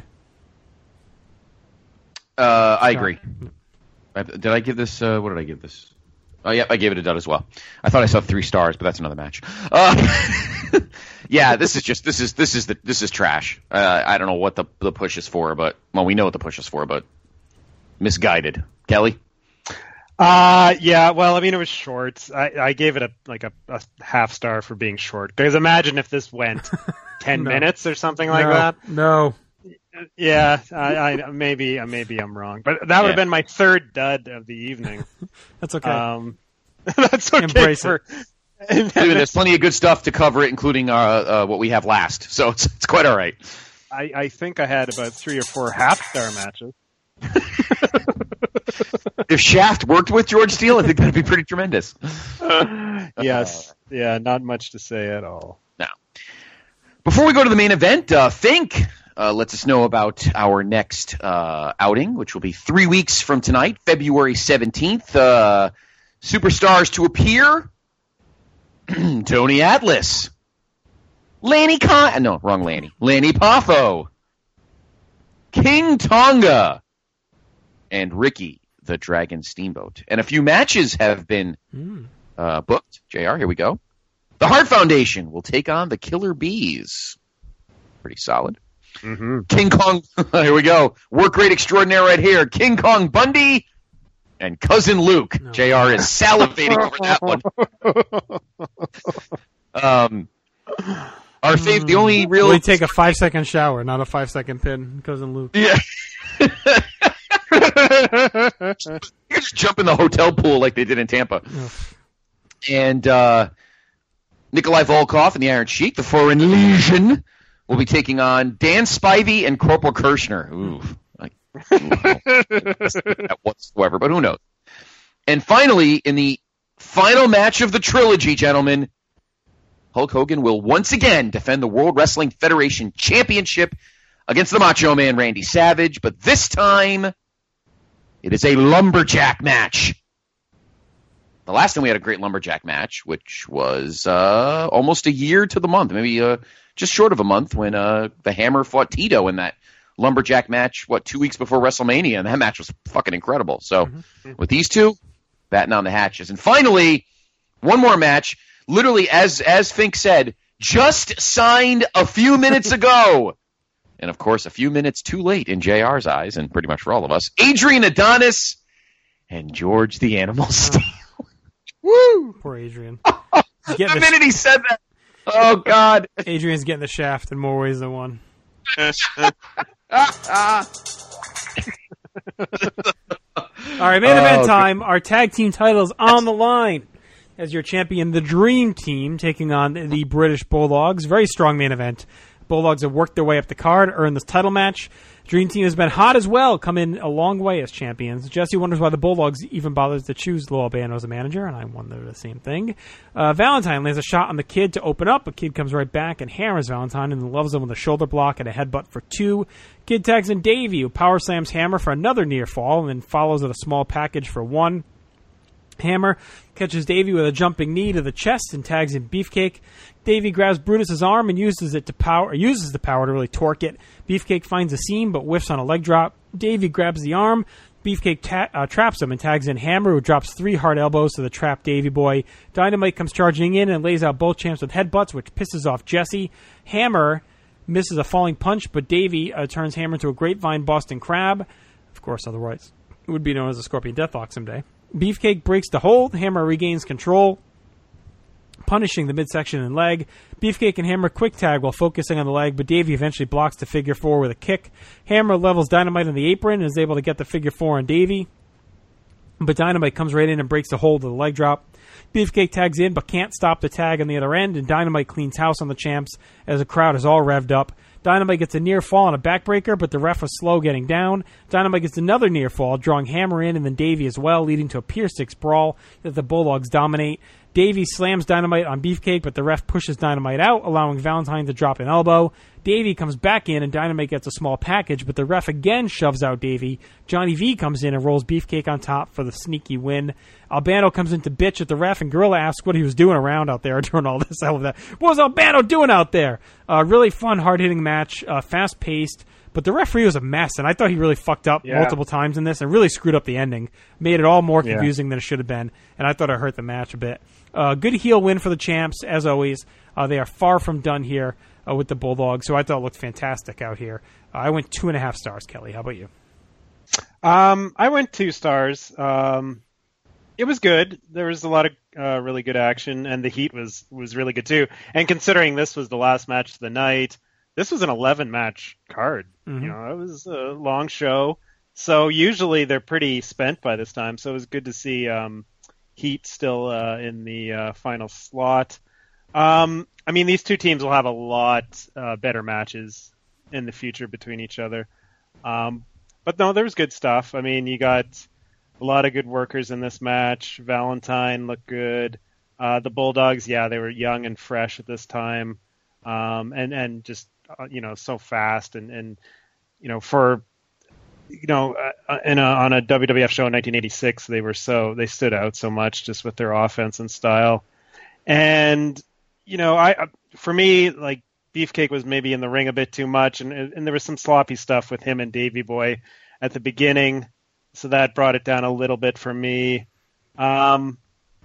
Uh, I agree. I, did I give this? Uh, what did I give this? Oh, yeah, I gave it a dud as well. I thought I saw three stars, but that's another match. Uh, yeah, this is just this is this is the this is trash. Uh, I don't know what the the push is for, but well, we know what the push is for, but misguided. Kelly. Uh, yeah, well, I mean, it was short. I, I gave it a like a, a half star for being short. Because imagine if this went ten No. minutes or something like no, that. No. Yeah, I, I maybe maybe I'm wrong, but that would have Yeah. been my third dud of the evening. That's okay. Um, that's okay. Embrace for, Dude, there's plenty of good stuff to cover it, including uh, uh, what we have last. So it's it's quite all right. I, I think I had about three or four half star matches. If Shaft worked with George Steele, I think that'd be pretty tremendous. Yes, yeah, not much to say at all. Now, before we go to the main event, uh, Fink uh, lets us know about our next uh, outing, which will be three weeks from tonight, February seventeenth. Uh, superstars to appear: Tony Atlas, Lanny Con. No, wrong Lanny. Lanny Poffo, King Tonga, and Ricky the Dragon Steamboat. And a few matches have been uh, booked. J R, here we go. The Hart Foundation will take on the Killer Bees. Pretty solid. Mm-hmm. King Kong, here we go. Work rate extraordinaire right here. King Kong Bundy and Cousin Luke. No. J R is salivating over that one. Um, our fav- the only real... We take a five-second shower, not a five-second pin, Cousin Luke. Yeah. You just jump in the hotel pool like they did in Tampa. Ugh. And uh, Nikolai Volkov and the Iron Sheik, the Foreign Legion, will be taking on Dan Spivey and Corporal Kirshner. Ooh, like, that whatsoever, but who knows? And finally, in the final match of the trilogy, gentlemen, Hulk Hogan will once again defend the World Wrestling Federation Championship against the Macho Man Randy Savage, but this time it is a lumberjack match. The last time we had a great lumberjack match, which was uh, almost a year to the month, maybe uh, just short of a month, when uh, the Hammer fought Tito in that lumberjack match, what, two weeks before WrestleMania, and that match was fucking incredible. So Mm-hmm. with these two, batting on the hatches. And finally, One more match. Literally, as as Fink said, just signed a few minutes ago. And, of course, a few minutes too late in J R's eyes, and pretty much for all of us. Adrian Adonis and George the Animal Steele. Woo! Poor Adrian. the the minute he said that. Oh, God. Adrian's getting the shaft in more ways than one. All right, main event Oh, time. Our tag team titles on the line. As your champion, the Dream Team, taking on the British Bulldogs. Very strong main event. Bulldogs have worked their way up the card, earned this title match. Dream Team has been hot as well, come in a long way as champions. Jesse wonders why the Bulldogs even bothers to choose Lou Albano as a manager, and I wonder the same thing. Uh, Valentine lands a shot on the Kid to open up, but Kid comes right back and hammers Valentine and loves him with a shoulder block and a headbutt for two. Kid tags in Davey, who power slams Hammer for another near fall, and then follows with a small package for one. Hammer catches Davey with a jumping knee to the chest and tags in Beefcake. Davey grabs Brutus's arm and uses it to power, uses the power to really torque it. Beefcake finds a seam but whiffs on a leg drop. Davey grabs the arm. Beefcake ta- uh, traps him and tags in Hammer, who drops three hard elbows to the trapped Davey boy. Dynamite comes charging in and lays out both champs with headbutts, which pisses off Jesse. Hammer misses a falling punch, but Davey uh, turns Hammer into a grapevine Boston Crab. Of course, otherwise it would be known as a Scorpion Deathlock someday. Beefcake breaks the hold. Hammer regains control, punishing the midsection and leg. Beefcake and Hammer quick tag while focusing on the leg, but Davey eventually blocks the figure four with a kick. Hammer levels Dynamite on the apron and is able to get the figure four on Davey, but Dynamite comes right in and breaks the hold of the leg drop. Beefcake tags in but can't stop the tag on the other end, and Dynamite cleans house on the champs as the crowd is all revved up. Dynamite gets a near fall on a backbreaker, but the ref was slow getting down. Dynamite gets another near fall, drawing Hammer in and then Davey as well, leading to a Pier six brawl that the Bulldogs dominate. Davey slams Dynamite on Beefcake, but the ref pushes Dynamite out, allowing Valentine to drop an elbow. Davey comes back in, and Dynamite gets a small package, but the ref again shoves out Davey. Johnny V comes in and rolls Beefcake on top for the sneaky win. Albano comes in to bitch at the ref, and Gorilla asks what he was doing around out there during all this. I love that. What was Albano doing out there? Uh, really fun, hard-hitting match, uh, fast-paced. But the referee was a mess, and I thought he really fucked up yeah. multiple times in this and really screwed up the ending. Made it all more confusing yeah. than it should have been, and I thought it hurt the match a bit. Uh, good heel win for the champs, as always. Uh, they are far from done here uh, with the Bulldogs, so I thought it looked fantastic out here. Uh, I went two and a half stars, Kelly. How about you? Um, I went two stars. Um, it was good. There was a lot of uh, really good action, and the heat was, was really good, too. And considering this was the last match of the night, this was an eleven-match card. Mm-hmm. You know, it was a long show. So usually they're pretty spent by this time. So it was good to see um, Heat still uh, in the uh, final slot. Um, I mean, these two teams will have a lot uh, better matches in the future between each other. Um, but no, there was good stuff. I mean, you got a lot of good workers in this match. Valentine looked good. Uh, the Bulldogs, yeah, they were young and fresh at this time. Um, and, and just, uh, you know, so fast and, and, you know, for, you know, uh, in a, on a W W F show in nineteen eighty-six, they were so, they stood out so much just with their offense and style. And, you know, I, for me, like, Beefcake was maybe in the ring a bit too much, and, and there was some sloppy stuff with him and Davey Boy at the beginning, so that brought it down a little bit for me. Um,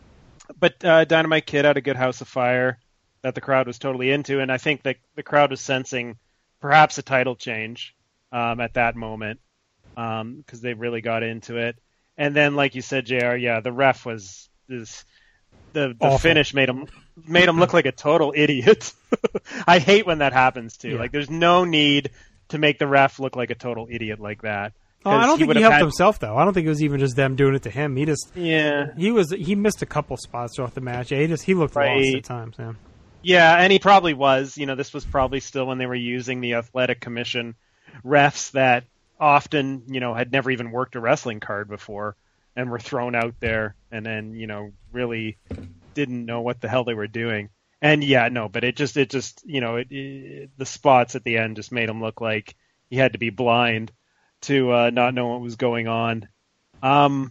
but uh, Dynamite Kid had a good House of Fire that the crowd was totally into, and I think that the crowd was sensing perhaps a title change um, at that moment because um, they really got into it. And then, like you said, J R, yeah, the ref was this, the the finish made him made him look like a total idiot. I hate when that happens too. Yeah. Like, there's no need to make the ref look like a total idiot like that. Oh, I don't he think he helped had... himself though. I don't think it was even just them doing it to him. He just yeah he was he missed a couple spots throughout the match. Yeah, he just he looked right. lost at times. Yeah. Yeah, and he probably was. You know, this was probably still when they were using the Athletic Commission refs that often, you know, had never even worked a wrestling card before and were thrown out there and then, you know, really didn't know what the hell they were doing. And yeah, no, but it just, it just, you know, it, it, the spots at the end just made him look like he had to be blind to uh, not know what was going on. Um,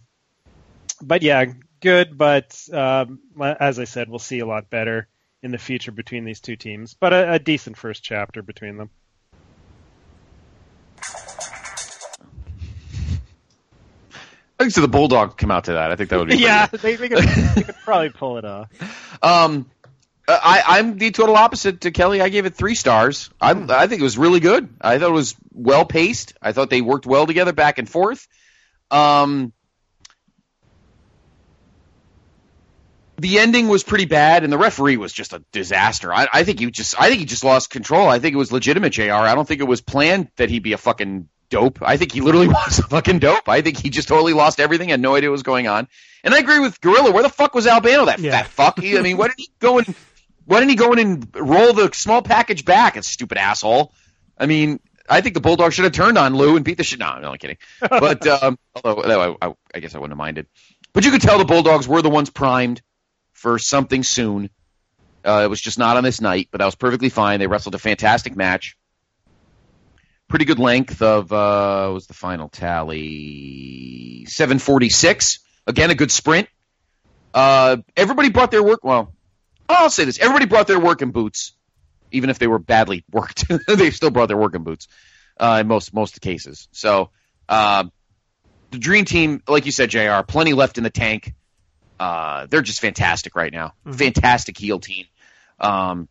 but yeah, good. But um, as I said, we'll see a lot better in the future between these two teams, but a, a decent first chapter between them. I think so. The Bulldog come out to that. I think that would be yeah. They, they, could, they could probably pull it off. Um, I, I'm the total opposite to Kelly. I gave it three stars. I, I think it was really good. I thought it was well paced. I thought they worked well together, back and forth. Um, the ending was pretty bad, and the referee was just a disaster. I, I think he just, I think he just lost control. I think it was legitimate, J R. I don't think it was planned that he'd be a fucking dope. I think he literally was a fucking dope. I think he just totally lost everything, had no idea what was going on. And I agree with Gorilla. Where the fuck was Albano? That Yeah. fat fuck. He, I mean, why didn't he go and why didn't he go in and roll the small package back? A stupid asshole. I mean, I think the Bulldog should have turned on Lou and beat the shit. No, I'm only kidding. But um, although I, I, I guess I wouldn't have minded. But you could tell the Bulldogs were the ones primed for something soon. Uh, it was just not on this night, but that was perfectly fine. They wrestled a fantastic match. Pretty good length of, uh, what was the final tally? seven forty-six. Again, a good sprint. Uh, everybody brought their work, well, I'll say this. Everybody brought their working boots, even if they were badly worked. They still brought their working boots uh, in most most cases. So uh, the Dream Team, like you said, J R, plenty left in the tank. Uh, they're just fantastic right now. Mm-hmm. Fantastic heel team. Um,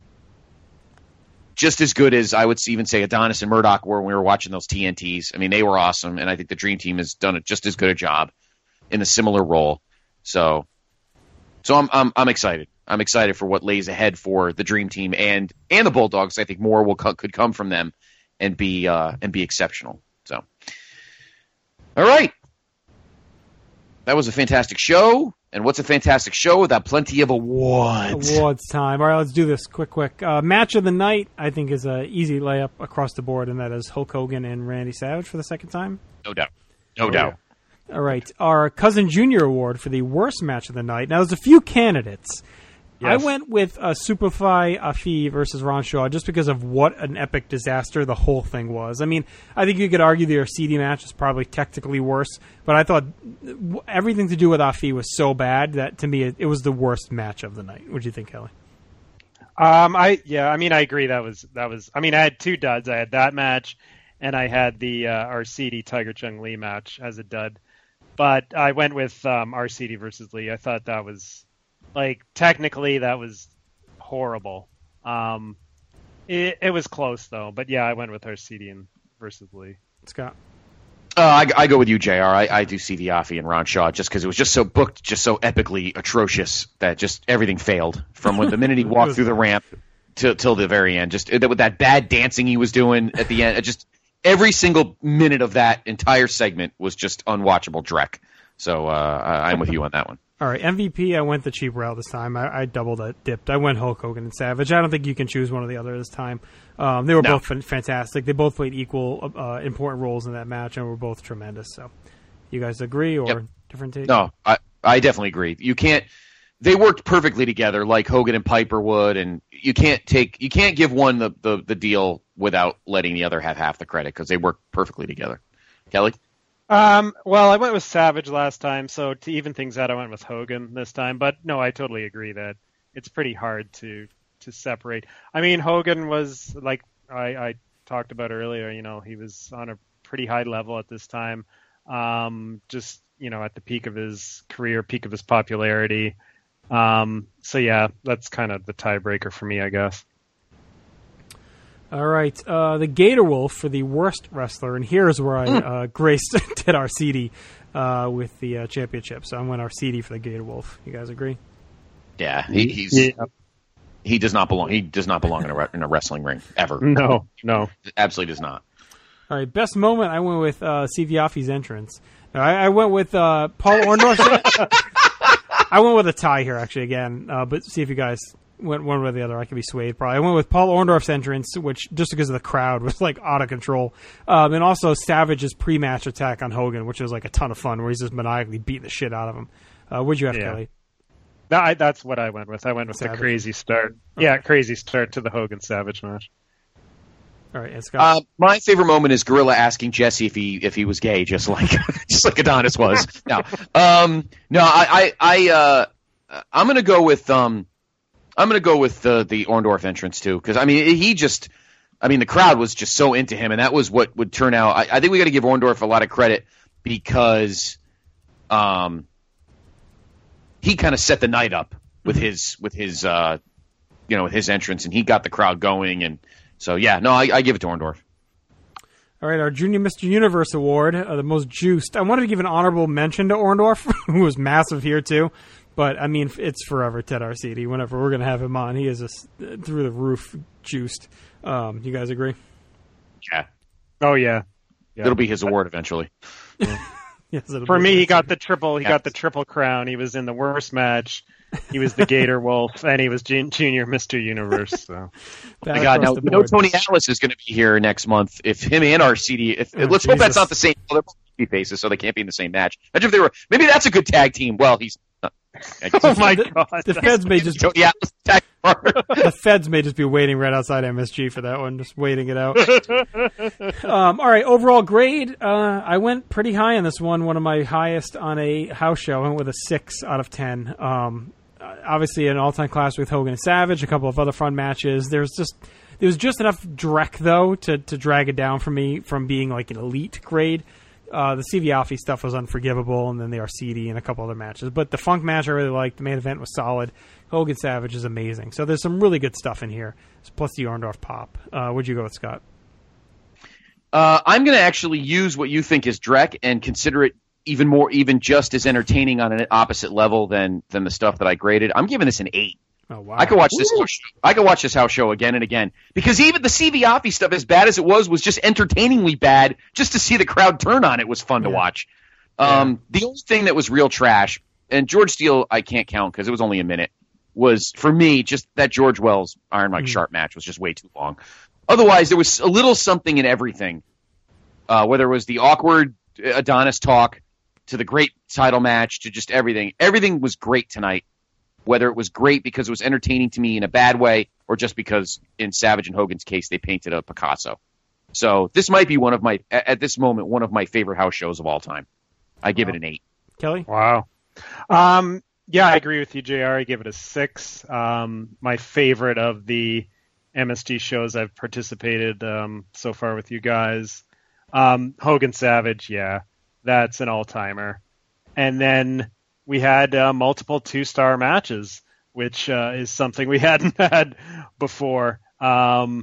just as good as I would even say Adonis and Murdoch were when we were watching those T N Ts. I mean, they were awesome, and I think the Dream Team has done a, just as good a job in a similar role. So, so I'm I'm I'm excited. I'm excited for what lays ahead for the Dream Team and and the Bulldogs. I think more will co- could come from them and be uh, and be exceptional. So, all right, that was a fantastic show. And what's a fantastic show without plenty of awards? Awards time. All right, let's do this quick, quick. Uh, match of the night, I think, is an easy layup across the board, and that is Hulk Hogan and Randy Savage for the second time. No doubt. No oh, doubt. Yeah. All right, our Cousin Junior Award for the worst match of the night. Now, there's a few candidates. Yes. I went with uh, Superfly Afi versus Ron Shaw just because of what an epic disaster the whole thing was. I mean, I think you could argue the Arcidi match is probably technically worse, but I thought everything to do with Afi was so bad that to me it, it was the worst match of the night. What do you think, Kelly? Um, I yeah, I mean, I agree. That was that was. I mean, I had two duds. I had that match, and I had the uh, Arcidi Tiger Chung Lee match as a dud. But I went with um, Arcidi versus Lee. I thought that was. Like, technically, that was horrible. Um, it, it was close, though. But, yeah, I went with Arcedian versus Lee. Scott? Uh, I, I go with you, J R. I, I do see the Afi and Ron Shaw just because it was just so booked, just so epically atrocious that just everything failed. From when the minute he walked through the ramp till, till the very end. Just with that bad dancing he was doing at the end. It just every single minute of that entire segment was just unwatchable dreck. So uh, I'm with you on that one. All right, M V P, I went the cheap route this time. I, I doubled it, dipped. I went Hulk Hogan and Savage. I don't think you can choose one or the other this time. Um, they were no. both f- fantastic. They both played equal uh, important roles in that match, and were both tremendous. So, you guys agree or yep. different take? No, I, I definitely agree. You can't. They worked perfectly together, like Hogan and Piper would, and you can't take you can't give one the, the, the deal without letting the other have half the credit because they worked perfectly together. Kelly? Um, well, I went with Savage last time, so to even things out, I went with Hogan this time. But no, I totally agree that it's pretty hard to, to separate. I mean, Hogan was, like I, I talked about earlier, you know, he was on a pretty high level at this time. Um, just, you know, at the peak of his career, peak of his popularity. Um, so yeah, that's kind of the tiebreaker for me, I guess. All right, uh, the Gator Wolf for the worst wrestler, and here's where I uh, graced Ted Arcidi uh, with the uh, championship. So I went Arcidi for the Gator Wolf. You guys agree? Yeah, he, he's yeah. he does not belong. He does not belong in a re- in a wrestling ring ever. No, no, absolutely does not. All right, best moment. I went with uh, Steve Yoffe's entrance. I, I went with uh, Paul Orndorff. I went with a tie here, actually, again. Uh, but see if you guys. Went one way or the other. I could be swayed. Probably. I went with Paul Orndorff's entrance, which just because of the crowd was like out of control, um, and also Savage's pre-match attack on Hogan, which was like a ton of fun, where he's just maniacally beating the shit out of him. Uh, what'd you have, yeah. Kelly? No, I, that's what I went with. I went with Savage. The crazy start. Okay. Yeah, crazy start to the Hogan Savage match. All right, and Scott. Uh, my favorite moment is Gorilla asking Jesse if he if he was gay, just like just like Adonis was. no, um, no, I I, I uh, I'm gonna go with um. I'm going to go with the the Orndorff entrance, too, because, I mean, he just – I mean, the crowd was just so into him, and that was what would turn out – I think we got to give Orndorff a lot of credit because um, he kind of set the night up with his with his uh, you know with his entrance, and he got the crowd going. And so yeah, no, I, I give it to Orndorff. All right, our Junior Mister Universe Award, uh, the most juiced. I wanted to give an honorable mention to Orndorff, who was massive here too. But, I mean, it's forever Ted Arcidi. Whenever we're going to have him on, he is a, through the roof juiced. Um, you guys agree? Yeah. Oh, yeah. yeah. It'll be his award eventually. Yes, For me, he got the triple. He yeah. got the triple crown. He was in the worst match. He was the Gator Wolf, and he was Junior Mister Universe. So, oh my God! Now, you know Tony Atlas is going to be here next month. If him and Arcidi, if oh, let's Jesus. hope that's not the same. Well, they're both baby faces, so they can't be in the same match. Imagine if they were. Maybe that's a good tag team. Well, he's. Not. Oh my God! The, the feds may just Tony Atlas tag the feds may just be waiting right outside M S G for that one, just waiting it out. um, all right, overall grade. Uh, I went pretty high on this one. One of my highest on a house show. I went with a six out of ten. Um, obviously, an all-time class with Hogan and Savage. A couple of other fun matches. There's just there was just enough dreck though to to drag it down for me from being like an elite grade. Uh, the Siviafi stuff was unforgivable, and then the Arcidi and a couple other matches. But the Funk match I really liked. The main event was solid. Hogan Savage is amazing. So there's some really good stuff in here, plus the Orndorff pop. Uh, what'd you go with, Scott? Uh, I'm going to actually use what you think is dreck and consider it even more, even just as entertaining on an opposite level than than the stuff that I graded. I'm giving this an eight. Oh, wow. I could watch this. House show. I could watch this house show again and again because even the Siviafi stuff, as bad as it was, was just entertainingly bad. Just to see the crowd turn on it was fun yeah. to watch. Um, yeah. The only thing that was real trash, and George Steele I can't count because it was only a minute, was for me just that George Wells Iron Mike mm. Sharp match was just way too long. Otherwise, there was a little something in everything. Uh, whether it was the awkward Adonis talk to the great title match to just everything, everything was great tonight. Whether it was great because it was entertaining to me in a bad way or just because in Savage and Hogan's case they painted a Picasso. So this might be one of my, at this moment, one of my favorite house shows of all time. I give wow. it an eight. Kelly? Wow. Um, yeah, I agree with you, J R. I give it a six. Um, my favorite of the M S G shows I've participated um, so far with you guys. Um, Hogan Savage, yeah, that's an all-timer. And then we had uh, multiple two-star matches, which uh, is something we hadn't had before. Um,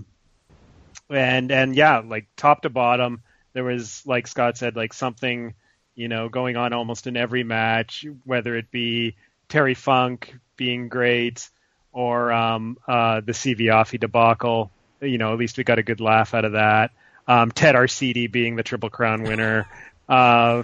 and and yeah, like top to bottom, there was, like Scott said, like something, you know, going on almost in every match, whether it be Terry Funk being great or um, uh, the Siviafi debacle. You know, at least we got a good laugh out of that. Um, Ted Arcidi being the Triple Crown winner. Uh,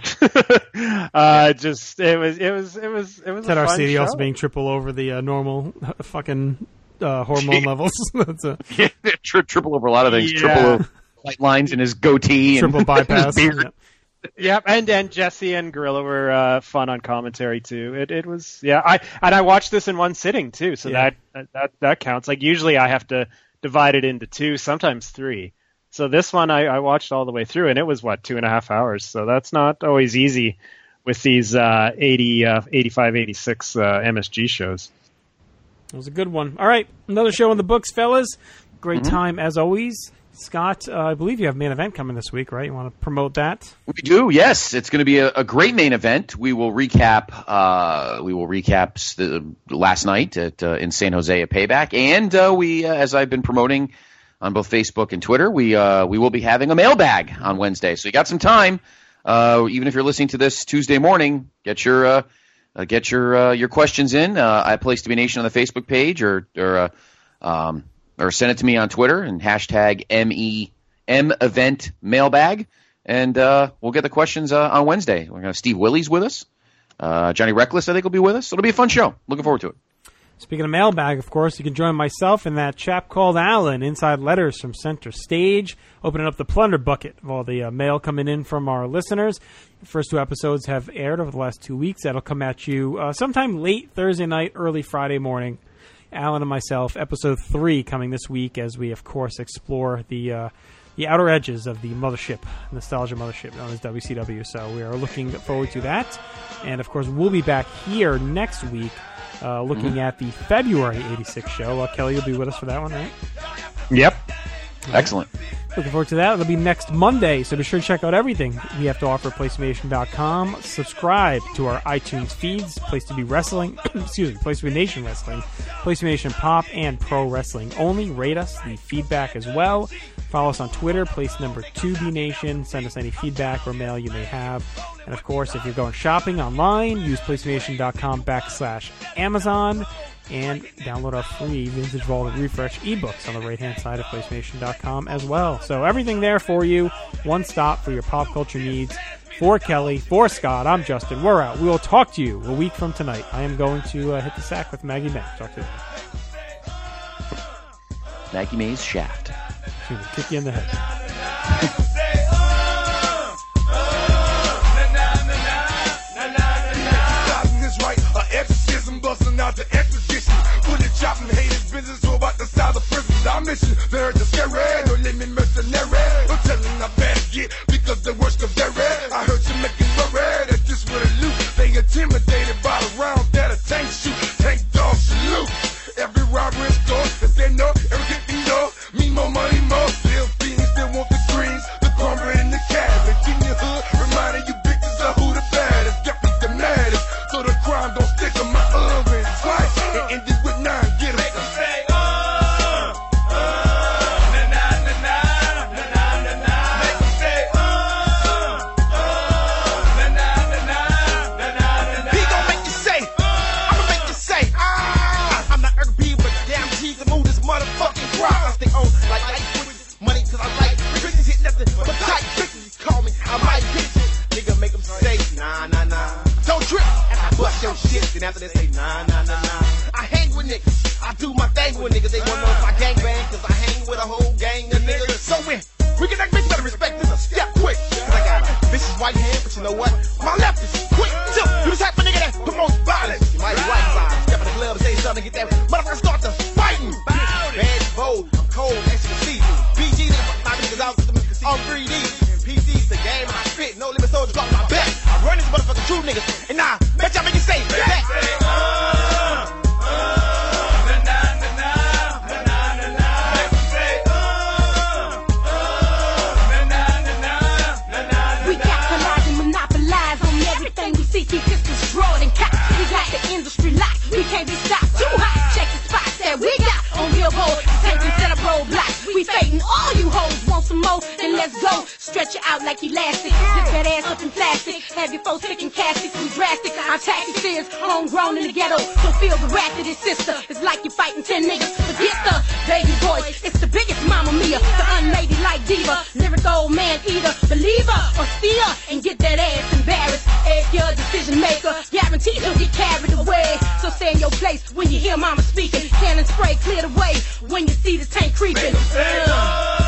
uh, just it was it was it was it was Ted a fun Arcidi show. also being triple over the uh, normal uh, fucking uh, hormone levels. That's a yeah, tri- triple over a lot of things. Yeah. Triple over white lines in his goatee, triple and bypass. his beard. Yeah. Yep, and and Jesse and Gorilla were uh, fun on commentary too. It it was yeah. I and I watched this in one sitting too, so Yeah. that that that counts. Like usually I have to divide it into two, sometimes three. So this one I, I watched all the way through, and it was, what, two and a half hours. So that's not always easy with these uh, eighty, uh, eighty-five, eighty-six uh, M S G shows. It was a good one. All right, another show in the books, fellas. Great Mm-hmm. time, as always. Scott, uh, I believe you have main event coming this week, right? You want to promote that? We do, yes. It's going to be a, a great main event. We will recap. Uh, we will recap the last night at uh, in San Jose at Payback, and uh, we, uh, as I've been promoting on both Facebook and Twitter, we uh, we will be having a mailbag on Wednesday. So you got some time. Uh, even if you're listening to this Tuesday morning, get your uh, uh, get your uh, your questions in uh, at Place to Be Nation on the Facebook page, or or uh, um, or send it to me on Twitter and hashtag M E M event mailbag, and uh, we'll get the questions uh, on Wednesday. We're going to have Steve Willie's with us. Uh, Johnny Reckless, I think, will be with us. It'll be a fun show. Looking forward to it. Speaking of mailbag, of course, you can join myself and that chap called Alan, Inside Letters from Center Stage, opening up the plunder bucket of all the uh, mail coming in from our listeners. The first two episodes have aired over the last two weeks. That'll come at you uh, sometime late Thursday night, early Friday morning. Alan and myself, episode three coming this week as we, of course, explore the uh, the outer edges of the mothership, nostalgia mothership known as W C W. So we are looking forward to that. And, of course, we'll be back here next week Uh, looking mm-hmm. at the February eighty-six show. Uh, Kelly, you'll be with us for that one, right? Yep. Right. Excellent. Looking forward to that. It'll be next Monday, so be sure to check out everything we have to offer at place to be nation dot com. Subscribe to our iTunes feeds, Place to Be Wrestling, excuse me, Place to Be Nation Wrestling, Place to Be Nation Pop, and Pro Wrestling Only. Rate us, the feedback as well. Follow us on Twitter, place number two B Nation. Send us any feedback or mail you may have. And of course, if you're going shopping online, use place to be nation dot com backslash Amazon. And download our free Vintage Vault Refresh ebooks on the right-hand side of place to be nation dot com as well. So everything there for you. One stop for your pop culture needs. For Kelly, for Scott, I'm Justin. We're out. We will talk to you a week from tonight. I am going to uh, hit the sack with Maggie May. Talk to you later. Maggie May's Shaft. She's going to kick you in the head. Busting out the exposition, fully chopping haters, business all about the style of prisons. Our mission, they're the scary, no limit mercenary. No telling I better get because the worst of their red. I heard you making worry that this would loot. They intimidated by the round that a tank shoot. Tank dog salute. Every robbery is store that they know, everything you know. Me more money, more still fiends, still want the greens, the cornbread and the cabbage. In your hood, reminding you bitches of who the baddest, definitely the maddest. So the crime don't stick on my oven twice and end it with nine. Get 'em. Make 'em say, uh, uh, na na na na na na na na. Make 'em say, uh, uh, na na na na na na na. He gon' make you say, I'ma make you say, ah. I'm not R B, but damn G to move this motherfucking crowd. I stay on like ice with money 'cause I like bitches hit nothing but tight bitches. Call me, I might hit you. Nigga make 'em say, nah nah nah. Don't trip. Bust your shit, then after they say nah, nah, nah, nah. I hang with niggas, I do my thing with niggas. They wanna know if I gang bang, cause I hang with a whole gang of niggas. So when we get that bitch, better respect this a step quick. Cause I got a vicious right hand, but you know what? My left is quick too. You the type of nigga that promotes violence. You might right side, step in the club, say something, get that motherfucker start to fighting. Bad, bold, I'm cold, extra season. B G, nigga, fuck my niggas out, on three D. P C's the game, I spit, no limit soldier, drop my back. I run these motherfucking true niggas, and nah, bet y'all make you say that. We capitalize and monopolize on everything we see, keep this destroyed and cops. We got the industry locked, we can't be stopped. Too hot, check the spots that we got on Billboard. Tank instead of roadblocks, we fading all you hoes. Want some more? Then let's go. Stretch it out like elastic. Zip that ass up in plastic. Have your folks picking caskets. We drastic. Our tactics is homegrown in the ghetto. So feel the wrath of this sister. It's like you're fighting ten niggas. Forget the baby voice. It's the biggest mama mia. The unladylike diva. Lyric old man either. Believer or steer. And get that ass embarrassed. If you're a decision maker, guaranteed you'll get carried away. So stay in your place when you hear mama speaking. Cannon spray clear the way when you see the tank creeping. Uh.